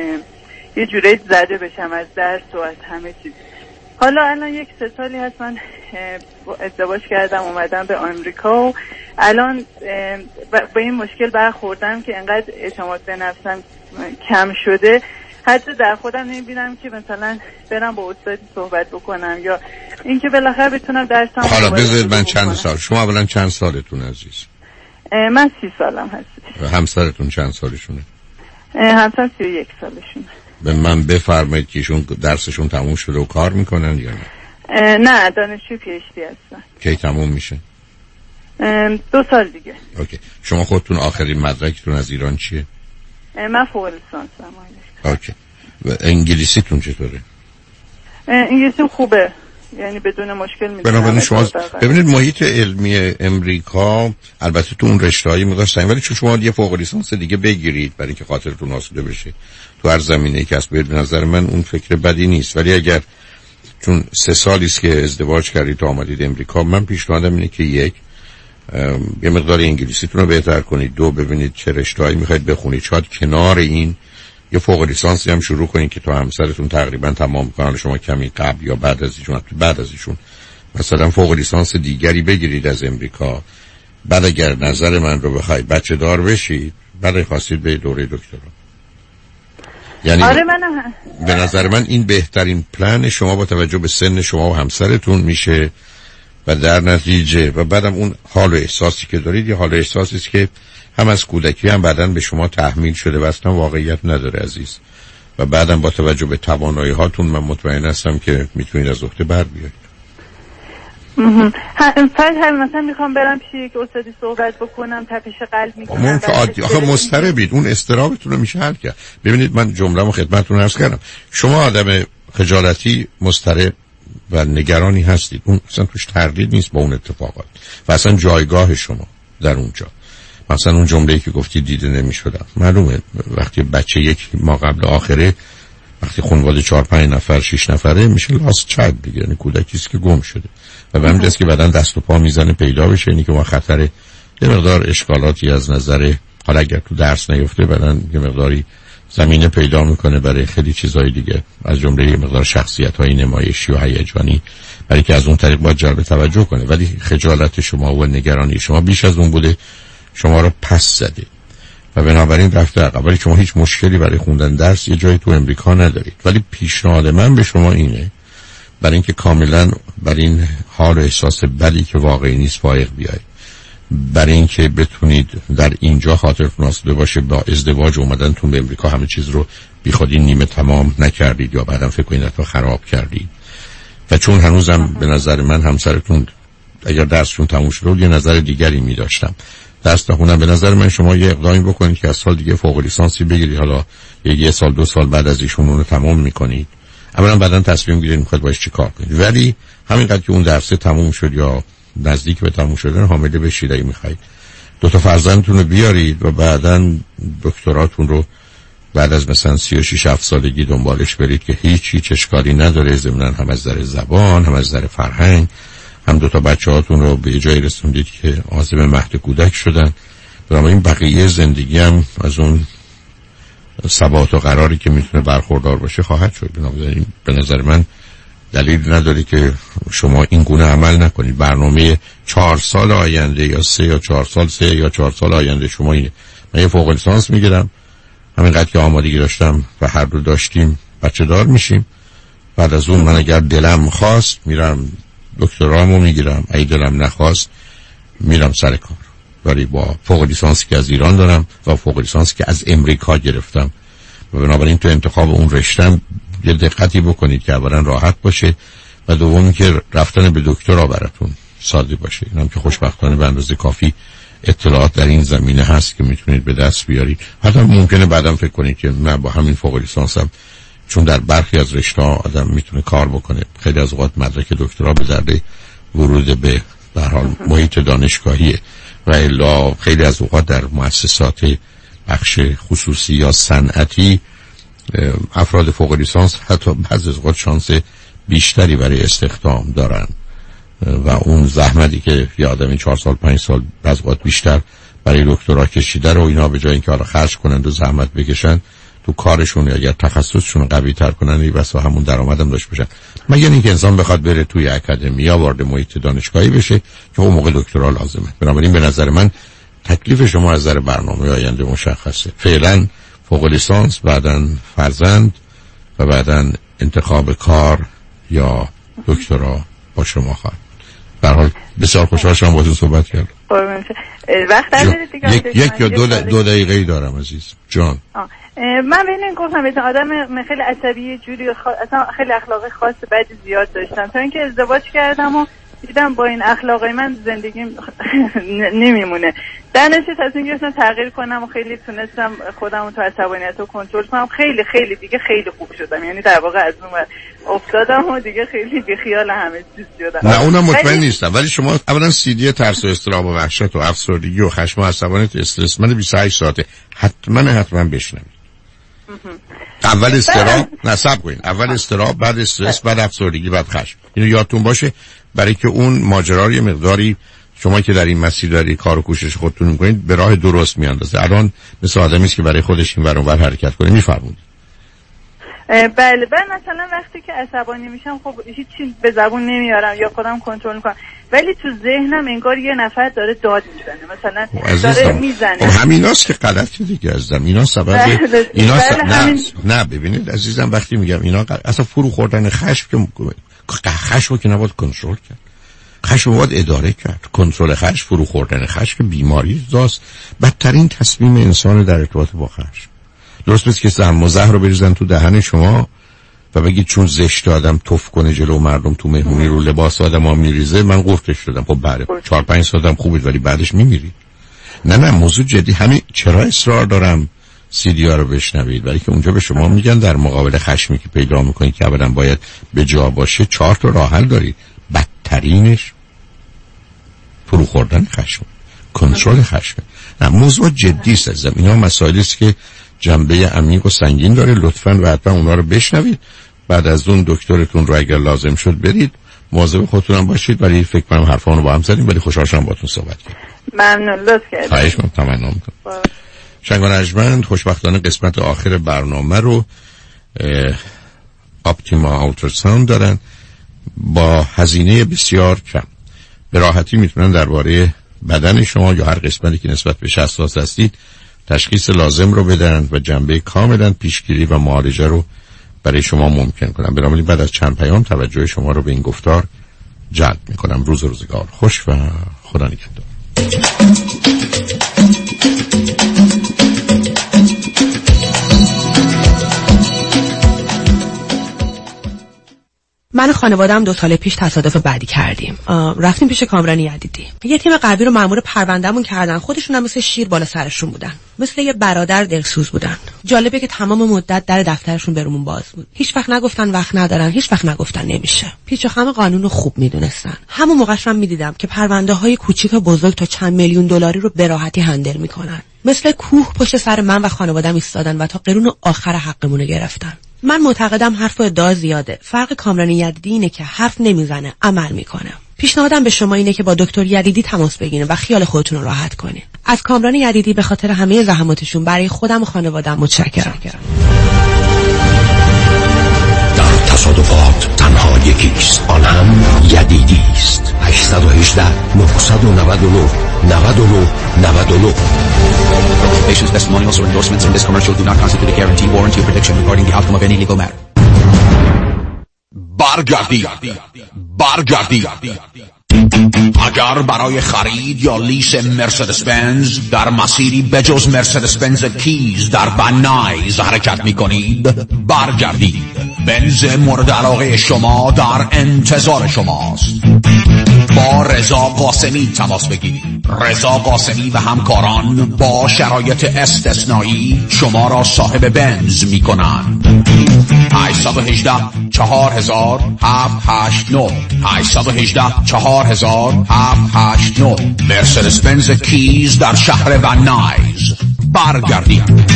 یه جوری زده بشم از درس و از همه چیز. حالا الان یک سه سالی هست من ازدواج کردم، اومدم به آمریکا و الان با این مشکل برخوردم که انقدر اعتماد به نفسم کم شده، حتی در خودم نمیبینم که مثلا برم با استادی صحبت بکنم یا اینکه بالاخره بتونم درسم.
حالا بذارید من چند سال، شما اولا چند سالتون عزیز؟
من سی سالم هست.
همسرتون چند سالشونه؟
همسرم سی و یک سالشونه.
به من بفرمایید که ایشون درسشون تموم شده و کار میکنن یا
نه؟ نه، دانشجو پی اچ دی هستن.
کی تموم میشه؟
دو سال دیگه.
اوکی. شما خودتون آخرین مدرکتون از ایران چیه؟
من فوق لیسانسم.
اوکی. و انگلیسیتون چطوره؟
انگلیسیم خوبه، یعنی بدون مشکل میتونم.
بنابراین شما ببینید محیط علمی امریکا البته تو اون رشته‌ای می‌ذاشتن، ولی چون شما یه فوق لیسانس دیگه بگیرید برای اینکه خاطرتون آسوده بشه تو هر زمینه‌ای که هست، به نظر من اون فکر بدی نیست. ولی اگر چون سه سالی است که ازدواج کردید و آمدید امریکا، من پیشنهادم اینه که یک یه مقدار انگلیسیتون رو بهتر کنید، دو ببینید چه رشته‌ای می‌خواید بخونید، شاید کنار این یه فوق لیسانسی هم شروع کنید که تو همسرتون تقریبا تمام کنن، شما کمی قبل یا بعد از ایشون بعد از ایشون مثلا فوق لیسانس دیگری بگیرید از امریکا. بعد اگر نظر من رو بخواید بچه دار بشید، بعد خواستید به دوره دکترا. یعنی
آره منم
به نظر من این بهترین پلن شما با توجه به سن شما و همسرتون میشه و در نتیجه و بعدم اون حال و احساسی که دارید یه حال و احساسی است که هم از کودکی هم بعدن به شما تحمیل شده و اصلا واقعیت نداره عزیز. و بعدم با توجه به توانایی هاتون من مطمئن هستم که میتونید از عهده بر بیایید.
فرض هم مثلا میخوام برم پیش یک استادی صحبت بکنم، تپش قلب میکنم.
اون که عادی آخه مضطربید، اون استرابتون رو میشه حل کرد. ببینید من جمله‌مو خدمتتون عرض کردم، شما آدم خجالتی، مضطرب و نگرانی هستید، اون اصلا توش تردید نیست با اون اتفاقات و اصلا جایگاه شما در اونجا. مثلا اون جمله‌ای که گفتی دیده نمی‌شدم، معلومه وقتی بچه یک ما قبل آخره، وقتی خانواده چهار پنج نفر شش نفره میشه لاست چایلد دیگه، یعنی کودکی است که گم شده و به همین جاست که بعدن دست و پا میزنه پیدا بشه، یعنی که ما خطر یه مقدار اشکالاتی از نظر حالا اگر تو درس نیفته بعدن یه مقداری زمینه پیدا میکنه برای خیلی چیزای دیگه، از جمله یه مقدار شخصیت‌های نمایشی و هیجانی، برای که از اون طریق باید جلب توجه کنه. ولی خجالت شما و نگرانی شما بیش از اون بوده، شما رو پس زده و بنابراین رفته عقب. ولی شما هیچ مشکلی برای خوندن درس یه جایی تو امریکا ندارید. ولی پیشنهاد من به شما اینه برای اینکه کاملا بر این حال و احساس بدی که واقعی نیست فائق بیایید، برای اینکه بتونید در اینجا خاطرتون آسوده باشه با ازدواج اومدنتون به امریکا همه چیز رو بی خودی نیمه تمام نکردید یا بعدم فکر کنید حتی خراب کردید. و چون هنوزم به نظر من همسرتون اگر درسشون تموم شد یه نظر دیگری می داشتم، درس نخونم، به نظر من شما یه اقدامی بکنید که از سال دیگه فوق لیسانسی بگیرید، حالا یه, یه سال دو سال بعد از ایشون اون رو تمام میکنید، اولا بعدن تصمیم گیرید میخواید باش چی کار کنید. ولی همینقدر که اون درسه تموم شد یا نزدیک به تموم شدن حامله بشید اگه میخواید، دو تا فرزندتون رو بیارید و بعداً دکتراتون رو بعد از مثلا سی و شش هفت سالگی دنبالش برید که هیچ هیچ اشکالی نداره، ضمناً هم از نظر زبان هم از نظر فرهنگ هم دو تا بچه‌هاتون رو به جای رسوندید که عازم مهد کودک شدن. بنابراین بقیه زندگی هم از اون ثبات و قراری که میتونه برخوردار باشه خواهد شد. بنابراین به نظر من دلیل نداره که شما این گونه عمل نکنید. برنامه چهار سال آینده یا سه یا چهار سال سه یا چهار سال آینده شما اینه. من یه فوق لیسانس میگیرم، همینقدر که آمادگی داشتم و هر دو داشتیم بچه دار میشیم، بعد از اون من اگر دلم خواست میرم دکترامو میگیرم، اگه دلم نخواست میرم سر کار. ولی با فوق لیسانسی که از ایران دارم و فوق لیسانسی که از امریکا گرفتم و بنابراین تو انتخاب اون رشتم یه دقتی بکنید که اولا راحت باشه و دومی که رفتن به دکترا براتون ساده باشه. اینم که خوشبختانه به اندازه کافی اطلاعات در این زمینه هست که میتونید به دست بیارید. حتی ممکنه بعدم فکر کنید که من با همین فوق لیسانسم، چون در برخی از رشته‌ها آدم میتونه کار بکنه، خیلی از اوقات مدرک دکترا به درد ورود به در حال محیط دانشگاهیه و الا خیلی از اوقات در مؤسسات بخش خصوصی یا صنعتی افراد فوق لیسانس حتی بعضی از اوقات شانس بیشتری برای استخدام دارن و اون زحمتی که یه آدمی چهار سال پنج سال بعضی اوقات بیشتر برای دکترا کشیده رو اینا به جای اینکه حالا خرج کنند و زحمت بکشن تو کارشون اگر تخصصشون قوی تر کنن ای بسا همون درآمدم داشت باشن، مگر اینکه انسان بخواد بره توی اکادمی یا وارد محیط دانشگاهی بشه که اون موقع دکترا لازمه. بنابراین به نظر من تکلیف شما از نظر برنامه آینده مشخصه. فعلا فوق لیسانس، بعداً فرزند و بعداً انتخاب کار یا دکترا با شما خواهد. به هر حال بسیار خوشحال شدم باهاتون صحبت کردم.
وقت دارید دیگه؟
یک, یک یا دو, دو دقیقه دارم عزیز جان.
آه. من بین این گفتم بهتون آدم خیلی عصبی جوری خوا... اصلا خیلی اخلاق خاص بدی زیاد داشتم تا اینکه ازدواج کردم و دیدم با این اخلاقای من زندگیم نمیمونه. در نتیجه تصمیم گرفتم تغییر کنم و خیلی تونستم خودم رو تو عصبانیت رو کنترل کنم. خیلی خیلی دیگه خیلی خوب شدم، یعنی در واقع از اون افتادم و دیگه خیلی بیخیال همه چیز شدم.
نه اونم مطمئن ولی... نیستم، ولی شما اولا سی دی ترس و اضطراب و وحشت و افسردگی و خشم و عصبانیت استرس من بیست و هشت ساعته حتما حتما بشنوید. اول استراب نصب کنین، اول استراب، بعد استرس، بعد افسردگی، بعد خشم. اینو یادتون باشه برای که اون ماجرا یه مقداری شما که در این مسیر داری کار و کوشش خودتون میکنید به راه درست میاندازه. الان مثل آدمی است که برای خودش این ور اون ور حرکت کنه. میفرمایید.
بله من مثلا وقتی که عصبانی میشم خب هیچی به زبون نمیارم یا خودم کنترل میکنم، ولی تو ذهنم انگار یه نفر داره داد میزنه، مثلا داره میزنه.
همیناست که غلطی دیگه ازدم. اینا سبب اینا سبب نه, همین... نه ببینید عزیزم وقتی میگم اینا غل... اصلا فرو خوردن خشم که خشم رو که نباید کنترل کرد، خشم رو باید اداره کرد. کنترل خشم، فرو خوردن خشم که بیماری زاست، بدترین تصمیم انسان در ارتباط با خشم. درست مثل که زهر و زهر رو بریزن تو دهن شما و بگید چون زشت آدم توف کنه جلو مردم تو مهمونی رو لباس آدم ها میریزه من قورتش دادم. خب بله چهار پنج سال آدم خوبید ولی بعدش میمیرید. نه نه موضوع جدی همین. چرا اصرار دارم سی دی ها رو بشنوید؟ ولی که اونجا به شما میگن در مقابل خشمی که پیدا میکنید که اولا باید به جا باشه چهار تا راه حل دارید. بدترینش فرو خوردن خشم، کنترل خشم. نه موضوع جدی است عزیزم. اینا مسائلی است که جنبه عمیق و سنگین داره. لطفاً و حتما اونا رو بشنوید. بعد از اون دکترتون رو اگر لازم شد برید. مواظب خودتون هم باشید. ولی فکر کنم حرفامو با هم زدیم ولی خوشحال شدم باهاتون صحبت کردم.
ممنون لطف کردید.
خواهش می‌کنم. تمنا می‌کنم. شنگان ارجمند خوشبختانه قسمت آخر برنامه رو اپتیما آلتراساوند دارن با هزینه بسیار کم. به راحتی میتونن درباره بدن شما یا هر قسمتی که نسبت به حساس هستید تشخیص لازم رو بدن و جنبه کاملا پیشگیری و معالجه رو برای شما ممکن کنم. بنابراین بعد از چند پیام توجه شما رو به این گفتار جلب میکنم. روز و روزگار خوش و خدا نگهدار.
من و خانواده‌ام دو سال پیش تصادف بعدی کردیم. رفتیم پیش کامران یدیدی. یه تیم قوی رو مأمور پروندهمون کردن. خودشون هم مثل شیر بالا سرشون بودن. مثل یه برادر دلسوز بودن. جالبه که تمام مدت در دفترشون برامون باز بود. هیچ وقت نگفتن وقت ندارن، هیچ وقت نگفتن نمیشه. پیچ و خم قانون رو خوب میدونستن. همون موقعش من میدیدم که پرونده‌های کوچیک و بزرگ تا چند میلیون دلاری رو به راحتی هندل میکنن. مثل کوه پشت سر من و خانواده‌ام ایستادن و تا قرون آخر حقمون رو گرفتن. من معتقدم حرف و ادعا زیاده. فرق کامران یدیدی اینه که حرف نمیزنه، عمل میکنه. پیشنهادم به شما اینه که با دکتر یدیدی تماس بگیرید و خیال خودتون رو راحت کنید. از کامران یدیدی به خاطر همه زحماتشون برای خودم و خانواده‌ام متشکرم.
در تصادفات تنها یکیست، آن هم یدیدی است. هشت یک هشت نه نه نه نه نه نه نه.
Patients' testimonials or endorsements in this commercial do not constitute a guarantee, warranty, or prediction regarding the outcome of any legal matter.
برگردی برگردی اگر برای خرید یا لیس مرسدس بنز در مسیری بجز مرسدس بنز کیز در بنایز حرکت می کنید، برگردید. بنز مورد علاقه شما در انتظار شماست. با رضا قاسمی تماس بگیرید. رضا قاسمی و همکاران با شرایط استثنایی شما را صاحب بنز می کنند. هشت یک هشت چهار هزار هفت هشت نه هشت یک هشت چهار هزار هفت هشت نه. مرسدس بنز کیز در شهر ونایز. برگردید.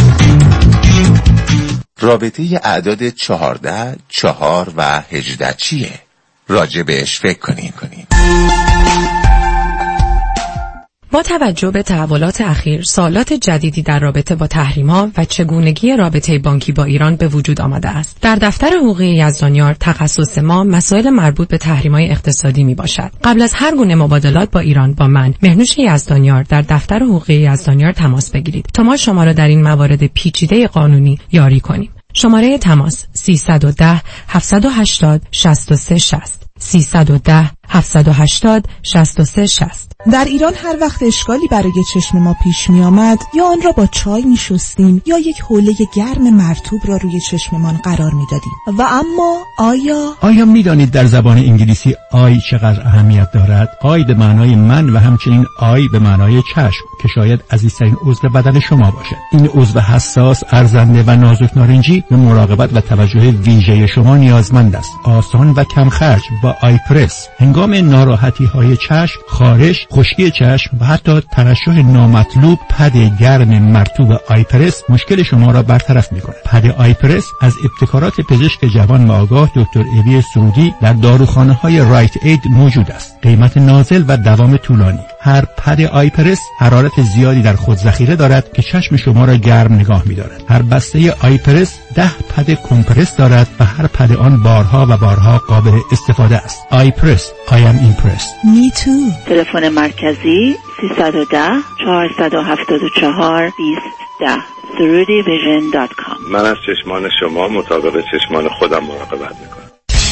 رابطه اعداد چهارده، چهار و هجده چیه؟ راجع بهش فکر کنین کنین.
با توجه به تحولات اخیر، سوالات جدیدی در رابطه با تحریم‌ها و چگونگی رابطه بانکی با ایران به وجود آمده است. در دفتر حقوقی یزدانیار تخصص ما مسائل مربوط به تحریم‌های اقتصادی میباشد. قبل از هر گونه مبادلات با ایران با من، مهنوش یزدانیار، در دفتر حقوقی یزدانیار تماس بگیرید تا ما شما را در این موارد پیچیده قانونی یاری کنیم. شماره تماس سیصد و ده هفتصد و هشتاد شصت و سه شصت سیصد و ده هفتصد و هشتاد شصت و سه شصت.
در ایران هر وقت اشکالی برای چشم ما پیش می آمد، یا آن را با چای می شستیم یا یک حوله گرم مرطوب را روی چشممان قرار می دادیم. و اما آیا
آیا می دانید در زبان انگلیسی آی چقدر اهمیت دارد؟ آی به معنای من و همچنین آی به معنای چشم که شاید عزیزترین عضو بدن شما باشد. این عضو حساس، ارزنده و نازک نارنجی به مراقبت و توجه ویژه شما نیازمند است. آسان و کم خرج با آی پرس. هنگام ناراحتی های چشم، خارش، خشکی چشم و حتی ترشح نامطلوب، پد گرم مرطوب آی پرس مشکل شما را برطرف می‌کند. پد آی پرس از ابتکارات پزشک جوان و آگاه دکتر اوی سرودی در داروخانه‌های رایت اید موجود است. قیمت نازل و دوام طولانی. هر پد آی پرس حرارت زیادی در خود ذخیره دارد که چشم شما را گرم نگاه می‌دارد. هر بسته آی پرس ده پد کمپرس دارد و هر پد آن بارها و بارها قابل استفاده است. آی پرس. I am impressed.
Me too.
تلفن مرکزی سیصد و ده چهارصد و هفتاد و چهار بیست ده سرودی ویژن دات کام.
من از چشمان شما مطابق چشمان خودم مراقبت میکنم.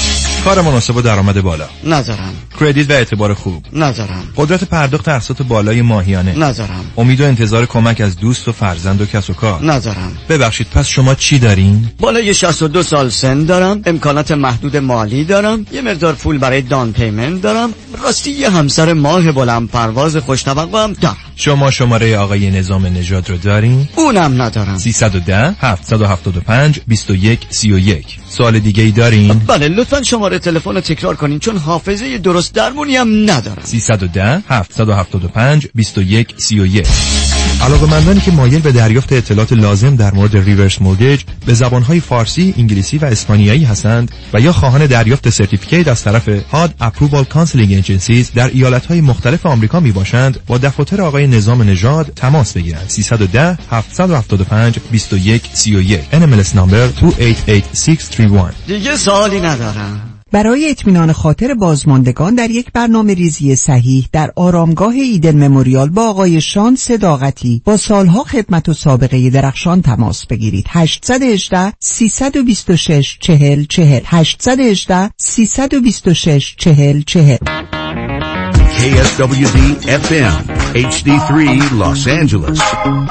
کار مناسب و درآمد بالا
نذارم.
کردیت و اعتبار خوب
نذارم.
قدرت پرداخت اقساط بالای ماهیانه
نذارم.
امید و انتظار کمک از دوست و فرزند و کس و کار
نذارم.
ببخشید پس شما چی دارین؟
بالای شصت و دو سال سن دارم، امکانات محدود مالی دارم، یه مقدار پول برای دان پیمنت دارم، راستی یه همسر ماه بلند پرواز خوش توقع هم دارم.
شما شماره آقای نظام نژاد رو دارین؟
اونم ندارم.
سیصد و ده هفتصد و هفتاد و پنج بیست و یک سی و یک. سوال دیگه ای دارین؟
بله لطفاً شماره تلفن رو تکرار کنین چون حافظه درست درمونی هم ندارم.
سیصد و ده هفتصد و هفتاد و پنج بیست و یک سی و یک. علاقه‌مندانی که مایل به دریافت اطلاعات لازم در مورد ریورس مورگیج به زبان‌های فارسی، انگلیسی و اسپانیایی هستند و یا خواهان دریافت سرتیفیکیت از طرف هاد اپرووال کانسلینگ ایجنسیز در ایالت‌های مختلف آمریکا میباشند، با دفاتر آقای نظام نژاد تماس بگیرند. سیصد و ده هفتصد و هفتاد و پنج بیست و یک سی و یک. ان ام ال اس نمبر دو هشت هشت شش سه یک.
دیگه سوالی ندارم.
برای اطمینان خاطر بازماندگان در یک برنامه ریزی صحیح در آرامگاه ایدن مموریال با آقای شان صداقتی با سالها خدمت و سابقه درخشان تماس بگیرید. هشت یک هشت سه دو شش چهل چهل هشت یک هشت سه دو شش چهل چهل.
کی اس دبلیو دی اف ام اچ دی سه Los Angeles.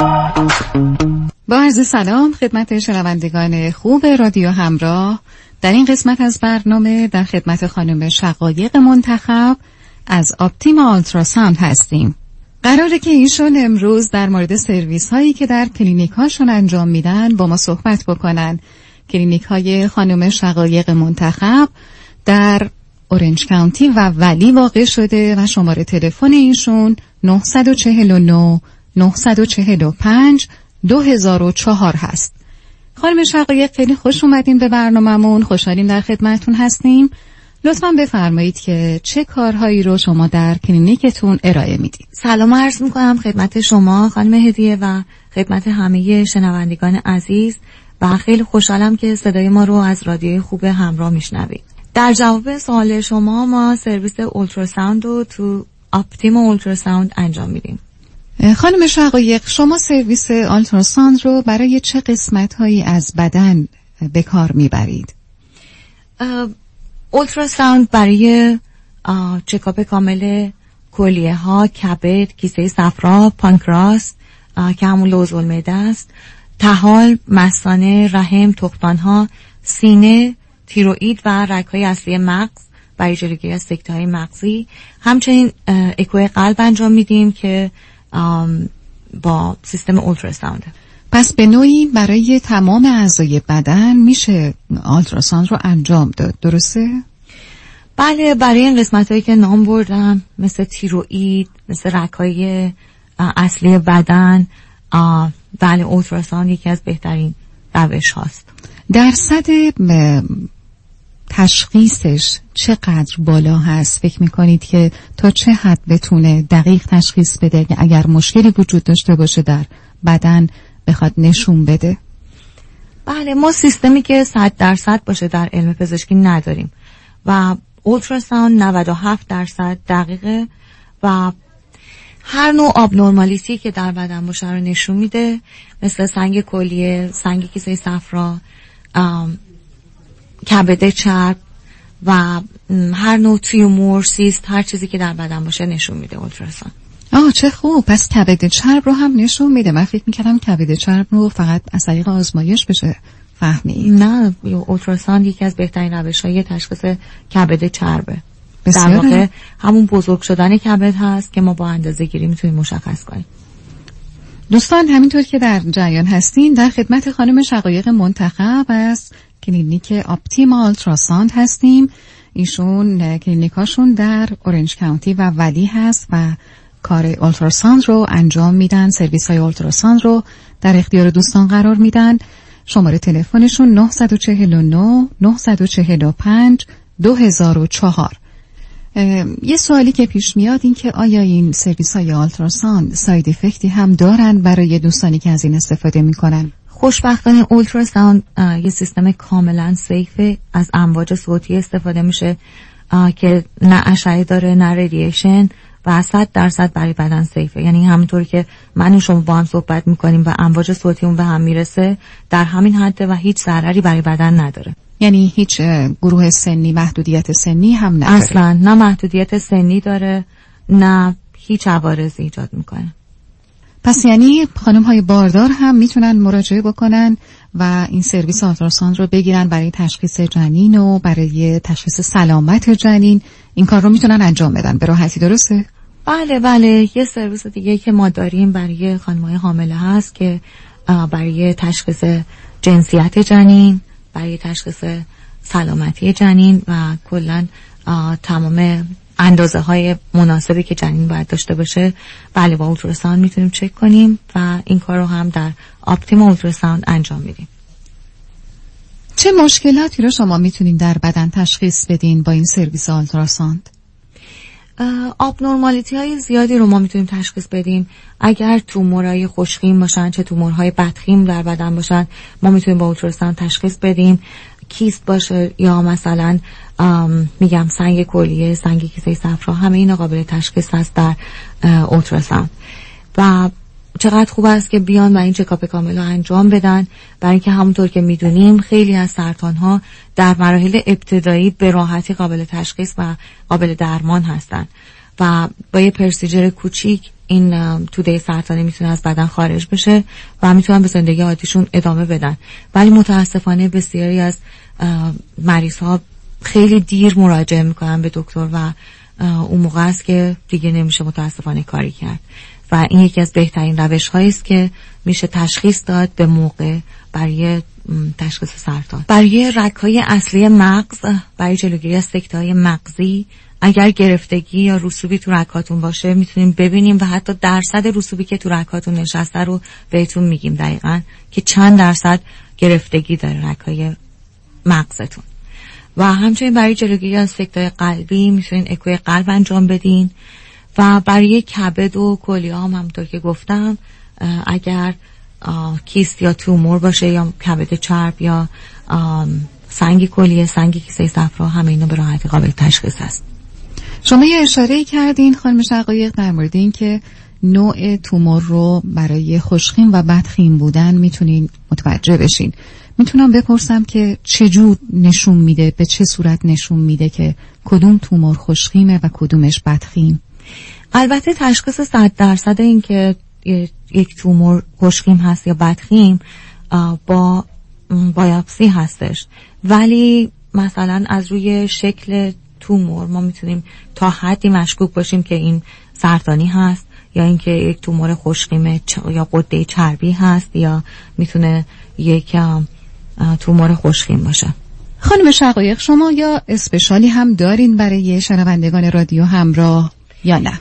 با عرض سلام خدمت شنوندگان خوب رادیو همراه. در این قسمت از برنامه در خدمت خانم شقایق منتخب از آپتیما آلتراساوند هستیم. قراره که ایشون امروز در مورد سرویس هایی که در کلینیک هاشون انجام میدن با ما صحبت بکنن. کلینیک های خانم شقایق منتخب در اورنج کانتی و ولی واقع شده و شماره تلفن ایشون نه چهار نه نه چهار پنج دو هزار و چهار هست. خانم شقایق خیلی خوش اومدین به برنامه‌مون، خوشحالیم در خدمتتون هستیم. لطفاً بفرمایید که چه کارهایی رو شما در کلینیکتون ارائه میدید.
سلام عرض میکنم خدمت شما خانم هدیه و خدمت همه شنوندگان عزیز و خیلی خوشحالم که صدای ما رو از رادیوی خوب همراه میشنوید. در جواب سوال شما ما سرویس اولتراساوند رو تو آپتیما اولتراساوند انجام میدیم.
خانم شقایق شما سرویس آلتراساوند رو برای چه قسمت‌هایی از بدن به کار میبرید؟
اولتراساوند برای چکاپ کامل کلیه ها، کبد، کیسه صفرا، پانکراس که همون لوز المعده است، طحال، مثانه، رحم، تخمدان ها، سینه، تیروئید و رگ‌های اصلی مغز برای جلوگیری از سکته‌های مغزی. همچنین اکو قلب انجام میدیم که با سیستم اولتراساوند.
پس به نوعی برای تمام اعضای بدن میشه آلتراساوند رو انجام داد، درسته؟
بله، برای این قسمت‌هایی که نام بردم مثل تیروئید، مثل رگ‌های اصلی بدن، بله اولتراساوند یکی از بهترین روش هاست.
درصد تشخیصش چقدر بالا هست؟ فکر میکنید که تا چه حد بتونه دقیق تشخیص بده اگر مشکلی وجود داشته باشه در بدن بخواد نشون بده؟
بله، ما سیستمی که صد درصد باشه در علم پزشکی نداریم و اولتراساوند نود و هفت درصد دقیقه و هر نوع آبنورمالیتی که در بدن باشه رو نشون میده، مثل سنگ کلیه، سنگ کیسه صفرا، کبد چرب و هر نوع تیومور، سیست، هر چیزی که در بدن باشه نشون میده اولتراساوند.
آه چه خوب، پس کبد چرب رو هم نشون میده. من فکر میکردم کبد چرب رو فقط از طریق آزمایش بشه فهمید.
نه، اولتراساوند یکی از بهترین روش‌های تشخیص کبد چربه. در واقع همون بزرگ شدن کبد هست که ما با اندازه گیری میتونیم مشخص کنیم.
دوستان همینطور که در جریان هستین در خدمت خانم شقایق منتخب از کلینیک آپتیما آلتراساوند هستیم. ایشون کلینیکاشون در اورنج کانتی و ولی هست و کار آلتراساوند رو انجام میدن، سرویس های آلتراساوند رو در اختیار دوستان قرار میدن. شماره تلفنشون نه چهار نه نه چهار پنج دو هزار و چهار. یه سوالی که پیش میاد این که آیا این سرویس های آلتراساوند ساید افکتی هم دارن برای دوستانی که از این استفاده میکنن؟
خوشبختانه اولتراساوند یه سیستم کاملا سیفه، از امواج صوتی استفاده میشه که نه اشعه داره نه ریدییشن و صد درصد برای بدن سیفه. یعنی همونطوری که من و شما با هم صحبت میکنیم و امواج صوتیمون به هم میرسه در همین حده و هیچ ضرری برای بدن نداره.
یعنی هیچ گروه سنی، محدودیت سنی هم نداره؟
اصلا نه محدودیت سنی داره نه هیچ عوارضی ایجاد میکنه.
پس یعنی خانم های باردار هم میتونن مراجعه بکنن و این سرویس آلتراساوند رو بگیرن برای تشخیص جنین و برای تشخیص سلامت جنین. این کار رو میتونن انجام بدن به راحتی، درسته؟
بله بله. یه سرویس دیگه که ما داریم برای خانم های حامله هست که برای تشخیص جنسیت جنین، برای تشخیص سلامتی جنین و کلن تمام اندازه های مناسبی که جنین باید داشته باشه بله با اولتراساوند میتونیم چک کنیم و این کار رو هم در آپتیما اولتراساوند انجام میدیم.
چه مشکلاتی رو شما میتونین در بدن تشخیص بدین با این سرویس آلتراساوند؟
آبنورمالیتی های زیادی رو ما میتونیم تشخیص بدیم. اگر تومورهای خوشخیم باشن چه تومورهای بدخیم در بدن باشن ما میتونیم با اولتراساوند تشخیص بدیم کیست باشه یا مثلا میگم سنگ کلیه، سنگ کیسه صفرا، همه اینا قابل تشخیص هست در اولتراساوند. و چقدر خوب است که بیان و این چکاپ کامل رو انجام بدن، برای اینکه همونطور که میدونیم خیلی از سرطان ها در مراحل ابتدایی به راحتی قابل تشخیص و قابل درمان هستن و با یه پرسیجر کوچیک این توده سرطانی میتونه از بدن خارج بشه و میتونن به زندگی عادیشون ادامه بدن. ولی متاسفانه بسیاری از مریض ها خیلی دیر مراجعه میکنن به دکتر و اون موقع است که دیگه نمیشه متاسفانه کاری کرد و این یکی از بهترین روش هایی است که میشه تشخیص داد به موقع برای تشخیص سرطان. برای رگ‌های اصلی مغز، برای جلوگیری از سکته‌های مغزی، اگر گرفتگی یا رسوبی تو رگ‌هاتون باشه میتونیم ببینیم و حتی درصد رسوبی که تو رگ‌هاتون نشسته رو بهتون میگیم دقیقاً که چند درصد گرفتگی داره رگ‌های مغزتون. و همچنین برای جلوگیری از سکته‌های قلبی میتونین اکوی قلب انجام بدین و برای کبد و کلیه هم همونطور که گفتم اگر کیست یا تومور باشه یا کبد چرب یا سنگ کلیه، سنگ کیسه صفرا، همه اینا به راحتی قابل تشخیص هست.
شما یه اشاره کردین خانم شقایق در مورد این که نوع تومور رو برای خوشخیم و بدخیم بودن میتونین متوجه بشین. میتونم بپرسم که چجور نشون میده، به چه صورت نشون میده که کدوم تومور خوشخیمه و کدومش بدخیم؟
البته تشخیص صد درصد این که یک تومور خوشخیم هست یا بدخیم با بایوپسی هستش، ولی مثلا از روی شکل تومور ما میتونیم تا حدی مشکوک باشیم که این سرطانی هست یا اینکه یک تومور خوشخیم یا غده چربی هست یا میتونه یک تومور خوشخیم باشه.
خانم شقایق شما یا اسپشالی هم دارین برای شنوندگان رادیو همراه یا نه؟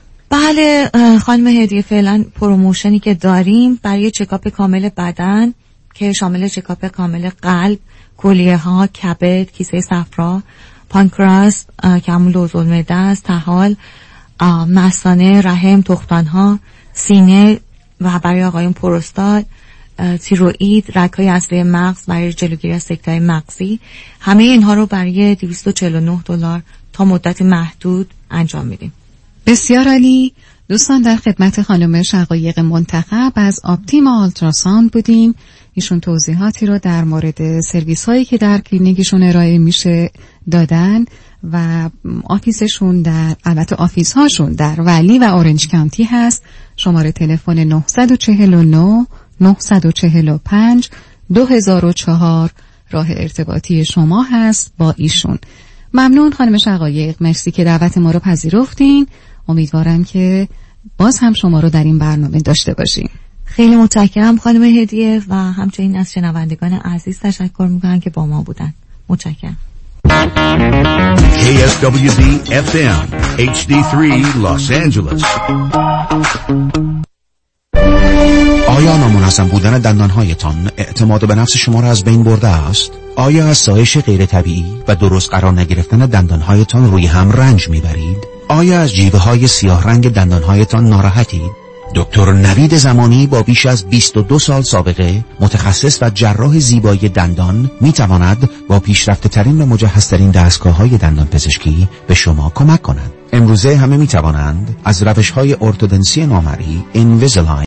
بله خانم هدیه، فعلا پروموشنی که داریم برای چکاپ کامل بدن که شامل چکاپ کامل قلب، کلیه ها، کبد، کیسه صفرا، پانکراس که همون لوزول معده است، طحال، مثانه، رحم، تخمدان ها، سینه و برای آقایون پروستات، تیروئید، رگ‌های اصلی مغز برای جلوگیری از سکته‌های مغزی، همه اینها رو برای دویست و چهل و نه دلار تا مدت محدود انجام میدیم.
بسیار عالی. دوستان در خدمت خانم شقایق منتخب از آپتیما آلتراساوند بودیم. ایشون توضیحاتی رو در مورد سرویس هایی که در کلینیکشون ارائه میشه دادن و آفیسشون در البته آفیس هاشون در ولی و اورنج کانتی هست. شماره تلفن نه چهار نه نه چهار پنج دو هزار و چهار راه ارتباطی شما هست با ایشون. ممنون خانم شقایق، مرسی که دعوت ما رو پذیرفتین. امیدوارم که باز هم شما رو در این برنامه داشته باشیم.
خیلی متشکرم خانم هدیه و همچنین از شنوندگان عزیز تشکر میکنم که با ما بودن. متشکرم.
کی اس دبلیو دی اف ام اچ دی سه Los Angeles.
آیا نامنظم بودن دندانهایتان اعتماد به نفس شما را از بین برده است؟ آیا از سایش غیر طبیعی و درست قرار نگرفتن دندانهایتان روی هم رنج میبرید؟ آیا از جیوه های سیاه رنگ دندانهایتان ناراحتید؟ دکتر نوید زمانی با بیش از بیست و دو سال سابقه، متخصص و جراح زیبایی دندان، میتواند با پیشرفته ترین و مجهزترین دستگاه های دندان پزشکی به شما کمک کند. امروزه همه میتوانند از روش های ارتودنسی نامرئی، اینویزیلاین